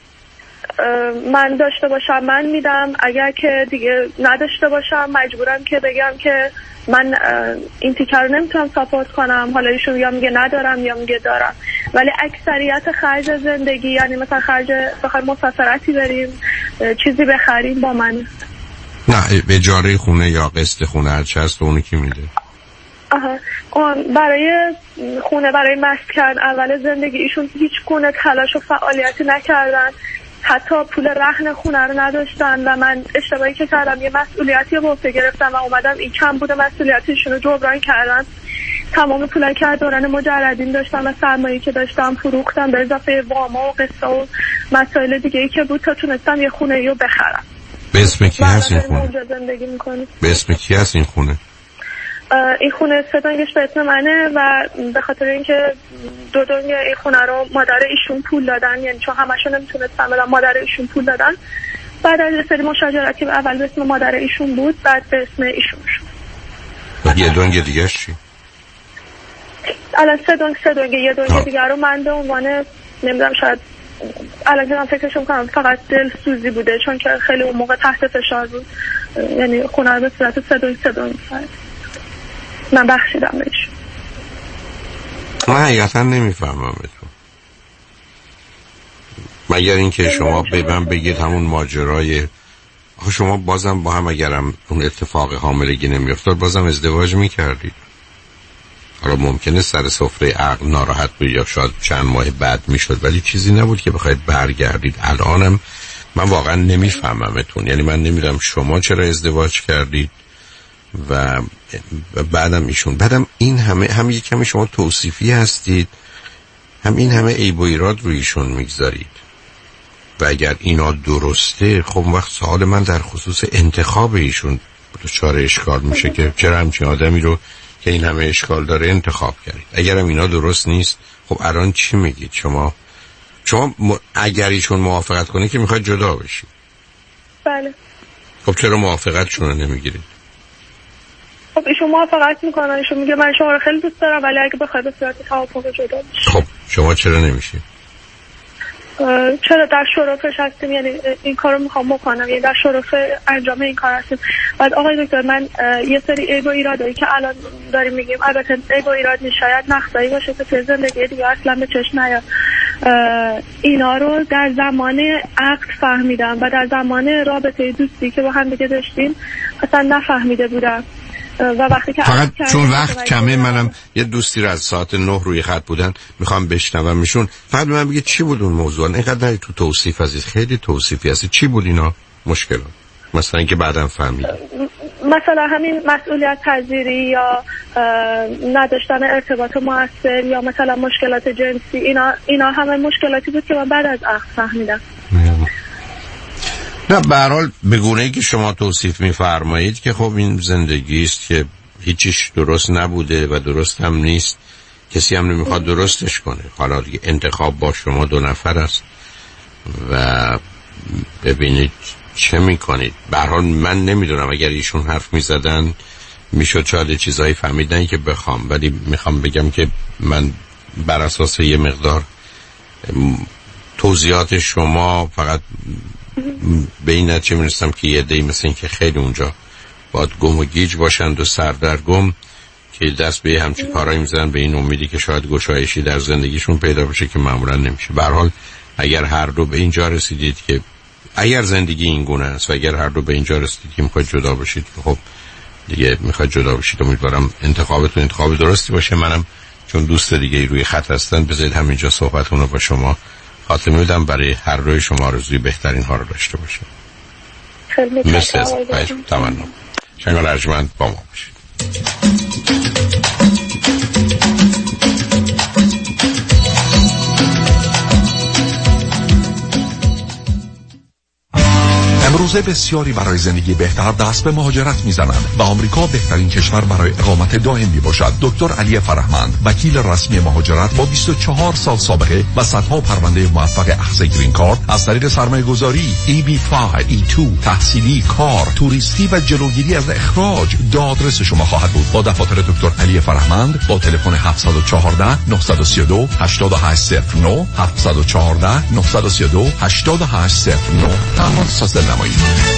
من داشته باشم من میدم، اگر که دیگه نداشته باشم مجبورم که بگم که من این تیکر رو نمیتونم ساپورت کنم. حالا ایشون یا میگه ندارم یا میگه دارم، ولی اکثریت خرج زندگی، یعنی مثلا خرج بخوایم مسافرتی بریم چیزی بخریم با من. نه اجاره خونه یا قسط خونه هر چه هست اونو کی میده؟ آها اون برای خونه، برای مسکن اول زندگی ایشون هیچ گونه تلاش و فعالیتی نکردن، حتی پول رهن خونه رو نداشتن و من اشتباهی که کردم یه مسئولیتی رو به عهده گرفتم و اومدم این کم بوده مسئولیتشون رو جبران کردم. تمام پولایی که دوران مجردین داشتم و سرمایه‌ای که داشتم فروختم به اضافه واما و قسط و مسائل دیگه ای که بود تا تونستم یه خونه رو بخرم. به اسم کی هست این خونه؟ اونجا زندگی می‌کنی. به اسم کی هست این خونه؟ این خونه سه دنگش به اسم منه و به خاطر اینکه دو دنگ این خونه رو مادر ایشون پول دادن، یعنی چون همشون نمیتونستن بدن مادر ایشون پول دادن. بعد از سری مشاجراتی اول به اسم مادر ایشون بود، بعد به اسم ایشون شد. یه دنگ دیگه چی؟ الان سه دنگ سه دنگ یه دنگ دیگه رو من به عنوان نمیدونم شاید الان که من فکرشون کنم فقط دل سوزی بوده، چون که خیلی اون موقع تحت فشار بود، یعنی خونه رو به صورت سه دنگ سه دنگ من بخشیدم بهش. من حقیقتا نمیفهمم بهتون، مگر اینکه شما به من بگید همون ماجرای شما بازم با هم اگرم اون اتفاق حاملگی نمیافتاد بازم ازدواج میکردید. حالا ممکنه سر سفره عقل ناراحت بود یا شاید چند ماه بعد میشد، ولی چیزی نبود که بخواید برگردید. الانم من واقعا نمیفهممتون، یعنی من نمیدونم شما چرا ازدواج کردید و بعدم ایشون، بعدم این همه هم یک کمی شما توصیفی هستید، هم این همه عیب و ایراد روی ایشون میگذارید و اگر اینا درسته خب وقت سوال من در خصوص انتخاب ایشون دچار اشکال میشه که چرا همچین آدمی رو که این همه اشکال داره انتخاب کردید. اگرم اینا درست نیست خب الان چی میگید شما؟ شما م... اگر ایشون موافقت کنه که میخواید جدا بشید. بله. خب چرا موافقتشون رو نمیگیرید؟ خب ایشون موافقت میکنن، ایشون میگه من شما رو خیلی دوست دارم ولی اگه بخواد به صورت توافق جدا بشید. خب شما چرا نمیشید؟ چرا در شرفش هستیم، یعنی این کار رو میخوام بکنم، یعنی در شرف انجام این کار هستیم. بعد آقای دکتر من یه سری عیب و ایرادایی که الان داریم میگیم، البته عیب و ایراد نیست، شاید نقصایی باشه که توی زندگی دیگه اصلا به چشم نیاد، اینا رو در زمان عقد فهمیدم و در زمان رابطه دوستی که با هم دیگه داشتیم اصلا نفهمیده بودم و وقتی که فقط چون وقت کمه منم یه دوستی رو از ساعت نه روی خط بودن میخوام بشنوم میشون، فقط من بگه چی بود اون موضوع، اینقدر نری تو توصیف عزیز، خیلی توصیفی هستی، چی بود اینا مشکلات مثلا اینکه بعدم فهمیدم؟ مثلا همین مسئولیت پذیری یا نداشتن ارتباط موثر یا مثلا مشکلات جنسی، اینا اینا همه مشکلاتی بود که من بعد از عقد فهمیدم. نه به هر حال به گونه‌ای که شما توصیف می‌فرمایید که خب این زندگی است که هیچیش درست نبوده و درست هم نیست، کسی هم نمیخواد درستش کنه. حالا دیگه انتخاب با شما دو نفر است و ببینید چه میکنید. به هر حال من نمیدونم، اگر ایشون حرف میزدن میشد شاید چیزایی فهمیدن که بخوام، ولی میخوام بگم که من بر اساس یه مقدار توضیحات شما فقط به این نتیجه میرسم که یه عده‌ای مثل این که خیلی اونجا باید گم و گیج باشند و سردرگم که دست به همچین کارایی میزنن به این امیدی که شاید گشایشی در زندگیشون پیدا بشه که معمولا نمیشه. به هر حال اگر هر دو به اینجا رسیدید که اگر زندگی این گونه است و اگر هر دو به اینجا رسیدید که میخواید جدا بشید، خب دیگه میخواید جدا بشید، امیدوارم انتخابتون انتخاب درستی باشه. منم چون دوست دیگه روی خط هستن بذارید همینجا صحبتونو با شما خاتمه میدم، برای هر روی شما آرزوی بهترین ها رو داشته باشه. خیلی مثل از تمنام شنگال ارجمند با ما باشید. امروزه بسیاری برای زندگی بهتر دست به مهاجرت میزنند و آمریکا بهترین کشور برای اقامت دائم میباشد. دکتر علی فرهمند، وکیل رسمی مهاجرت با بیست و چهار سال سابقه و صدها پرونده موفق اخذ گرین کارت از طریق سرمایه‌گذاری، ای بی پنج، ای دو، تحصیلی، کار، توریستی و جلوگیری از اخراج دادرس شما خواهد بود. با دفاتر دکتر علی فرهمند با تلفن هفت یک چهار نه سه دو هشت هشت صفر نه هفت یک چهار نه سه دو هشت هشت صفر نه تماس حاصل نمایید.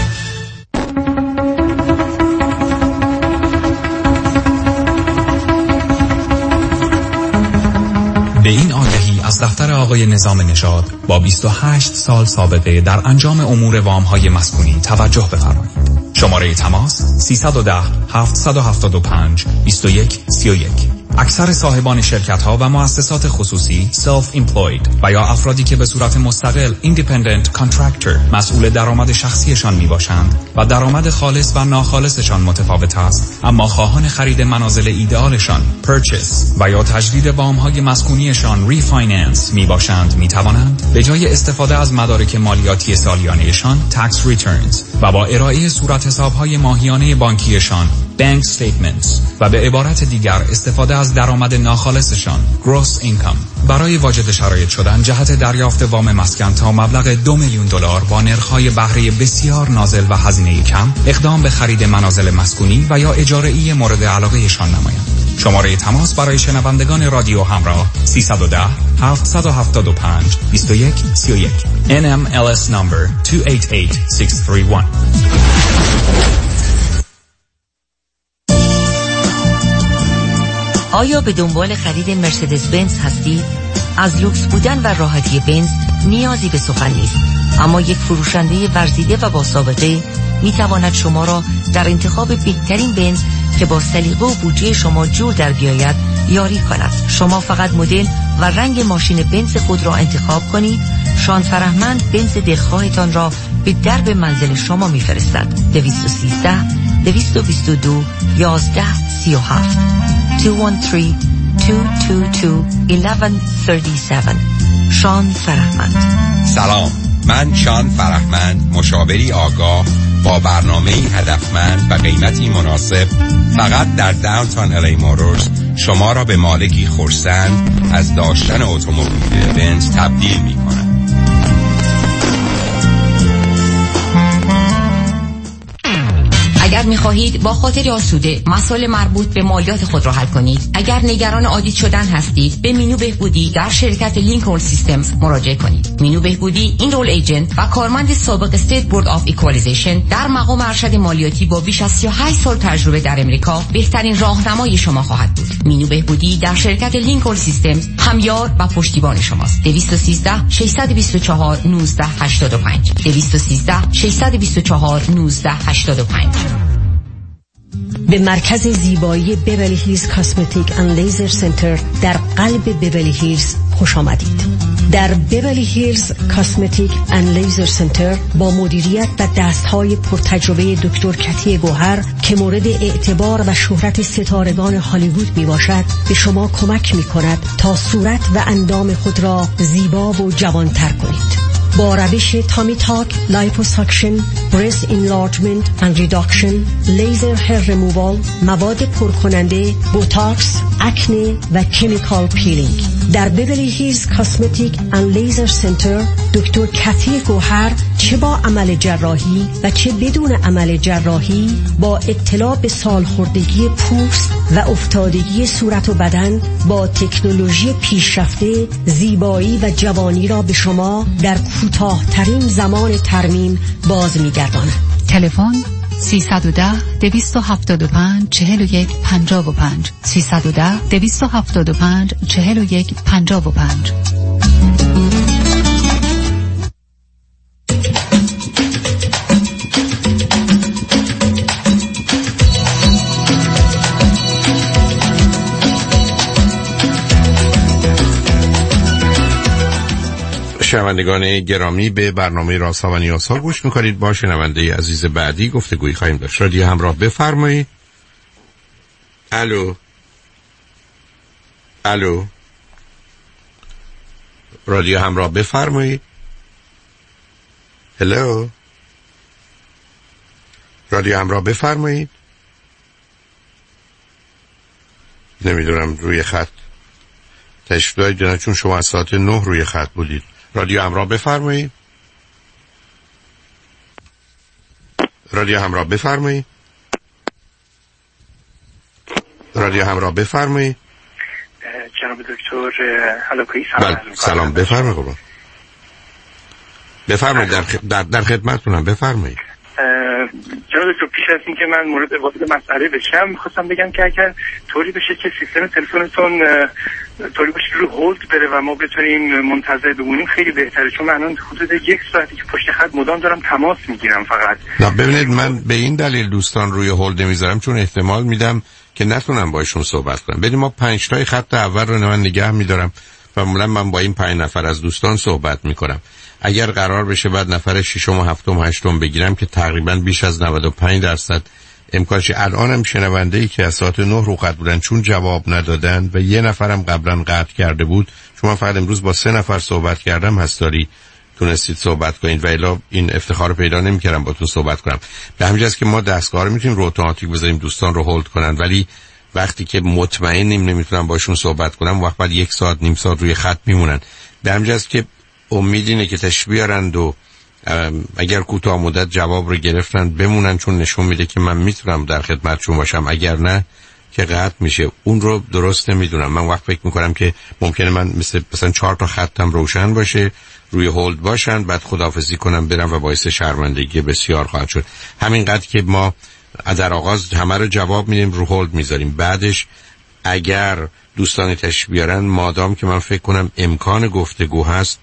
به این آگهی از دفتر آقای نظام نژاد با بیست و هشت سال سابقه در انجام امور وام‌های مسکونی توجه بفرمایید. شماره تماس سیصد و ده هفتصد و هفتاد و پنج بیست و یک سی و یک. اکثر صاحبان شرکت‌ها و مؤسسات خصوصی self employed و یا افرادی که به صورت مستقل independent contractor مسئول درآمد شخصیشان میباشند و درآمد خالص و ناخالصشان متفاوت است، اما خواهان خرید منازل ایدئالشان purchase و یا تجدید وام‌های مسکونیشان refinance میباشند، میتوانند به جای استفاده از مدارک مالیاتی سالیانه‌شان tax returns و با ارائه صورت حساب‌های ماهیانه بانکیشان bank statements و به عبارت دیگر استفاده از درآمد ناخالصشان gross income برای واجد شرایط شدن جهت دریافت وام مسکن تا مبلغ دو میلیون دلار با نرخ‌های بهره بسیار نازل و هزینه کم اقدام به خرید منازل مسکونی و یا اجاره‌ای مورد علاقهشان نمایند. شماره تماس برای شنوندگان رادیو همراه سیصد و ده هفتصد و هفتاد و پنج بیست و یک سی و یک ان ام ال اس number دو هشت هشت شش سه یک. آیا به دنبال خرید مرسدس بنز هستید؟ از لوکس بودن و راحتی بنز نیازی به سخن نیست، اما یک فروشنده ورزیده و با سابقه می تواند شما را در انتخاب بهترین بنز که با سلیقه و بودجه شما جور در بیاید یاری کند. شما فقط مدل و رنگ ماشین بنز خود را انتخاب کنید. شان فرهمند بنز دلخواهتان را به درب منزل شما می فرستد. دویست و سیزده دویست و بیست و دو یازده سی و هفت دو یک سه دو دو دو یک یک سه هفت. شان فرهمند. سلام، من شان فرهمند، مشاوری آگاه با برنامه هدفمند و قیمتی مناسب فقط در داونتاون الی موتورز شما را به مالکی خرسند از داشتن اتومبیل بنز تبدیل می کنم. اگر می‌خواهید با خاطر آسوده مسائل مربوط به مالیات خود را حل کنید، اگر نگران آدیت شدن هستید، به مینو بهبودی در شرکت لینکلن سیستمز مراجعه کنید. مینو بهبودی این رول ایجنت و کارمند سابق استیت بورد آف ایکوالیزیشن در مقام ارشد مالیاتی با بیش از سی و هشت سال تجربه در امریکا بهترین راهنمای شما خواهد بود. مینو بهبودی در شرکت لینکلن سیستمز همیار و پشتیبان شماست. دویست و سیزده ششصد و بیست و چهار نوزده هشتاد و پنج دویست و سیزده ششصد و بیست و چهار نوزده هشتاد و پنج. به مرکز زیبایی بیولی هیلز کاسمتیک اند لیزر سنتر در قلب بیولی هیلز خوش آمدید. در بیولی هیلز کاسمتیک اند لیزر سنتر با مدیریت و دستهای پرتجربه دکتر کتی گوهر که مورد اعتبار و شهرت ستارگان هالیوود می باشد، به شما کمک می کند تا صورت و اندام خود را زیبا و جوانتر کنید. با روش تامی تاک، لایپوساکشن، برست انلارجمنت اند ریداکشن، لیزر هیر ریمووال، مواد پرکننده، بوتاکس، اکنه و کمیکال پیلینگ. در بیولی هیلز کاسمتیک اند لیزر سنتر دکتر کتی گوهر چه با عمل جراحی و چه بدون عمل جراحی با اطلاع به سالخوردگی پوست و افتادگی صورت و بدن با تکنولوژی پیشرفته زیبایی و جوانی را به شما در کوتاه‌ترین زمان ترمیم باز می‌گرداند. تلفن سیصد و ده دویست و هفتاد و پنج چهل و یک پنجاه و پنج سیصد و ده دویست و هفتاد و پنج چهل و یک پنجاه و پنج. شنوندگان گرامی، به برنامه رازها و نیازها گوش میکنید. با شنونده عزیز بعدی گفتگویی خواهیم داشت. رادیو همراه، بفرمایید. الو الو رادیو همراه، بفرمایید. هلو رادیو همراه بفرمایید. نمیدونم روی خط تشریف دارید نه، چون شما از ساعت نه روی خط بودید. رادیو همراه بفرمایید. رادیو همراه بفرمایید. رادیو همراه بفرمایید. جناب دکتر هلاکویی سلام. سلام بفرمایید قربان. بفرمایید در, خ... در, در خدمتتونم بفرمایید. جناب دکتر پیش از اینکه من مورد وارد مسئله بشم میخواستم بگم که اگر طوری بشه که سیستم تلفنتون طوری باشه رو هولد بره و ما بتونیم منتظر بمونیم خیلی بهتره، چون من الان حدود یک ساعتی که پشت خط مدام دارم تماس میگیرم فقط. نه ببینید من به این دلیل دوستان روی هولد نمیذارم چون احتمال میدم که نتونم باشون صحبت کنم. بدید ما پنج تای خط اول رو من نگه میدارم و معمولا من با این پنج نفر از دوستان صحبت میکنم. اگر قرار بشه بعد نفر ششم و هفتم و هشتم بگیرم که تقریبا بیش از نود و پنج درصد امکانش، الانم شنونده‌ای که از ساعت نه رو قطع بودن چون جواب ندادن و یه نفرم قبلا قطع کرده بود، شما فقط امروز با سه نفر صحبت کردم هستاری تونستید صحبت کنید و الا این افتخار پیدا نمی‌کردم باتون صحبت کنم. به همین جاست که ما دستگاه رو میتونیم رو اتوماتیک بذاریم دوستان رو هولد کنن، ولی وقتی که مطمئنیم نمیتونم باشون صحبت کنم وقت بعد یک ساعت نیم ساعت روی خط میمونن. به همین جاست که امید اینه که تشریف بیارند و اگر کوتاه مدت جواب رو گرفتن بمونن، چون نشون میده که من میتونم در خدمتشون باشم، اگر نه که قطع میشه. اون رو درست نمیدونم. من وقت فکر میکنم که ممکنه من مثل مثلا چهار تا خطم روشن باشه روی هولد باشن بعد خداحافظی کنم برم و باعث شرمندگی بسیار خواهد شد. همینقدر که ما در آغاز همه رو جواب میدیم رو هولد میذاریم، بعدش اگر دوستان تشریف بیارن مادام که من فکر کنم امکان گفتگو هست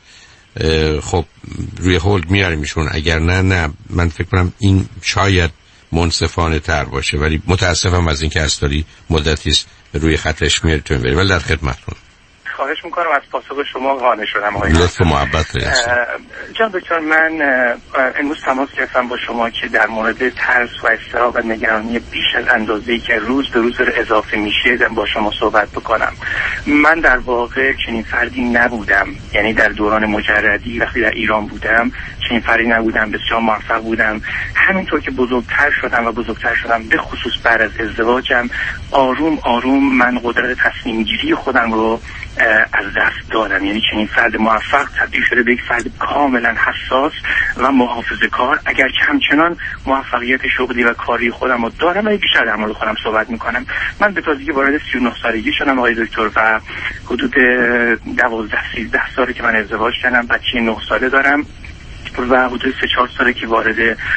خب روی هولد میاریمشون، اگر نه نه من فکر کنم این شاید منصفانه تر باشه، ولی متاسفم از اینکه استاری مدتی است روی خطش میارتون بری، ولی در خدمتتون. خواهش میکنم از پاسخ شما قانع شدم آقای لطف و محبت رئیس. جان دکتر من امروز تماس گرفتم با شما که در مورد ترس و اضطراب و نگرانی بیش از اندازه‌ای که روز به روز اضافه میشه با شما صحبت بکنم. من در واقع چنین فردی نبودم، یعنی در دوران مجردی وقتی در ایران بودم چنین فردی نبودم، بسیار موفق بودم. همینطور که بزرگتر شدم و بزرگتر شدم به خصوص بعد از ازدواجم آروم آروم من قدرت تصمیم گیری خودم رو از دست دادم. یعنی چنین فرد موفق تبدیل شده به یک فرد کاملا حساس و محافظه‌کار، اگر همچنان موفقیت شغلی و کاری خودم رو دارم ولی بیشتر در مورد خودم صحبت میکنم. من به تازگی وارد سی و نه سالگی شدم آقای دکتر و حدود دوازده سیزده ساله که من ازدواج کردم، بچه نه ساله دارم و حدود سه چهار ساله که وارد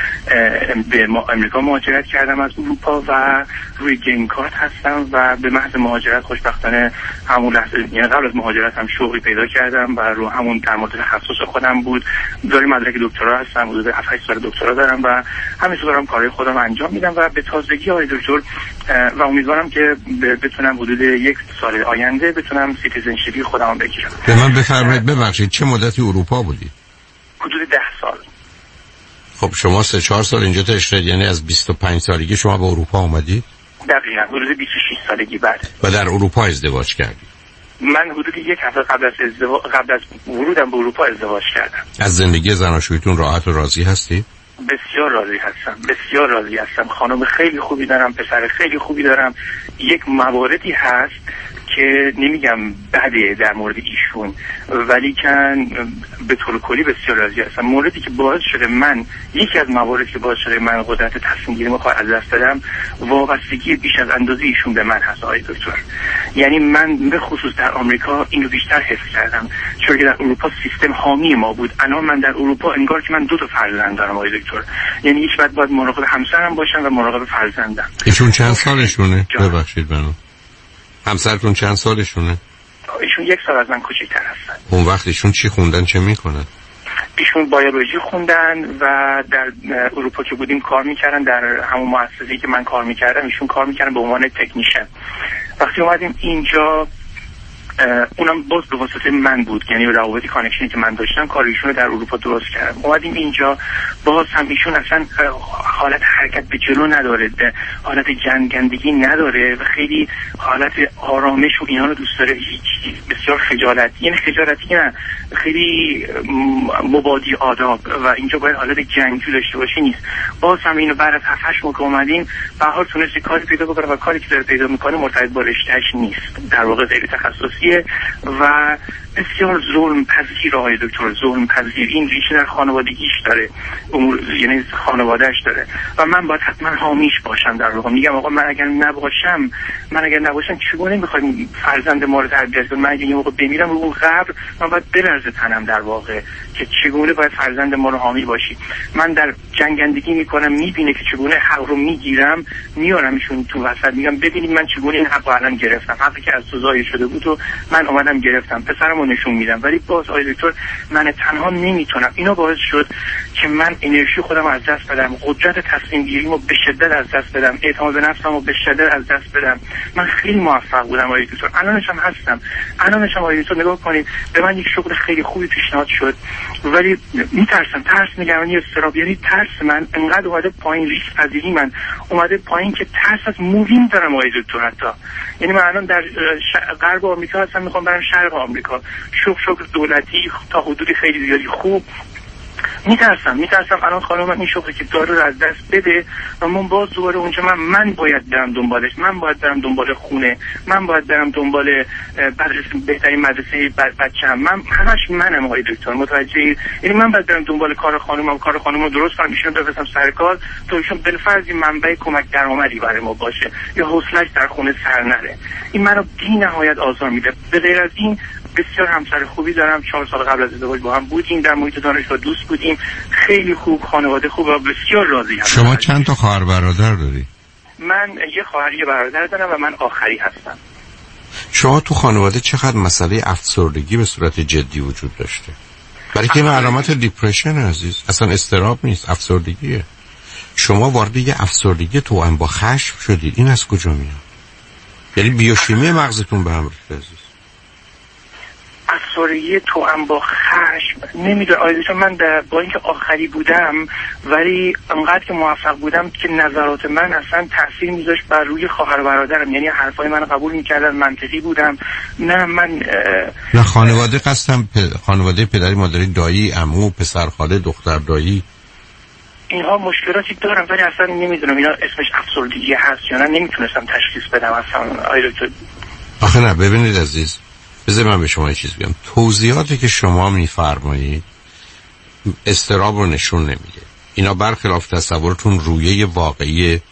به امریکا مهاجرت کردم از اروپا و روی گرین کارت هستم و به محض مهاجرت خوشبختانه همون لحظه، یعنی قبل از مهاجرت هم شغلی پیدا کردم و رو همون در مورد تخصص خودم بود. دارم مدرک دکترا هستم، حدود هفت هشت سال دکترا دارم و همینطور دارم کارهای خودم انجام میدم و به تازگی آقای دکتر و امیدوارم که بتونم حدود یک سال آینده بتونم سیتیزنشیپی خودم بگیرم. به من بفرمایید ببخشید چه مدتی اروپا بودید؟ حدود ده سال. خب شما سه چهار سال اینجا تشریف، یعنی از بیست و پنج سالگی شما به اروپا اومدید؟ دقیقاً حدود بیست و شش سالگی بعد. و در اروپا ازدواج کردید؟ من حدود یک هفته قبل از ازدواج قبل از ورودم به اروپا ازدواج کردم. از زندگی زناشوییتون راحت و راضی هستی؟ بسیار راضی هستم، بسیار راضی هستم. خانم خیلی خوبی دارم، پسر خیلی خوبی دارم. یک مواردی هست که نمیگم بده در مورد ایشون، ولی کن به طور کلی بسیار راضی هستم. موردی که باعث شده من یکی از مواردی که باعث شده من قدرت تصمیم گیری رو از دست دادم وابستگی بیش از اندازه ایشون به من هست آقای دکتر. یعنی من به خصوص در آمریکا اینو بیشتر حس کردم، چون که در اروپا سیستم حامی ما بود. الان من در اروپا انگار که من دو تا فرزند دارم آقای دکتر، یعنی هیچ وقت باید مراقب همسرم باشم و مراقب فرزندم. ایشون چند سالشونه؟ ببخشید منو همسرتون چند سالشونه؟ ایشون یک سال از من کوچکتر هستن. اون وقت ایشون چی خوندن، چه میکنن؟ ایشون بیولوژی خوندن و در اروپا که بودیم کار میکردن، در همون مؤسسه‌ای که من کار میکردم ایشون کار میکردن به عنوان تکنیشن. وقتی اومدیم اینجا اونم باز به واسطه من بود، یعنی روابطی کانکشنی که من داشتم کار ایشون رو در اروپا درست کردم. اومدیم اینجا باز هم ایشون اصلا حالت حرکت به جلو نداره، حالت جنگندگی نداره و خیلی حالت آرامش و اینا رو دوست داره، هیچ بسیار خجالت، یعنی خجالتی نه، خیلی مبادی آداب و اینجا باید حالت جنگجو داشته باشه نیست. باز هم اینو بعد از هفت هشت ماه که اومدیم بهار تونست کاری پیدا بکنه و کاری که داره پیدا میکنه مرتبط با رشتهش نیست، در واقع غیر تخصصیه و بسیار ظلم پذیر. آقای دکتر ظلم پذیر، این ریشه در خانوادگیش داره، امور یعنی خانوادهش داره و من باید حتما حامیش باشم. در واقع میگم آقا من اگر نباشم من اگر نباشم چگونه میخوایم فرزند ما رو تربیت کنیم؟ من اگه یه موقع بمیرم رو اون قبر من باید بلرزه تنم در واقع که چگونه باید فرزند ما رو حامی باشی. من در جنگندگی میکنم، میبینه که چگونه حق رو میگیرم، میارمشون تو وسط، میگم ببینید من چگونه این حق رو الان گرفتم، حقی که از تو ضایع شده بود و من اومدم گرفتم، پسرمو نشون میدم. ولی باز آقای دکتر من تنها نمیتونم. اینا باعث شد که من انرژی خودم از دست بدم، قدرت تصمیم گیریمو به شدت از دست بدم، اعتماد به نفسمو به شدت از دست بدم. من خیلی موفق بودم آقای دکتر، الانش هم هستم. الانش هم آقای دکتر نگاه کنید به من یک شغل خیلی خوبی پیشنهاد شد ولی میترسم، ترس، نگرانی، اضطراب، یعنی ترس من انقدر اومده پایین، ریسک پذیری من اومده پایین که ترس از مووینگ دارم آقای دکتر. حتی یعنی من الان در غرب آمریکا هستم، میخوام برم شرق آمریکا، شغل شغل دولتی تا حدودی خیلی زیادی خوب، میترسم میترسم الان خانم من این شغلی که داره رو از دست بده و من باز دوباره اونجا من من باید برم دنبالش، من باید برم دنبال خونه، من باید برم دنبال بهترین مدرسه بچه‌م، من همش منم آقای دکتر، متوجهی؟ یعنی من باید برم دنبال کار خانومم، کار خانومو درست کنم، ایشون بفرستم سر کار تا ایشون بالفرض منبع کمک درآمدی برای ما باشه یا حوصله‌اش در خونه سر نره. این منو بی نهایت آزار میده. به غیر از این بسیار همسر خوبی دارم، چهار سال قبل از ازدواج با هم بودیم، در محیط دانشگاه دوست بودیم، خیلی خوب، خانواده خوب و بسیار راضی هم. شما چند تا خواهر برادر داری؟ من یه خواهر یه برادر دارم و من آخری هستم. شما تو خانواده چقدر مسئله افسردگی به صورت جدی وجود داشته؟ برای که این علامت دیپرشن عزیز، اصلا اضطراب نیست، افسردگیه. شما وارد یه افسردگی توأم با خشم شدید، این از کجا میاد؟ یعنی بیوشیمی مغزتون به هم ریخته عزیز. افسردگی توأم با خشم نمیدونم آیده، چون من در با اینکه آخری بودم ولی انقدر که موفق بودم که نظرات من اصلا تاثیر میذاشت بر روی خواهر برادرم، یعنی حرفای من قبول میکردن، منطقی بودم. نه من نه خانواده قصدم پ... خانواده پدری مادری، دایی، عمو، پسر خاله، دختر دایی، اینها مشکلاتی دارم ولی اصلا نمیدونم اینا اسمش افسردگی هست یا نه، نمیتونستم تشخیص بدم اصلا آیده. آخه نه ببینید عزیز، بذار من به شما یه چیز بگم. توضیحاتی که شما میفرمایید اضطراب رو نشون نمیده. اینا برخلاف تصورتون رویه واقعی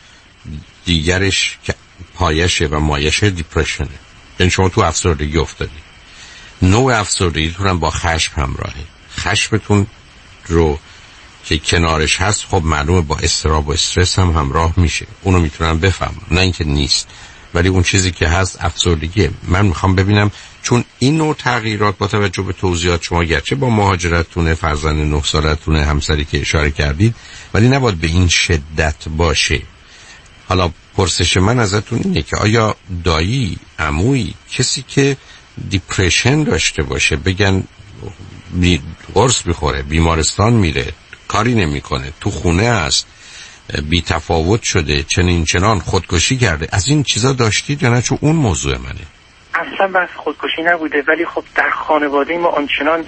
دیگرش که پایشه و مایشه دیپرشنه. یعنی شما تو افسردگی افتادید. نوع افسردگیتون هم با خشم همراهه. خشمتون رو که کنارش هست خب معلومه با اضطراب و استرس هم همراه میشه. اونو میتونم بفهمم، نه اینکه نیست. ولی اون چیزی که هست افسردگیه. من میخوام ببینم چون این نوع تغییرات با توجه به توضیحات شما گرچه با مهاجرتتونه، فرزند نه سالتونه، همسری که اشاره کردید، ولی نباید به این شدت باشه. حالا پرسش من ازتون اینه که آیا دایی، عمویی، کسی که دیپرشن داشته باشه بگن بی قرص بخوره، بیمارستان میره، کاری نمیکنه، تو خونه است، بی تفاوت شده، چنین چنان خودکشی کرده، از این چیزا داشتید یا نه؟ چون اون موضوع منه. اصلا بس خودکشی نبوده ولی خب در خانواده ما آنچنان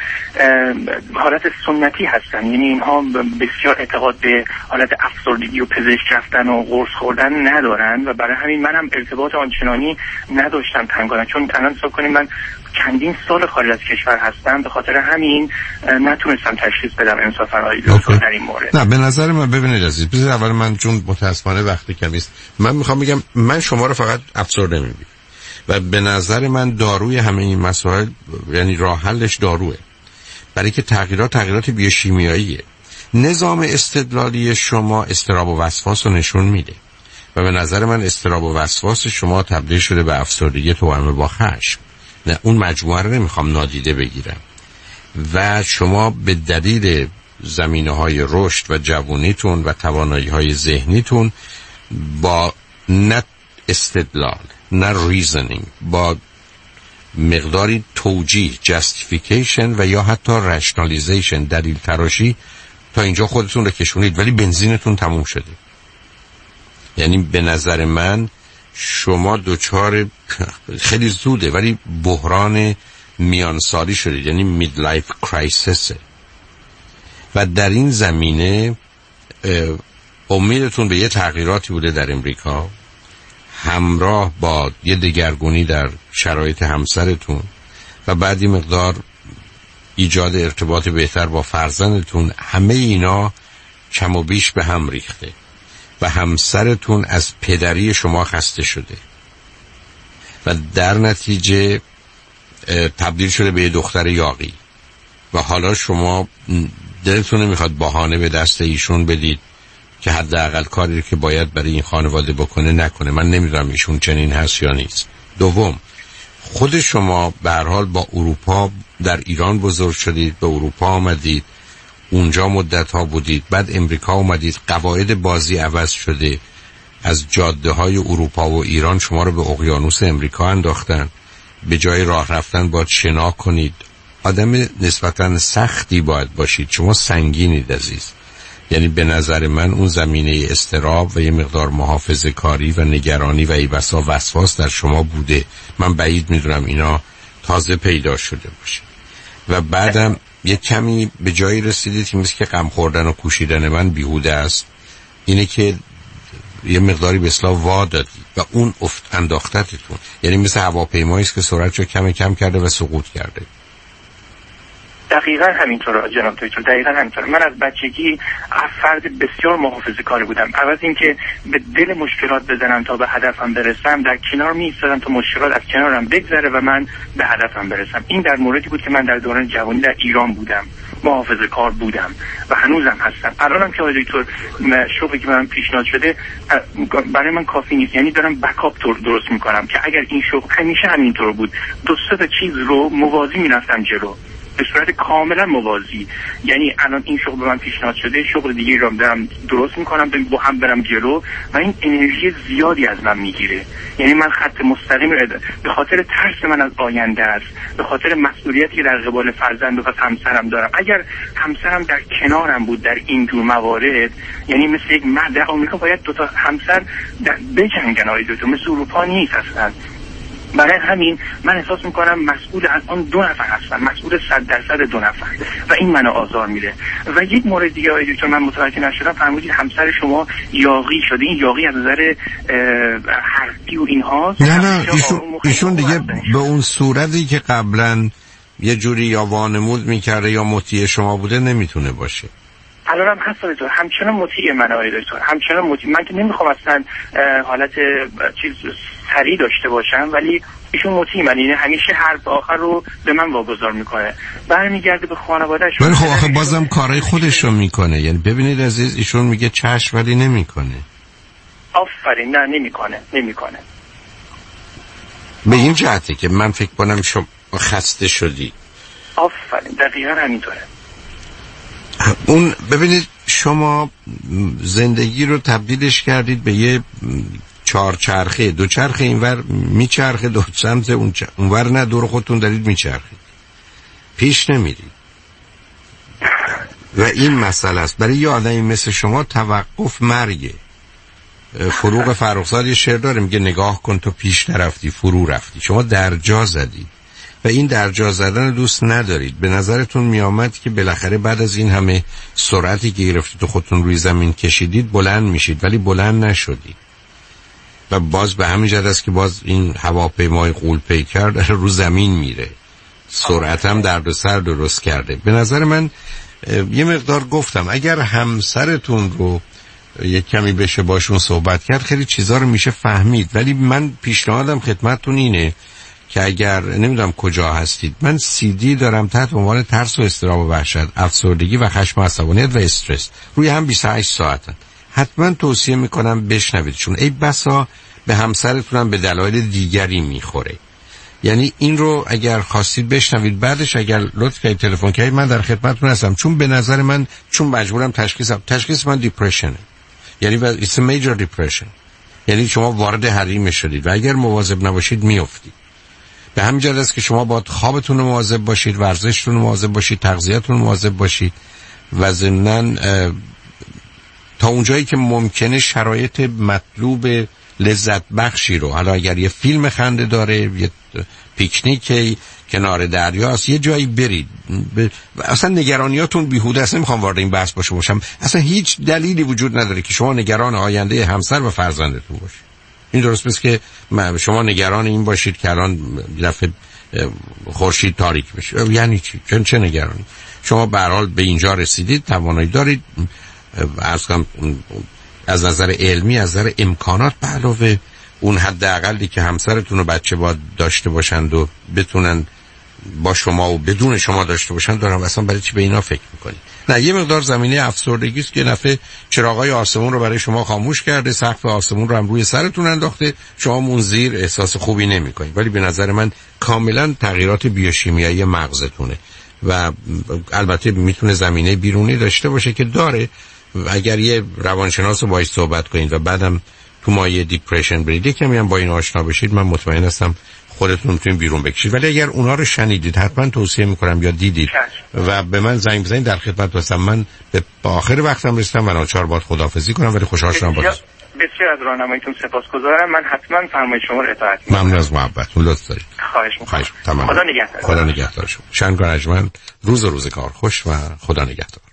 حالت سنتی هستن، یعنی اینها بسیار اعتقاد به حالت افسردگی و پزشک رفتن و قرص خوردن ندارن و برای همین منم ارتباط آنچنانی نداشتم تنگانه. چون الان حساب کنیم من چندین سال خارج از کشور هستم، به خاطر همین نتونستم تشخیص بدم انصافا آقای دکتر در این مورد. نه به نظر من ببینید عزیز، بذار اول من چون متاسفانه وقتی کمی است من میخوام بگم من شما رو فقط افسرده میبینم و به نظر من داروی همه این مسائل یعنی راه حلش داروه، برای که تغییرات تغییرات بیوشیمیاییه. نظام استدلالی شما اضطراب و وسواس رو نشون میده و به نظر من اضطراب و وسواس شما تبدیل شده به افسردگی توأم با خشم. نه اون مجموعه رو نمیخوام نادیده بگیرم و شما به دلیل زمینه‌های رشد و جوونیتون و توانایی‌های ذهنیتون با نه استدلال نه ریزنینگ، با مقداری توجیه، جستیفیکیشن و یا حتی رشنالیزیشن، دلیل تراشی، تا اینجا خودتون رو کشونید ولی بنزینتون تموم شده. یعنی به نظر من شما دوچار خیلی زوده ولی بحران میانسالی شدید، یعنی مید لایف کرایسیس، و در این زمینه امیدتون به یه تغییراتی بوده در امریکا همراه با یه دگرگونی در شرایط همسرتون و بعدی مقدار ایجاد ارتباط بهتر با فرزندتون. همه اینا کم و بیش به هم ریخته و همسرتون از پدری شما خسته شده و در نتیجه تبدیل شده به یه دختر یاغی و حالا شما دلتون نمیخواد بهانه به دست ایشون بدید که حداقل کاری که باید برای این خانواده بکنه نکنه. من نمیدونم ایشون چنین هست یا نیست. دوم، خود شما به هر حال با اروپا در ایران بزرگ شدید، به اروپا آمدید، اونجا مدت ها بودید، بعد امریکا اومدید، قواعد بازی عوض شده، از جاده های اروپا و ایران شما رو به اقیانوس امریکا انداختن، به جای راه رفتن باید شنا کنید. آدم نسبتاً سختی باید باشید، شما سنگینید عزیز. یعنی به نظر من اون زمینه اضطراب و یه مقدار محافظه کاری و نگرانی و ای بسا وسواس در شما بوده. من بعید میدونم اینا تازه پیدا شده باشه. و بعدم یه کمی به جایی رسیدید که مثل که غم خوردن و کوشیدن من بیهوده است، اینه که یه مقداری به اصطلاح وا دادید و اون افت انداختتتون، یعنی مثل هواپیمایی است که سرعتشو کم کم کرده و سقوط کرده. دقیقا همینطور جناب دکتر، دقیقا همینطور. من از بچگی فرد بسیار محافظه کاری بودم. عوض اینکه به دل مشکلات بزنم تا به هدفم برسم، در کنار می ایستادم تا مشکلات از کنارم بگذره و من به هدفم برسم. این در موردی بود که من در دوران جوانی در ایران بودم، محافظه کار بودم و هنوزم هستم. الانم که آقای دکتر شغلی که من پیشنهاد شده برای من کافی نیست، یعنی دارم بکاپ طور درست میکنم که اگر این شغل همیشه همینطور بود، دو سه تا چیز رو موازی میرفتم جلو، به صورت کاملا موازی. یعنی الان این شغل به من پیشنهاد شده، شغل دیگه رو دارم درست میکنم با هم برم جلو و این انرژی زیادی از من میگیره. یعنی من خط مستقیم رو به خاطر ترس من از آینده است، به خاطر مسئولیتی که در قبال فرزند و همسرم دارم. اگر همسرم در کنارم بود در این جور موارد، یعنی مثل یک مرد در آمریکا باید دو تا همسر بجنگن، آقای دکتر، مثل اروپا نیست اصلا. برای همین من احساس میکنم مسئول از آن دو نفر هستم، مسئول صد درصد دو نفر و این منو آزار میده. و یک مورد دیگه آقای دکتر من متوجه نشدم، فرمودید همسر شما یاغی شده. این یاغی از نظر حرفی و اینهاست؟ نه نه ایشون, ایشون دیگه به اون صورتی که قبلا یه جوری یا وانمود میکرده یا مطیع شما بوده نمیتونه باشه. الان هم هست دکتر، همچنان مطیع من آقای دکتر، همچنان مطیع. من که نمیخوام اصلا حالت چیز سری داشته باشم، ولی ایشون مطیع من، یعنی همیشه حرف آخر رو به من واگذار میکنه، برمیگرده به خانواده‌اش. ولی خب آخه بازم کارهای خودش رو میکنه. یعنی ببینید عزیز، ایشون میگه چشم ولی نمیکنه. آفرین، نه نمیکنه نمیکنه. به این جهته که من فکر کنم شما خسته شدی. آفرین، دقیقاً همینطوره. اون ببینید شما زندگی رو تبدیلش کردید به یه چهارچرخه، دو چرخه اینور میچرخه، دو سمت اونور نه، دور خودتون دارید میچرخید، پیش نمیرید. و این مسئله است. برای یه آدمی مثل شما توقف مرگه. فروغ فرخزاد یه شعر داره میگه نگاه کن تو پیش نرفتی فرو رفتی. شما در جا زدید و این در جا زدن دوست ندارید. به نظرتون میامد که بالاخره بعد از این همه سرعتی که گرفتید و خودتون روی زمین کشیدید بلند میشید، ولی بلند نشدید و باز به همین جهت است که باز این هواپیمای غول پیکر داره رو زمین میره، سرعت هم درد سر درست کرده. به نظر من یه مقدار گفتم اگر همسرتون رو یک کمی بشه باشون صحبت کرد خیلی چیزا رو میشه فهمید. ولی من پیشنهادم خدمتتون اینه که اگر نمیدونم کجا هستید، من سی دی دارم تحت عنوان ترس و اضطراب و وحشت، افسردگی و خشم و عصبانیت و استرس، روی هم بیست و هشت ساعتن. حتما توصیه میکنم بشنوید، چون ای بسا به همسرتونم به دلایل دیگری میخوره. یعنی این رو اگر خواستید بشنوید، بعدش اگر لطف کنید تلفن کنید، من در خدمتتون هستم. چون به نظر من چون مجبورم تشخیص تشخیص من دیپرشنه، یعنی it's a major depression، یعنی شما وارد حریم شدید و اگر مواظب نباشید میافتید. به همین جهت است که شما باید خوابتون رو مواظب باشید، ورزشتون رو مواظب باشید، تغذیه‌تون رو مواظب باشید و ضمناً تا اونجایی که ممکنه شرایط مطلوب لذت بخشی رو، حالا اگر یه فیلم خنده داره، یه پیکنیکی کنار دریاست، یه جایی برید. ب... اصلا نگرانیاتون بیهوده است. نمیخوام وارد این بحث باشه باشم، اصلا هیچ دلیلی وجود نداره که شما نگران آینده همسر و فرزندتون باشید. این درست نیست که شما نگران این باشید که الان دفعه خورشید تاریک بشه. یعنی چی؟ چه چه نگرانی؟ شما به هر حال به اینجا رسیدید، توانایی دارید، از از نظر علمی، از نظر امکانات، به علاوه اون حداقلی که همسرتون و بچه باید داشته باشند و بتونن با شما و بدون شما داشته باشن دارم. اصلا برای چی به اینا فکر میکنی؟ نه، یه مقدار زمینه افسردگی است که نفع چراغای آسمون رو برای شما خاموش کرده، سقف آسمون رو هم روی سرتون انداخته، شما اون زیر احساس خوبی نمیکنید. ولی به نظر من کاملا تغییرات بیوشیمیایی مغزتونه و البته میتونه زمینه بیرونی داشته باشه که داره. اگر یه روانشناس رو باهاش صحبت کنید و بعدم تو مایه دیپرشن برید، یکمی هم با این آشنا بشید، من مطمئن هستم خودتون میتونید بیرون بکشید. ولی اگر اونا رو شنیدید حتما توصیه میکنم یا دیدید و به من زنگ بزنید، در خدمت هستم. من به آخر وقتم رسیدم و ناچار باید خداحافظی کنم، ولی خوشحال شدم باز. بسیار از راهنماییتون سپاسگزارم. من حتما فرمایش شما رو اطاعت میکنم. ممنون از محبتتون، لطف دارید. خواهش میکنم. تمام. خدا نگهدار. خدا نگهدار شما. شنگ رجمن، روز روز کار خوش و خدا نگهدار.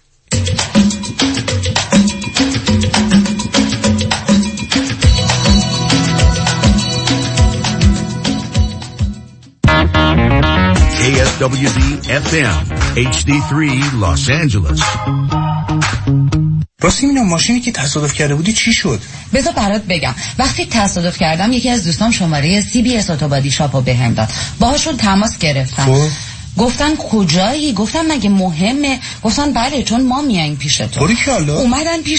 کی اس دبلیو دی اف ام اچ دی سه Los Angeles. راستی اینو ماشینی که تصادف کرده بودی چی شد؟ بذار برات بگم. وقتی تصادف کردم یکی از دوستان شماره سی بی اس اتوبادی شاپو بهم داد. باهاشون تماس گرفتم. خب گفتن کجایی؟ گفتم مگه مهمه؟ گفتن بله چون ما میایم پیش تو. اومدن پیش